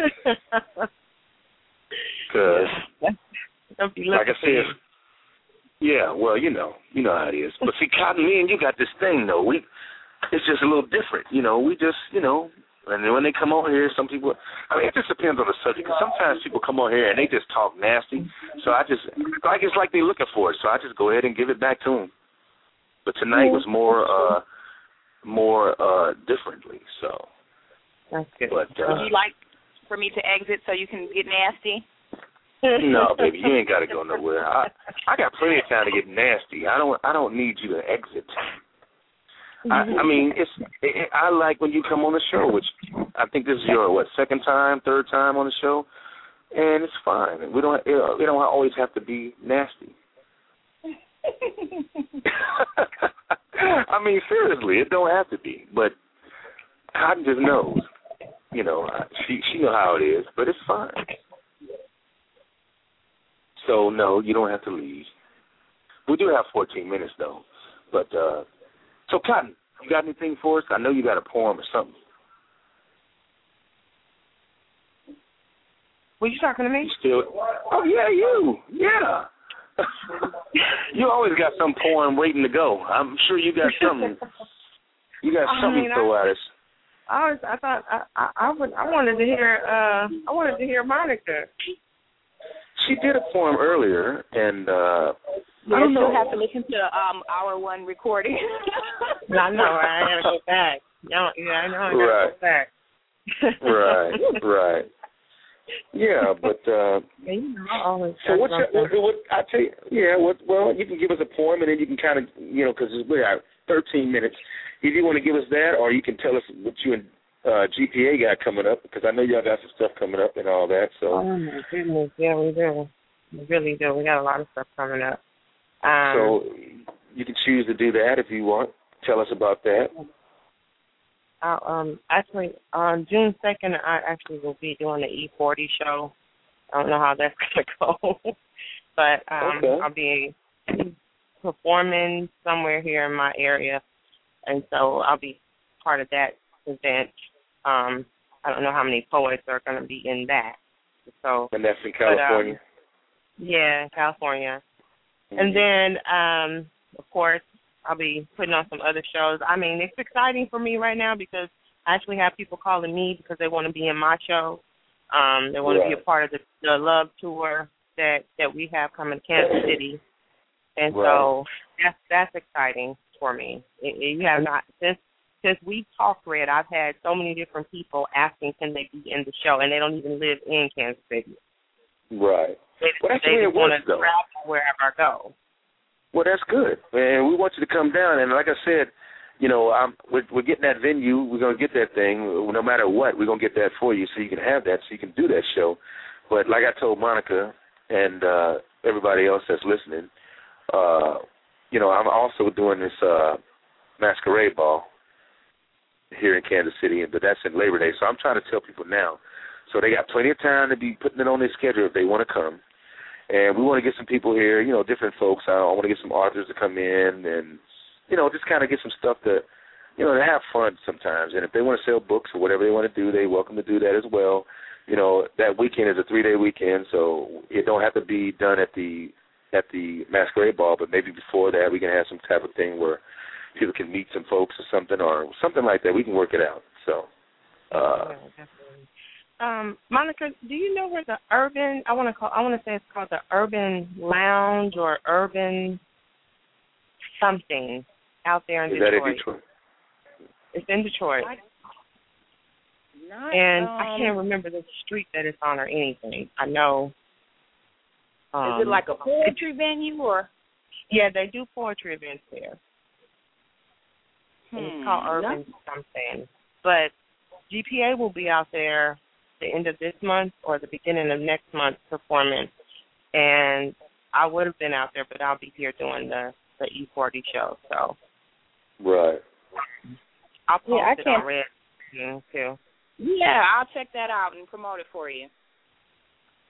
Because, like I said, yeah, well, you know, you know how it is. But see, Cotton, me and you got this thing though. We, it's just a little different. You know, we just, you know. And then when they come on here, some people, I mean, it just depends on the subject. Because sometimes people come on here and they just talk nasty. So I just, like, it's like they're looking for it. So I just go ahead and give it back to them. But tonight was more, uh, more uh, differently. So. That's good. But, uh, would you like for me to exit so you can get nasty? No, baby, you ain't got to go nowhere. I, I got plenty of time to get nasty. I don't, I don't need you to exit. I, I mean, it's. It, I like when you come on the show, which I think this is your what second time, third time on the show, and it's fine. We don't. It, it don't always have to be nasty. I mean, seriously, it don't have to be. But Cotton just knows. You know, she she know how it is, but it's fine. So no, you don't have to leave. We do have fourteen minutes though, but. uh So, Cotton, you got anything for us? I know you got a poem or something. Were you talking to me? You still? Oh, yeah, you. Yeah. You always got some poem waiting to go. I'm sure you got something. You got something I mean, to throw at us. I was. I thought. I. I, I would. I wanted to hear. Uh. I wanted to hear Monica. She did a poem earlier, and. uh Yeah, I don't know. You'll have to listen to um our one recording. No, I know. I gotta go back. No, yeah, I know. I gotta right. go back. Right, right. Yeah, but uh, yeah, you know, I always so what's your, what, what I tell you? Yeah, what? Well, you can give us a poem, and then you can kind of, you know, because we got thirteen minutes. If you want to give us that, or you can tell us what you and uh, G P A got coming up, because I know y'all got some stuff coming up and all that. So. Oh my goodness, yeah, we do. We really do. We got a lot of stuff coming up. Um, so you can choose to do that if you want. Tell us about that. I'll, um, actually, on June second, I actually will be doing the E forty show. I don't know how that's going to go, but um, okay. I'll be performing somewhere here in my area, and so I'll be part of that event. Um, I don't know how many poets are going to be in that. So, and that's in California? But, um, yeah, in California. Mm-hmm. And then, um, of course, I'll be putting on some other shows. I mean, it's exciting for me right now because I actually have people calling me because they want to be in my show. Um, they want right. to be a part of the, the Love Tour that, that we have coming to Kansas City. And right. so that's that's exciting for me. It, it, you have not since since we talked, Red, I've had so many different people asking can they be in the show, and they don't even live in Kansas City. Right. They, well, that's they the way it works, though. Travel wherever I go. Well, that's good, and we want you to come down. And like I said, you know, I'm, we're, we're getting that venue. We're going to get that thing. No matter what, we're going to get that for you so you can have that, so you can do that show. But like I told Monica and uh, everybody else that's listening, uh, you know, I'm also doing this uh, masquerade ball here in Kansas City, but that's in Labor Day. So I'm trying to tell people now. So they got plenty of time to be putting it on their schedule if they want to come. And we want to get some people here, you know, different folks. I want to get some authors to come in and, you know, just kind of get some stuff to, you know, to have fun sometimes. And if they want to sell books or whatever they want to do, they're welcome to do that as well. You know, that weekend is a three-day weekend, so it don't have to be done at the at the masquerade ball, but maybe before that we can have some type of thing where people can meet some folks or something or something like that. We can work it out. So, uh, yeah, definitely. Um, Monica, do you know where the urban? I want to call. I want to say it's called the Urban Lounge or Urban something out there in is Detroit. That in Detroit? It's in Detroit, Not, and um, I can't remember the street that it's on or anything. I know. Um, is it like a poetry venue or? Yeah, they do poetry events there. Hmm, and it's called Urban no. something. But G P A will be out there the end of this month or the beginning of next month performing. And I would have been out there, but I'll be here doing the, the E forty show. So right. I'll post yeah, I it can't. on Red, too. Yeah, I'll post it on Red too. Yeah. Yeah, I'll check that out and promote it for you. Yeah, definitely. Um, Monica, do you know where the urban lounge or urban something out there in Detroit? It's in Detroit. Yeah, I'll check that out and promote it for you.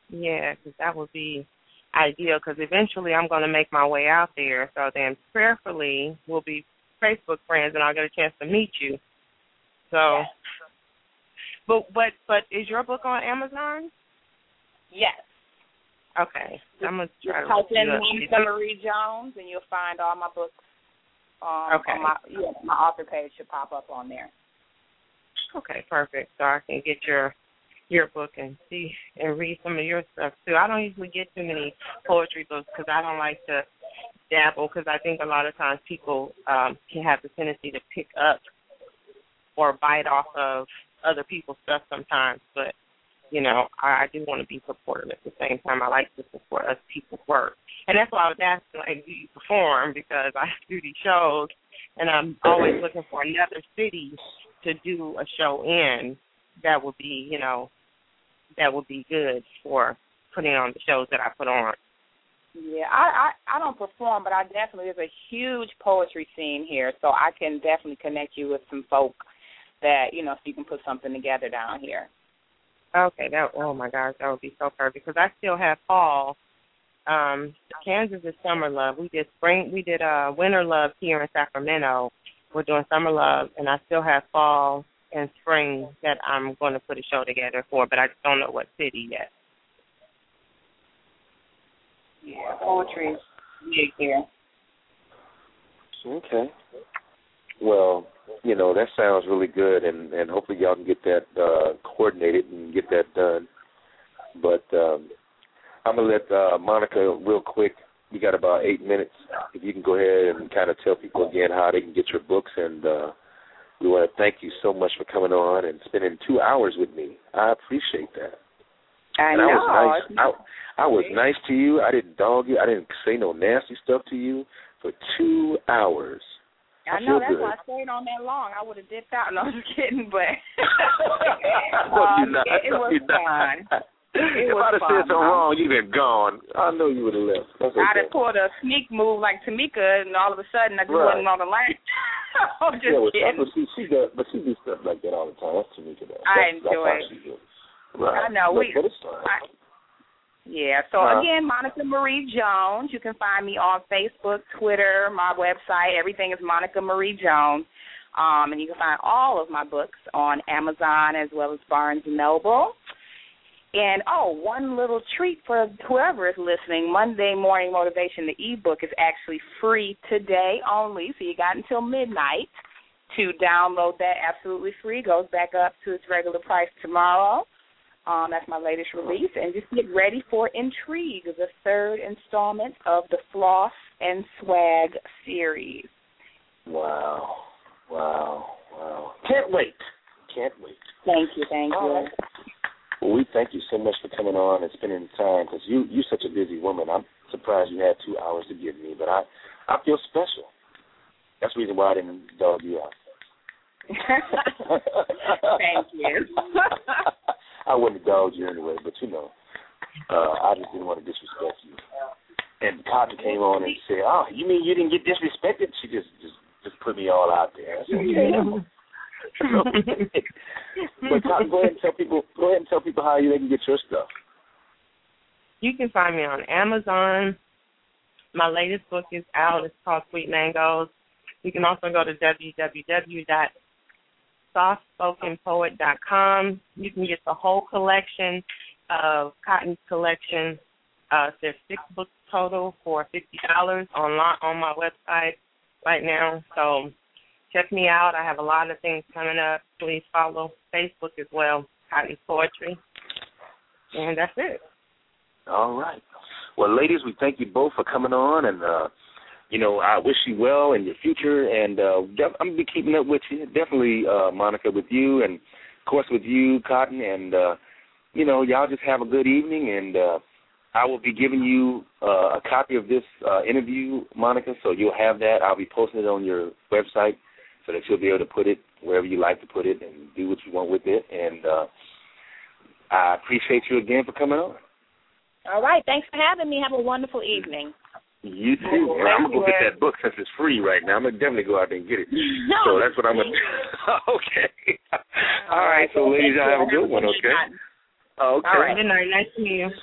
Yeah, because that would be ideal, because eventually I'm going to make my way out there. So then prayerfully we'll be Facebook friends and I'll get a chance to meet you. So, yes. but but but is your book on Amazon? Yes. Okay. I'm going to try to type look in you up. Monica Marie Jones and you'll find all my books. Um, Okay. On my, yeah, my author page should pop up on there. Okay, perfect. So I can get your your book and see and read some of your stuff too. I don't usually get too many poetry books because I don't like to dabble, because I think a lot of times people um, can have the tendency to pick up or bite off of other people's stuff sometimes. But, you know, I, I do want to be supportive at the same time. I like to support other people's work. And that's why I was asking, like, do you perform? Because I do these shows, and I'm always looking for another city to do a show in that would be, you know, that would be good for putting on the shows that I put on. Yeah, I, I, I don't perform, but I definitely, there's a huge poetry scene here, so I can definitely connect you with some folk that, you know, so you can put something together down here. Okay, that, oh my gosh, that would be so perfect, because I still have fall. Um, Kansas is summer love. We did spring, we did uh, winter love here in Sacramento. We're doing summer love, and I still have fall and spring that I'm going to put a show together for, but I just don't know what city yet. Yeah, poetry is big here. Okay. Well, you know, that sounds really good, and, and hopefully y'all can get that uh, coordinated and get that done. But um, I'm going to let uh, Monica real quick. We got about eight minutes. If you can go ahead and kind of tell people again how they can get your books. And uh, we want to thank you so much for coming on and spending two hours with me. I appreciate that. I and know. I was nice. I, I was nice to you. I didn't dog you. I didn't say no nasty stuff to you for two hours. I, I know, that's good. why I stayed on that long. I would have dipped out. No, I'm just kidding, but no, um, not. it, it no, was fun. It if was I'd have fun, said something huh? wrong, you'd been gone. I know you would have left. That's okay. I'd have pulled a sneak move like Tamika, and all of a sudden I just right. wasn't on the line. I'm just yeah, well, kidding. but she, she does, but she do stuff like that all the time. That's Tamika. Though. I That's, enjoy that's how it. she do. Right. I know. But, we, but it's fine. I, yeah, so uh, again, Monica Marie Jones. You can find me on Facebook, Twitter, my website. Everything is Monica Marie Jones. Um, and you can find all of my books on Amazon as well as Barnes and Noble. And, oh, one little treat for whoever is listening, Monday Morning Motivation, the ebook, is actually free today only, so you got until midnight to download that absolutely free. It goes back up to its regular price tomorrow. Um, that's my latest release. And just get ready for Intrigue, the third installment of the Floss and Swag series. Wow. Wow. Wow. Can't wait. Can't wait. Thank you. Thank you. Right. Well, we thank you so much for coming on and spending time, because you, you're such a busy woman. I'm surprised you had two hours to give me, but I, I feel special. That's the reason why I didn't dog you out. Thank you. I wouldn't have dogged you anyway, but, you know, uh, I just didn't want to disrespect you. And Cotton came on and said, oh, you mean you didn't get disrespected? She just just, just put me all out there. I said, okay. But Cotton, go ahead and tell people. Go ahead and tell people how you they can get your stuff. You can find me on Amazon. My latest book is out. It's called Sweet Mangoes. You can also go to w w w dot soft spoken poet dot com. You can get the whole collection of Cotton's collection. Uh, there's six books total for fifty dollars on on my website right now. So check me out. I have a lot of things coming up. Please follow Facebook as well, Cotton's Poetry. And that's it. All right. Well, ladies, we thank you both for coming on, and, uh, you know, I wish you well in your future, and uh, def- I'm going to be keeping up with you, definitely, uh, Monica, with you, and, of course, with you, Cotton, and, uh, you know, y'all just have a good evening, and uh, I will be giving you uh, a copy of this uh, interview, Monica, so you'll have that. I'll be posting it on your website so that you'll be able to put it wherever you like to put it and do what you want with it, and uh, I appreciate you again for coming on. All right. Thanks for having me. Have a wonderful evening. You too. And I'm going to go get that book since it's free right now. I'm going to definitely go out there and get it. No, so that's what I'm going to do. Okay. All right. So, ladies, y'all have a good one, okay? Oh, okay. All right. Good night. Nice to meet you.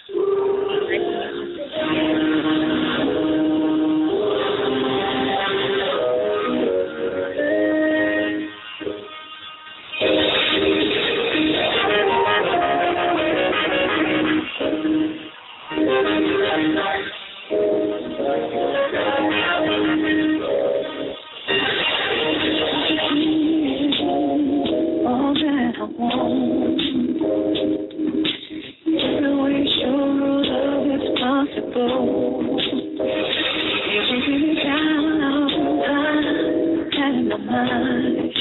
All that I want. Every way your love is possible. Everything down I had in my mind.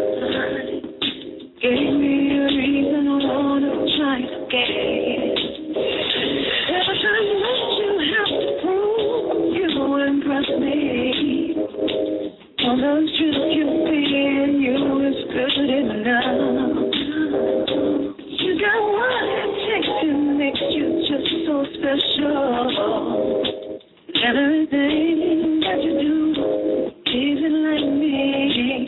Gave me a reason I wanna try again. Every time that you have to prove you will impress me. All the truth you feel you is good enough. You got what it takes to make you just so special. Everything that you do isn't like me.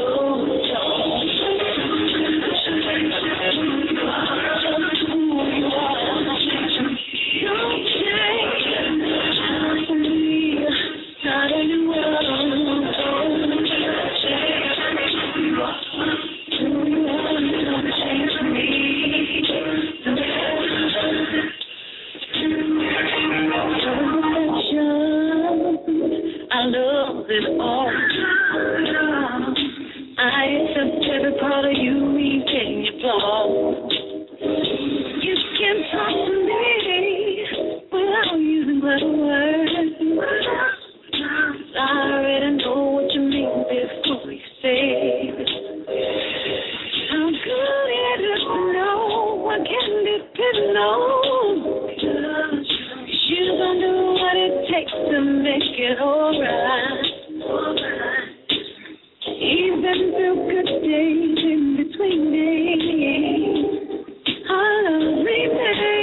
I love it all. I accept every part of you, even your flaws. You can talk to me without using clever words. I already know what you mean before you say it. How good it is to know what can be good known. You don't know what it takes to make it alright. Even through good days in between days, I love everything.